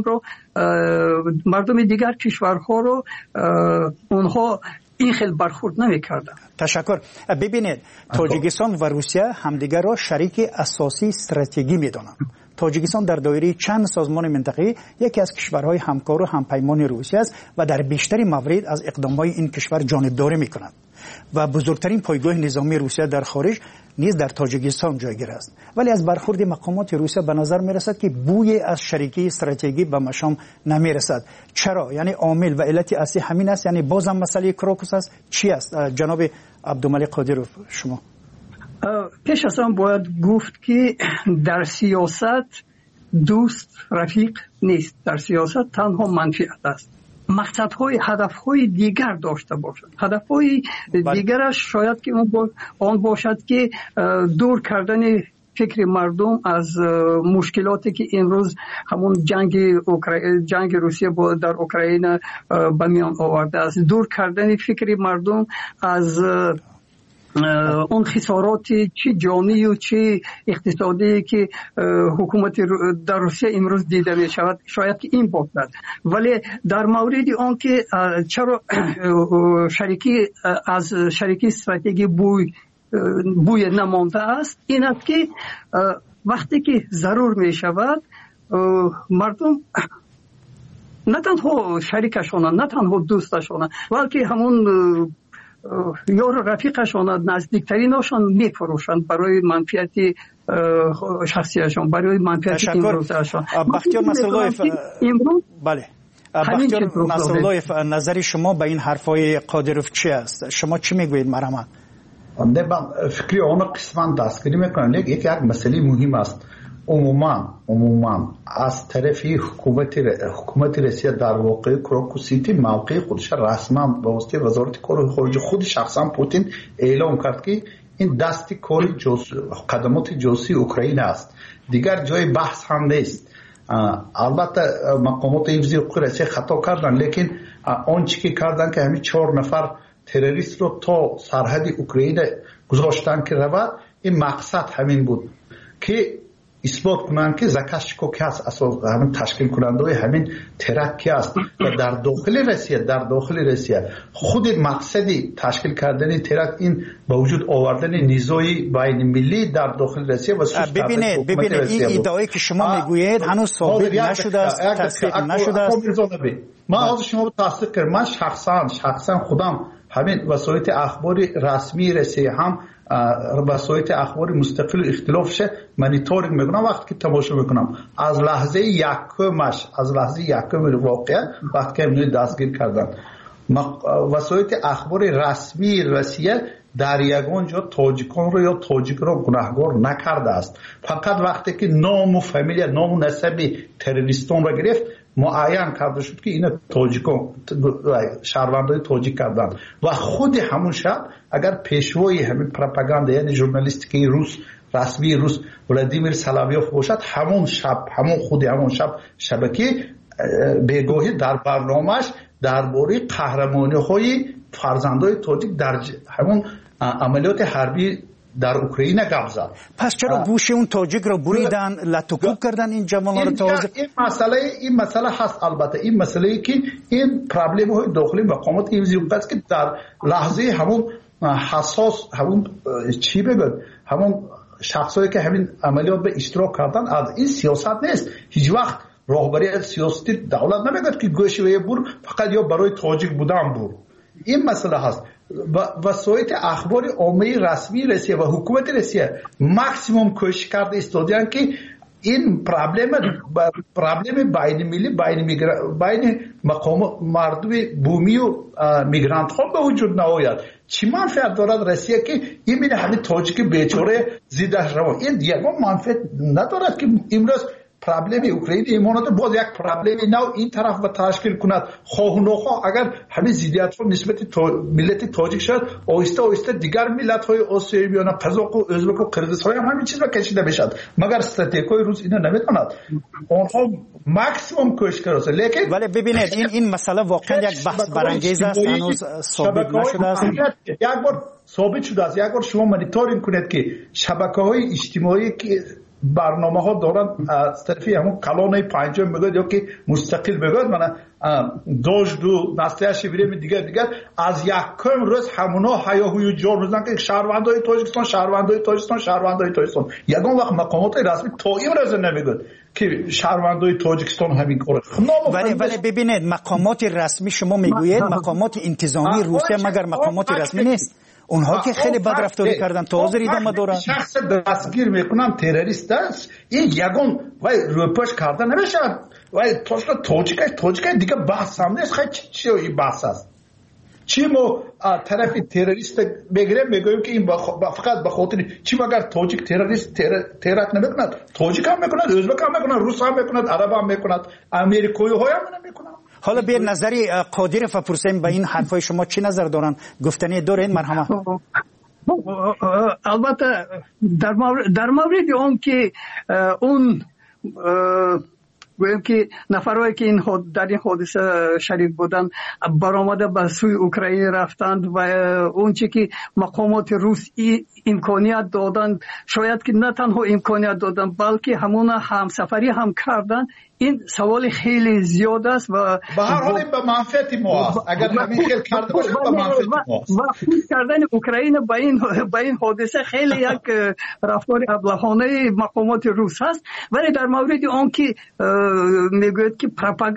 مردم دیگر کشورها رو اونها این خیلی برخورد نمی‌کردند. تشکر. ببینید تاجیکستان و روسیه همدیگر را شریک اساسی استراتژیکی می‌دانند. تاجیکستان در دایره چند سازمان منطقه‌ای یکی از کشورهای همکار و همپیمان روسیه است و در بیشتر موارد از اقدام‌های این کشور جانبداری می‌کند و بزرگترین پایگاه نظامی روسیه در خارج نیز در تاجیکستان جایگیر است. ولی از برخورد مقامات روسیه به نظر می‌رسد که بوی از شریکی استراتژیکی به مشام نمی‌رسد. چرا؟ یعنی عامل و علت اصلی همین است؟ یعنی بازم مسئله کراکوس است؟ چی است؟ جناب عبدالملک قادروف، شما پیش از آن باید گفت که در سیاست دوست رفیق نیست، در سیاست تنها منفعت است. مقصدهای هدفهای دیگر داشته باشد. هدفهای دیگرش شاید که آن باشد که دور کردن فکر مردم از مشکلاتی که امروز همون جنگ روسیه در اوکراین به میان آورده است، دور کردن فکر مردم از اون خسارات چه جانی و چه اقتصادی که حکومت در روسیه امروز دیده می شود شاید که این باشد. ولی در مورد آن که چرا شریکی استراتژی بوی نمانده است، این است که وقتی که ضرور می شود مردم نه تنها شریکشان نه تنها دوستشان بلکه همون یار رفیقشان نزدیکترینشان میفروشند برای منفعت شخصیشان، برای منفعت امروزشان. بختیار نصراللهیف، بله بختیار نصراللهیف، نظر شما به این حرفای قادروف چی است؟ شما چی میگویید مرحمت؟ نه من فکری اون قسمت دستگیری میکنم. یک مسئله مهم است. عموما از طرف حکومت روسیه در واقع کراکوسیتی موقع خودش رسما به واسطه وزارت کار خارجه خود شخصا پوتین اعلام کرد که این دستی کار قدمات جاسوسی اوکراین است، دیگر جای بحث هم نیست. البته مقامات حفظی حقوق روسیه خطا کردن، لیکن آنچه که کردن که همین 4 نفر تروریست رو تا سرحد اوکراین گذاشتن که رود، این مقصد همین بود که اثبات کنند که زاکاشچیکو که اساس همین تشکیل کننده همین ترک است و در داخل روسیه خود مقصدی تشکیل کردن ترک این با وجود آوردن نیزوی بین ملی در داخل روسیه و ببینید این ادعایی که شما میگویید هنوز ثابت نشده است، تصدیق نشده است. من از شما تصدیق کردم. من شخصا خودم همین وسایل اخباری رسمی روسیه هم وسایل اخبار مستقل اختلافش مانیتورینگ میکنم. وقتی که تماشا میکنم از لحظه یکم واقعا وقتی که منو دستگیر کردن وسایل اخبار رسمی روسیه در یگان جا تاجیکان رو یا تاجیک رو گناهکار نکرده است. فقط وقتی که نام و فامیل نام و نسب تروریستان رو گرفت معین کرده شد که این تاجیکان شهروندای تاجیک کردن و خود همون شب اگر پیشوای همین پروپاگاندا یعنی ژورنالیستیک روس رسمی روس ولادیمیر سلاویوف باشد، همون شب شبکه بگاهی در برنامه‌اش درباره قهرمانی‌های فرزندای تاجیک در همون عملیات حربی در اوکراین گپ زد. پس چرا گوش اون تاجیک رو بریدن، لطوکوب کردن این جوان‌ها رو تازه؟ این مسئله هست. البته این مسئله که این پرابلم های داخلی مقامات حفظی حقوق است که در لحظه همون حساس همون چی بگم همون شخصایی که همین عملیات به اشتراک کردن از این سیاست نیست. هیچ وقت راهبری سیاسی دولت نمیگه که گوشه بور فقط یا برای تاجیک بودن بور. این مسئله هست. وسایل اخبار عامه رسمی روسیه و حکومت روسیه ماکسیموم کوشش کرده استادیان که این پرابلم بین ملی بین مقام مردم بومی و میگرانت ها به وجود نآید. چی منفعت دارد روسیه که این میره همین تاجیک بیچاره زیدش رو این دیگه منفعت ندارد که امروز پرابلم اوکراین ایمانات باز یک پرابلم نو این طرف و تشکیل کند. خواه و نخواه اگر همین زیدیت رو نسبت ملت تاجیک شد آهسته دیگر ملت های آسیایی بیانه قزاق و ازبک و قرقیزستان هم همین چیز را کشیده بشد. مگر استراتژیکای روس اینو نمیداند. آنها ماکسیمم کوشش کرده. لیکن ولی ببینید این مسئله واقعا یک بحث برانگیز است، هنوز ثابت نشده است. یک بار ثابت شده است. یک بار شما مانیتورینگ کنید که شبکه‌های اجتماعی که برنامه ها دارن از طرفی همون کلانه پنجم بگوید یا که مستقل بگوید من داشت و نسله شبیره دیگر از یکم روز همونا هیاهوی جار بزنن که شهروندای تاجیکستان یکم وقت مقامات رسمی تا این روز نمیگوید که شهروندای تاجیکستان همین کاره. ولی ببینید مقامات رسمی شما میگویید مقامات انتظامی روسیه مگر مقامات رسمی نیست؟ اونها که خیلی بد رفتاری کردن تا حاضر ادامه دارن. شخص دستگیر میکنن تروریست است این یگان وای روپاش کردن نمیشه وای تاجیک دیگه بحث هم نیست. خیلی چی بحث است؟ چی ما طرف تروریست بگیریم میگویم که این فقط به خاطر چی مگر تاجیک تروریست ترک نمیکند؟ تاجیک هم میکند، ازبک هم میکند، روس هم میکند، عرب هم میکند، امریکایی های هم نمیکنند. حالا به نظری قادروف پرسیم به این حرفای شما چی نظر دارن؟ گفتنی دارین مرحمت؟ البته در مورد اون که اون گویم که نفرایی که در این حادثه شریک بودند برآمده به سوی اوکراین رفتند و اون چی که مقامات روس امکانیت دادند، شاید که نه تنها امکانیت دادند بلکه همون همسفری هم کردند. این سوال خیلی زیاد است و به هر حال به منفعت ما است. اگر همین خیلی کرده باشه به منفعت ما است. و خود کردن اوکراین با این حادثه خیلی یک رفتار ابلهانه مقامات روس هست. ولی در مورد آن که میگوید که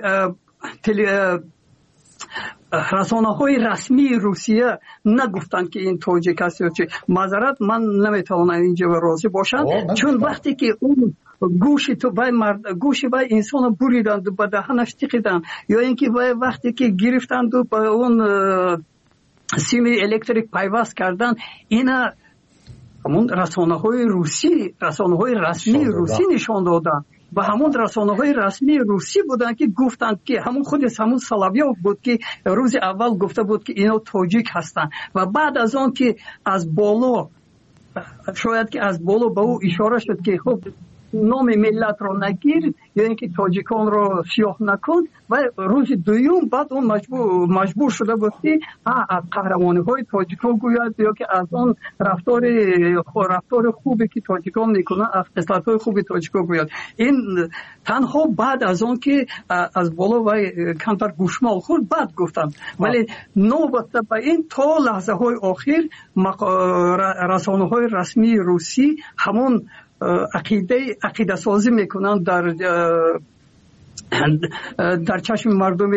رسانه‌های رسمی روسیه نگفتند که این تاجیک است یا چه، معذرت من نمیتوانم اینجا راضی باشم، چون وقتی که اون گوشی بای انسان بریدند و دهنش تکیدند، یا اینکه وقتی که گرفتند و به اون سیم الکتریک پیوست کردند، اینا همون رسانه‌های رسمی روسی نشان دادند و همون رسانه‌های رسمی روسی بودن که گفتند که همون سلاویوف بود که روز اول گفته بود که اینا تاجیک هستند و بعد از آن که از بالا شاید که از بالا به او اشاره شد که خب نام ملت رو نگیر یا اینکه تاجیکان رو سیاه نکن، و روز دوم بعد اون مجبور شده بود که از قهرمانی‌های تاجیکان گوید یا که از اون رفتار خوبی که تاجیکان میکنن، از خصلت‌های خوبی تاجیکان گوید. این تنها بعد از اون که از بالا و کمتر گوشمال خورد بعد گفتم، ولی نوبت به این تا لحظه های آخر رسانه‌های رسمی روسی همون عقیده سازی میکنن در چشم مردم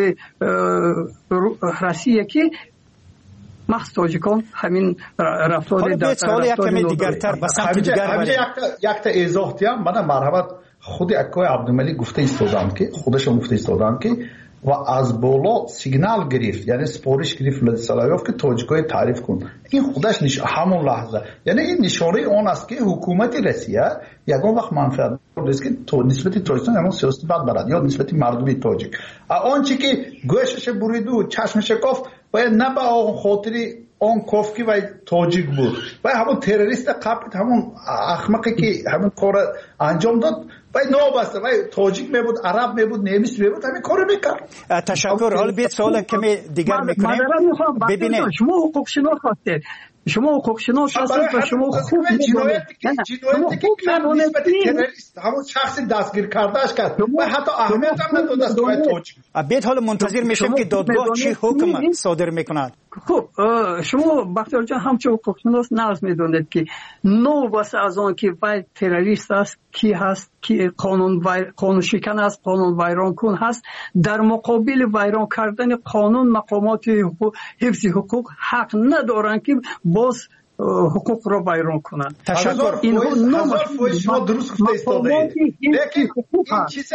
روسیه که محض تاجیکان همین رفتار در سوال یکمی دیگرتر بسمت دیگر یک تا ایزاح دیم. من مرحبت خود اکای عبدالملک گفته ایستادم که خودشون گفته ایستادم که و از بالا سیگنال گرفت، یعنی سپارش گرفت لدسلایوف که تاجیکای تعریف کن. این خودش همون لحظه، یعنی این نشانه اون است که حکومت روسیه یگان وقت منفعت است که نسبت تاجیکستان همون سیاست بد برد یا نسبت مردم تاجیک آنچه که گوشش برید و چشمش کاف باید نه به اون خاطری اون کافکی و تاجیک بود و همون تروریست قبل همون احمقی که همون کار انجام داد و نابسته و تاجیک می بود، عرب می بود، نیمیس می بود، همین کارو میکرد. تشکر. حالا بیت سوال کمی دیگر میکنیم. ببینید شما حقوق شناس هستید، شما حقوق شناس هستید و شما خوب جنایتی که نسبت تروریست همون شخصی دستگیر کردهش کرد و حتی اهمیت هم نداد است که تاجیک. بیت حالا منتظر میشیم که دادگاه چی حکم صادر میکند. خب شما بختیار جان همچون حقوق شناس نظر میدونید که نو واسه از آن که وای تروریست است کی هست، کی قانون شکن است، قانون ویران کن هست، در مقابل ویران کردن قانون مقامات حفظ حقوق حق ندارن که باز حقوق را ویران کنند. تشکر. هزار فوش شما درست گفته ایستاده، لیکن این چیزه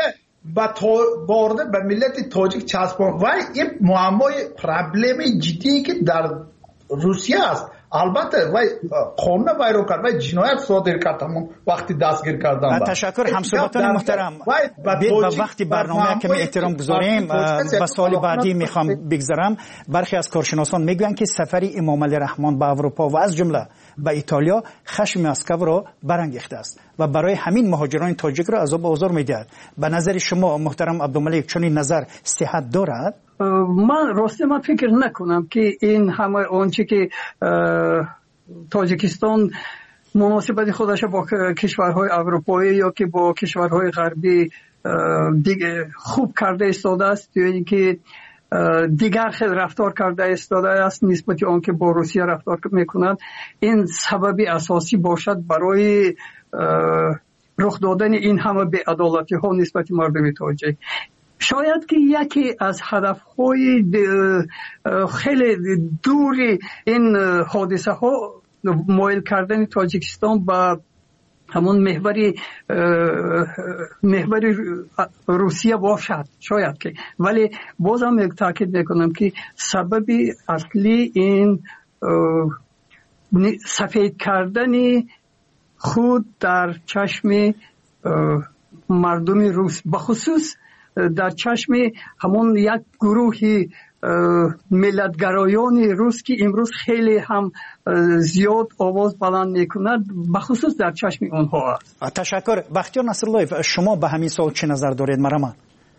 وارد به ملت تاجیک چسبان و این معمای پرابلم جدی که در روسیه است. البته وای قانون ویران کرد و جنایت صادر کرد همون وقتی دستگیر کردن. تشکر همسایگان محترم. به وقتی برنامه کمی احترام گذاریم به سوال بعدی میخوام بگذارم. برخی از کارشناسان میگویند که سفر امام علی رحمان به اروپا و از جمله به ایتالیا خشم مسکو را برانگیخته است و برای همین مهاجران تاجیک را عذاب آزار میدهد. به نظر شما محترم عبدالملک چنین نظر صحت دارد؟ من فکر نکنم که این همه آنچه که تاجیکستان مناسبت خودش با کشورهای اروپایی یا که با کشورهای غربی دیگه خوب کرده ایستاده است یا اینکه دیگر خیلی رفتار کرده ایستاده است نسبت آن که با روسیه رفتار میکنند، این سببی اساسی باشد برای رخ دادن این همه بی‌عدالتی ها نسبت مردم تاجیک. شاید که یکی از هدفهای خیلی دوری این حادثه ها مایل کردن تاجیکستان به همون محور روسیه باشد، شاید که، ولی بازم یک تاکید میکنم که سببی اصلی این سفید کردن خود در چشم مردم روس، بخصوص در چشم همون یک گروهی ملتگرایان روس که امروز خیلی هم زیاد آواز بلند میکنند بخصوص در چشم اونها است. تشکر. بختیار نصرالله، شما به همین سوال چه نظر دارید؟ مرحبا.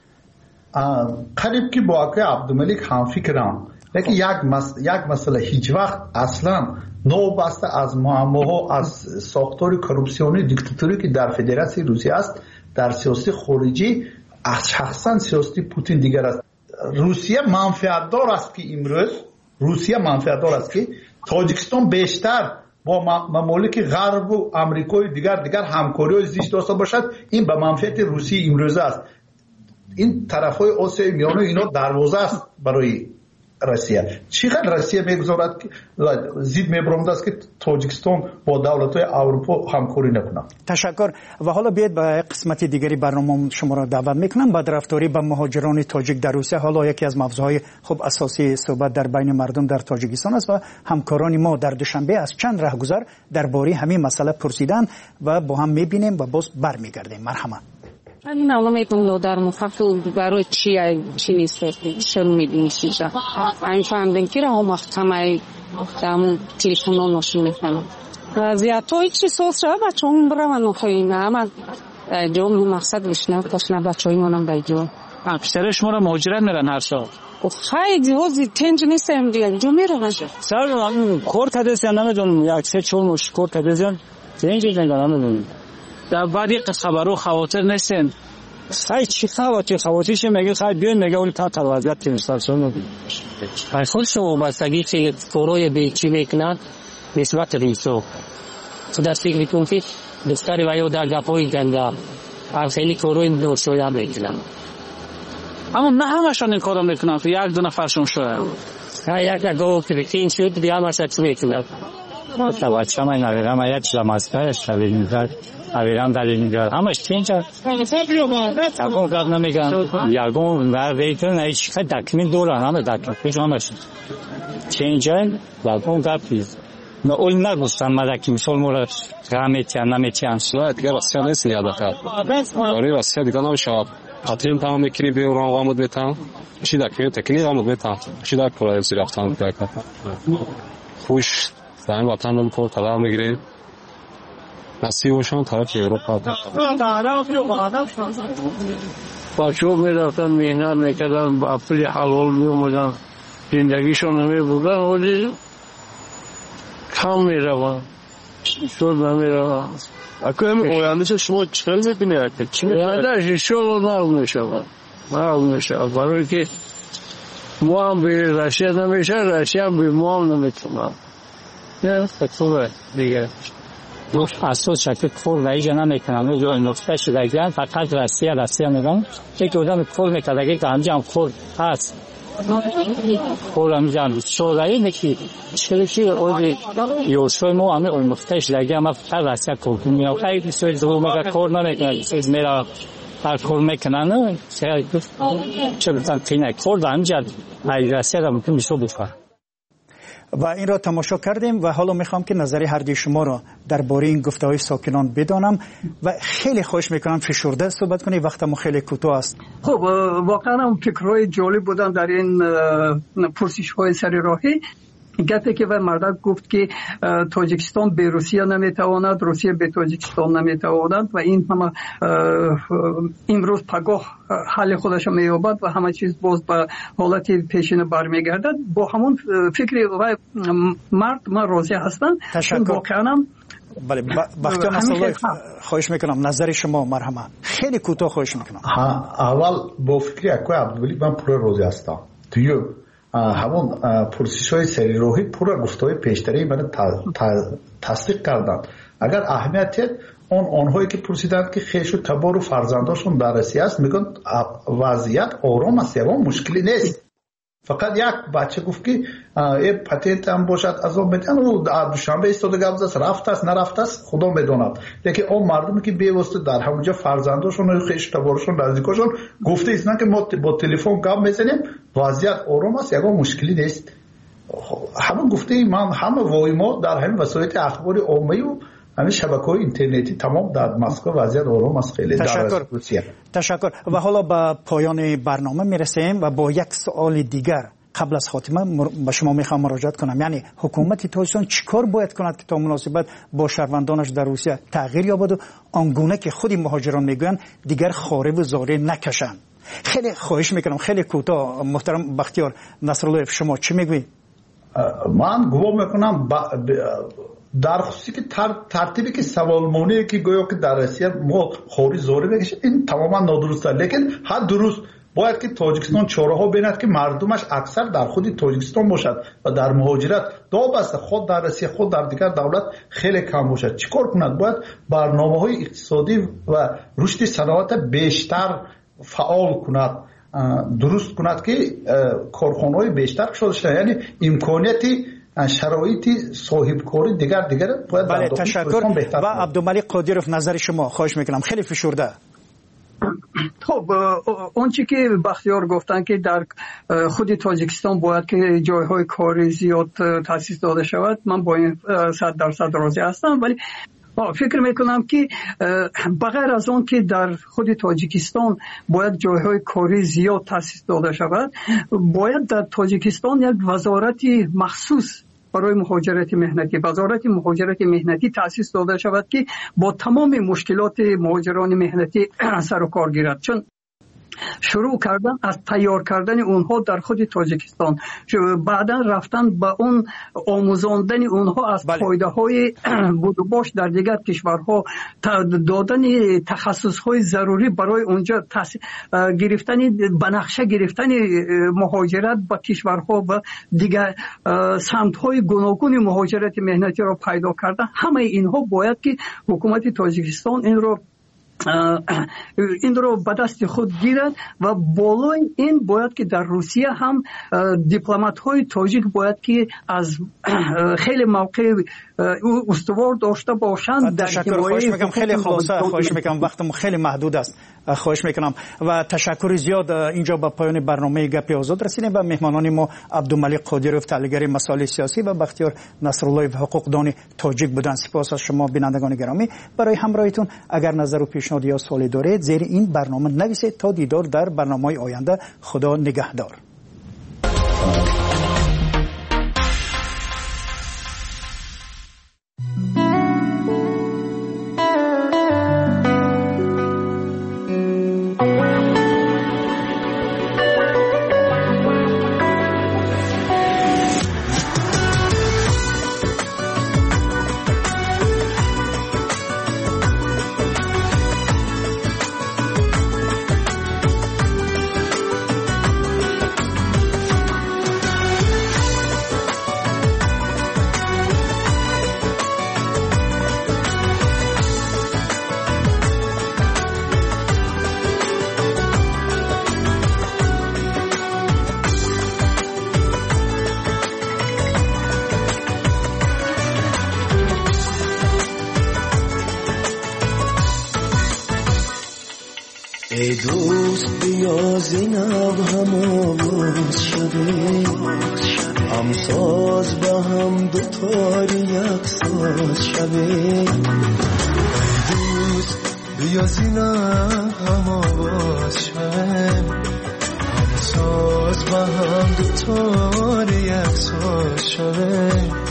قریب که با آقای عبدالملک هم فکرم، لیکن یک مسئله هیچ وقت اصلا نوبسته از معماها از ساختار کروپسیونی دیکتاتوری که در فدراسیون روسیه است در سیاست خارجی از شخصا سیاست پوتین دیگر است. روسیه منفعتدار است که امروز که تاجیکستان بیشتر با ممالک غرب و آمریکای دیگر همکاری زیست داشته باشد. این به منفعت روسیه امروز است. این طرفهای آسیای میانه اینا دروازه است برای روسیه. چقدر روسیه میگذارد که زید میبرمد است که تاجیکستان با دولت‌های اروپا همکاری نکنه. تشکر. و حالا بیاید به قسمت دیگری برنامه شما را دعوت میکنم. بدرفتاری به مهاجران تاجیک در روسیه حالا یکی از موضوعهای خوب اساسی صحبت در بین مردم در تاجیکستان است و همکاران ما در دوشنبه از چند راهگذر درباره همین مسئله پرسیدن و با هم میبینیم و باز برمیگردیم. مرحبا. من نمی‌دونم در مفصل برای چی نیست چرا می‌دونی چیزا این فهمیدم که راه محکمه دام تلفن نشون می‌کنم وضعیت‌های چی سوسه بچه‌م برام نخوینه اما جون مقصد بشنم کاشنا بچه‌ای منم بیجو اکثر شما را مهاجرت میرن هر سال خیلی جوزی تنج نیستم دیگه جو میرن سال کورت هدس نمیدونم یک سه چون مش کورت هدسن تنج نمیدونم در بعدی خبرو خواطر نیستن خیلی چی خواطرش میگه خیلی بیان میگه اون تا وضعیت تیمستان از خود شما بستگی که کوروی به چی میکنن نسبت ریسو خدا فکر میکنم که دستاری وایو در گپوی گنده خیلی کوروی دور شویا میکنن اما نه همشون این کارو میکنن که یک دو نفرشون شویا یک که تین شد دیگه همش میکنن مثلا چما نمیرم یک شماسکارش نمیدونم اویران دلیل میگه همش چینجا تاکو کار نمیگن یارگون و ویتون هیچ خد دکمین دوران همه دکمین همش چینجا یارگون کارپیز نه اول نگوستم مدکی مثال مورد رمیتیان نمیتیان شاید دیگه واسه نیست یاد کرد آره واسه دیگه نمیشه اتریم تمام میکنی به اون آمد بتام چی دکمین تکنیک آمد بتام چی دک کلای سیرافتان کرد خوش زمین وطن رو کار طلب میگیریم نصیبشون طرف اروپا بچه‌ها میرفتن مهنت میکردن با پول حلال میومدن زندگیشون نمیبردن ولی کم میرون شد نمیرون اکو همین آیندهش شما چکار میبینید؟ آیندهش شد معلوم نمیشه برای که ما هم به روسیه نمیشه روسیه هم به ما هم نمیتونه نه خطوره دیگه اساس شکل کور رایج نمیکنن جو نقطه شدگان فقط روسیه میگن که کدام کور میکنه که همجام کور هست کور همجام شورای نکی چرکی اولی یوشوی ما همه اون نقطه شدگان ما فقط روسیه کور میکنه خیلی سوی دو مگه کور نمیکنه چیز میرا هر کور میکنن چه بتن تینه کور همجام روسیه را ممکن میشه بفر و این را تماشا کردیم و حالا میخوام که نظری هر دوی شما را درباره این گفته‌های ساکنان بدانم و خیلی خوش میکنم فشرده صحبت کنی وقتمون خیلی کوتاه است. خب واقعا هم فکرهای جالب بودن در این پرسش‌های سر راهی. گفته که مردک گفت که تاجیکستان به روسیه نمیتواند روسیه به تاجیکستان نمیتواند و این همه امروز پگاه حل خودش مییابد و همه چیز باز به حالت پیشین برمیگردد. با همون فکر و مرد من راضی هستم. تشکر. بله بختیار نصرالله خواهش میکنم نظر شما مرحبا خیلی کوتاه خواهش میکنم. اول با فکر اکوی عبدالولی من پور راضی هستم. دیگه همون پرسش‌های سری راهی پورا گفته‌های پیشتری من تصدیق کردن. اگر اهمیت آنهایی که پرسیدند که خیش و تبار و فرزنداشون در روسیه است میگن وضعیت آرام است یا مشکلی نیست. فقط یک بچه گفت که این پتنت هم باشد از اون میدن و دوشنبه ایستاده گفت است رفت است نرفت است خدا میداند. لیکن اون مردمی که بی‌واسطه در همونجا فرزنداشون و خیش تبارشون نزدیکاشون گفته ایستن که ما با تلفن گپ میزنیم وضعیت آرام است یا مشکلی نیست. همون گفته من همه وای ما در همین وسایل اخباری عامه و همین شبکه‌های اینترنتی تمام در مسکو وضعیت آرام است خیلی. تشکر. و حالا به پایان برنامه میرسیم و با یک سوال دیگر قبل از خاتمه به شما میخوام مراجعت کنم، یعنی حکومت تاجیکستان چیکار باید کند که تا مناسبت با شهروندانش در روسیه تغییر یابد و آنگونه که خود مهاجران میگویند دیگر خاره و زاره نکشند؟ خیلی خواهش میکنم، خیلی کوتاه. محترم بختیار نصرالله، شما چی میگویید؟ من گمان میکنم در خصوصی که ترتیبی که سوالمونی که گویا که در روسیه ما خاری زاره بکشه، این تماما نادرسته. لیکن هر درست باید که تاجیکستان چاره‌ها بیند که مردمش اکثر در خود تاجیکستان باشد و در مهاجرت دابسته خود در روسیه خود در دیگر دولت خیلی کم باشد. چیکار کند؟ باید برنامه‌های اقتصادی و رشد صنعت بیشتر فعال کند، درست کند که کارخانه‌های بیشتر شده، یعنی امکانیتی شرایطی صاحبکاری دیگر باید بله تشکر. و عبدالملک قادیروف نظر شما خواهش میکنم، خیلی فشرده. خب اونچه که بختیار گفتن که در خود تاجیکستان باید که جایهای کاری زیاد تأسیس داده شود، من با این 100% راضی هستم، ولی فکر میکنم که بغیر از اون که در خود تاجیکستان باید جایهای کاری زیاد تأسیس داده شود، باید در تاجیکستان یک وزارت مخصوص برای مهاجرت مهنتی، وزارت مهاجرت مهنتی تأسیس داده شود که با تمام مشکلات مهاجران مهنتی سر و کار گیرد. چون شروع کردن از تیار کردن اونها در خود تاجیکستان، بعدا رفتن به اون آموزاندن اونها از پایده های بود و باش در دیگر کشورها، دادن تخصص های ضروری برای اونجا گرفتن بنقشه گرفتن مهاجرت به کشورها و دیگر سمت های گوناگون مهاجرت مهنتی را پیدا کردن. همه اینها باید که حکومت تاجیکستان این رو به دست خود گیرد و بالای این باید که در روسیه هم دیپلمات های تاجیک باید که از خیلی موقع استوار داشته باشند. تشکر. خواهش میکنم، خیلی خواهش میکنم، وقتم خیلی محدود است، خواهش میکنم و تشکر زیاد. اینجا به پایان برنامه گپ آزاد رسیدیم. و مهمانان ما عبدالملک قادیروف تحلیلگر مسائل سیاسی و بختیار نصرالله حقوقدان تاجیک بودند. سپاس از شما بینندگان گرامی برای همراهیتون. اگر نظر و پیشنهاد یا سوالی دارید زیر این برنامه نویسید. تا دیدار در برنامه‌های آینده. خدا نگهدار. ای دوست بیا زینب هم آواز شده، هم ساز با هم دوتاری یک ساز شده. ای دوست بیا زینب هم آواز شده، هم ساز با هم دوتاری یک ساز شده.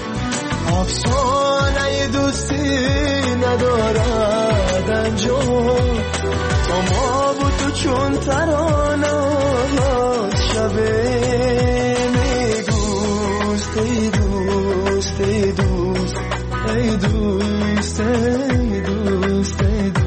افسانه دوستی ندارد انجام، ما و تو چون ترانه شبه. ای دوست ای دوست ای دوست ای دوست ای دوست ای دوست.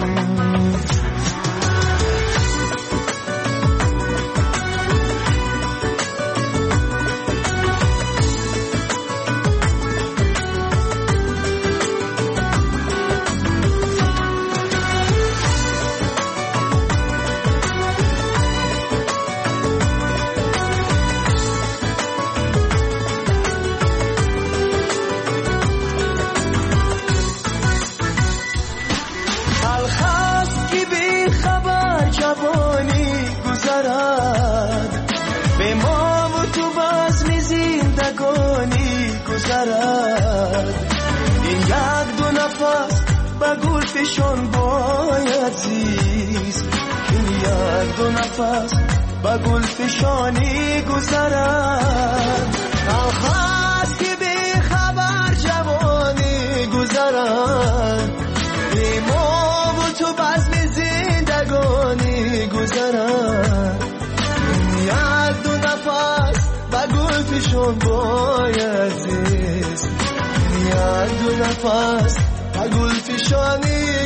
این یک دو نفس با گلفشان باید زیست، این یک دو نفس با گلفشانی گذرد هست که بی خبر جوانی گذرد ما و تو بزم زندگانی گذرد یک دو نفس با گلفشان باید زیست یک دو نفس با گلفشانی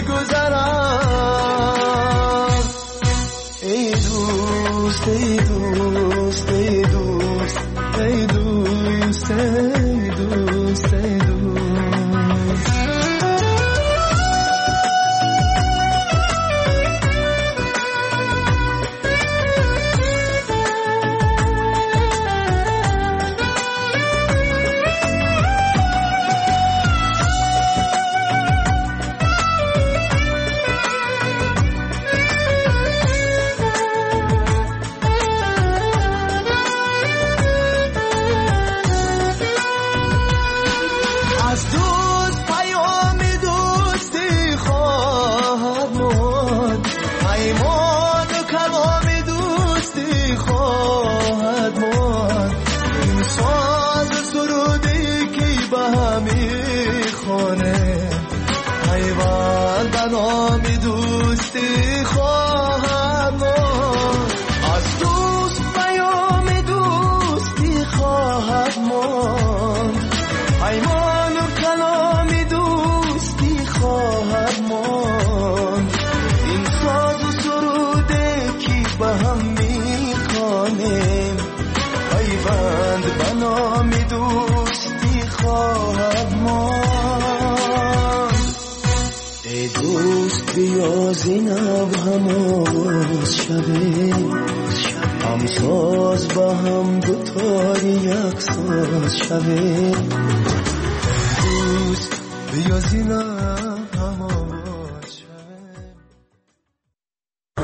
گذرد ای دوست ای دوست ای دوست ای دوست ای دوست ای دوست زینب هم آواز شده هم ساز با هم دوتاری یک ساز شده دوست بیا زینب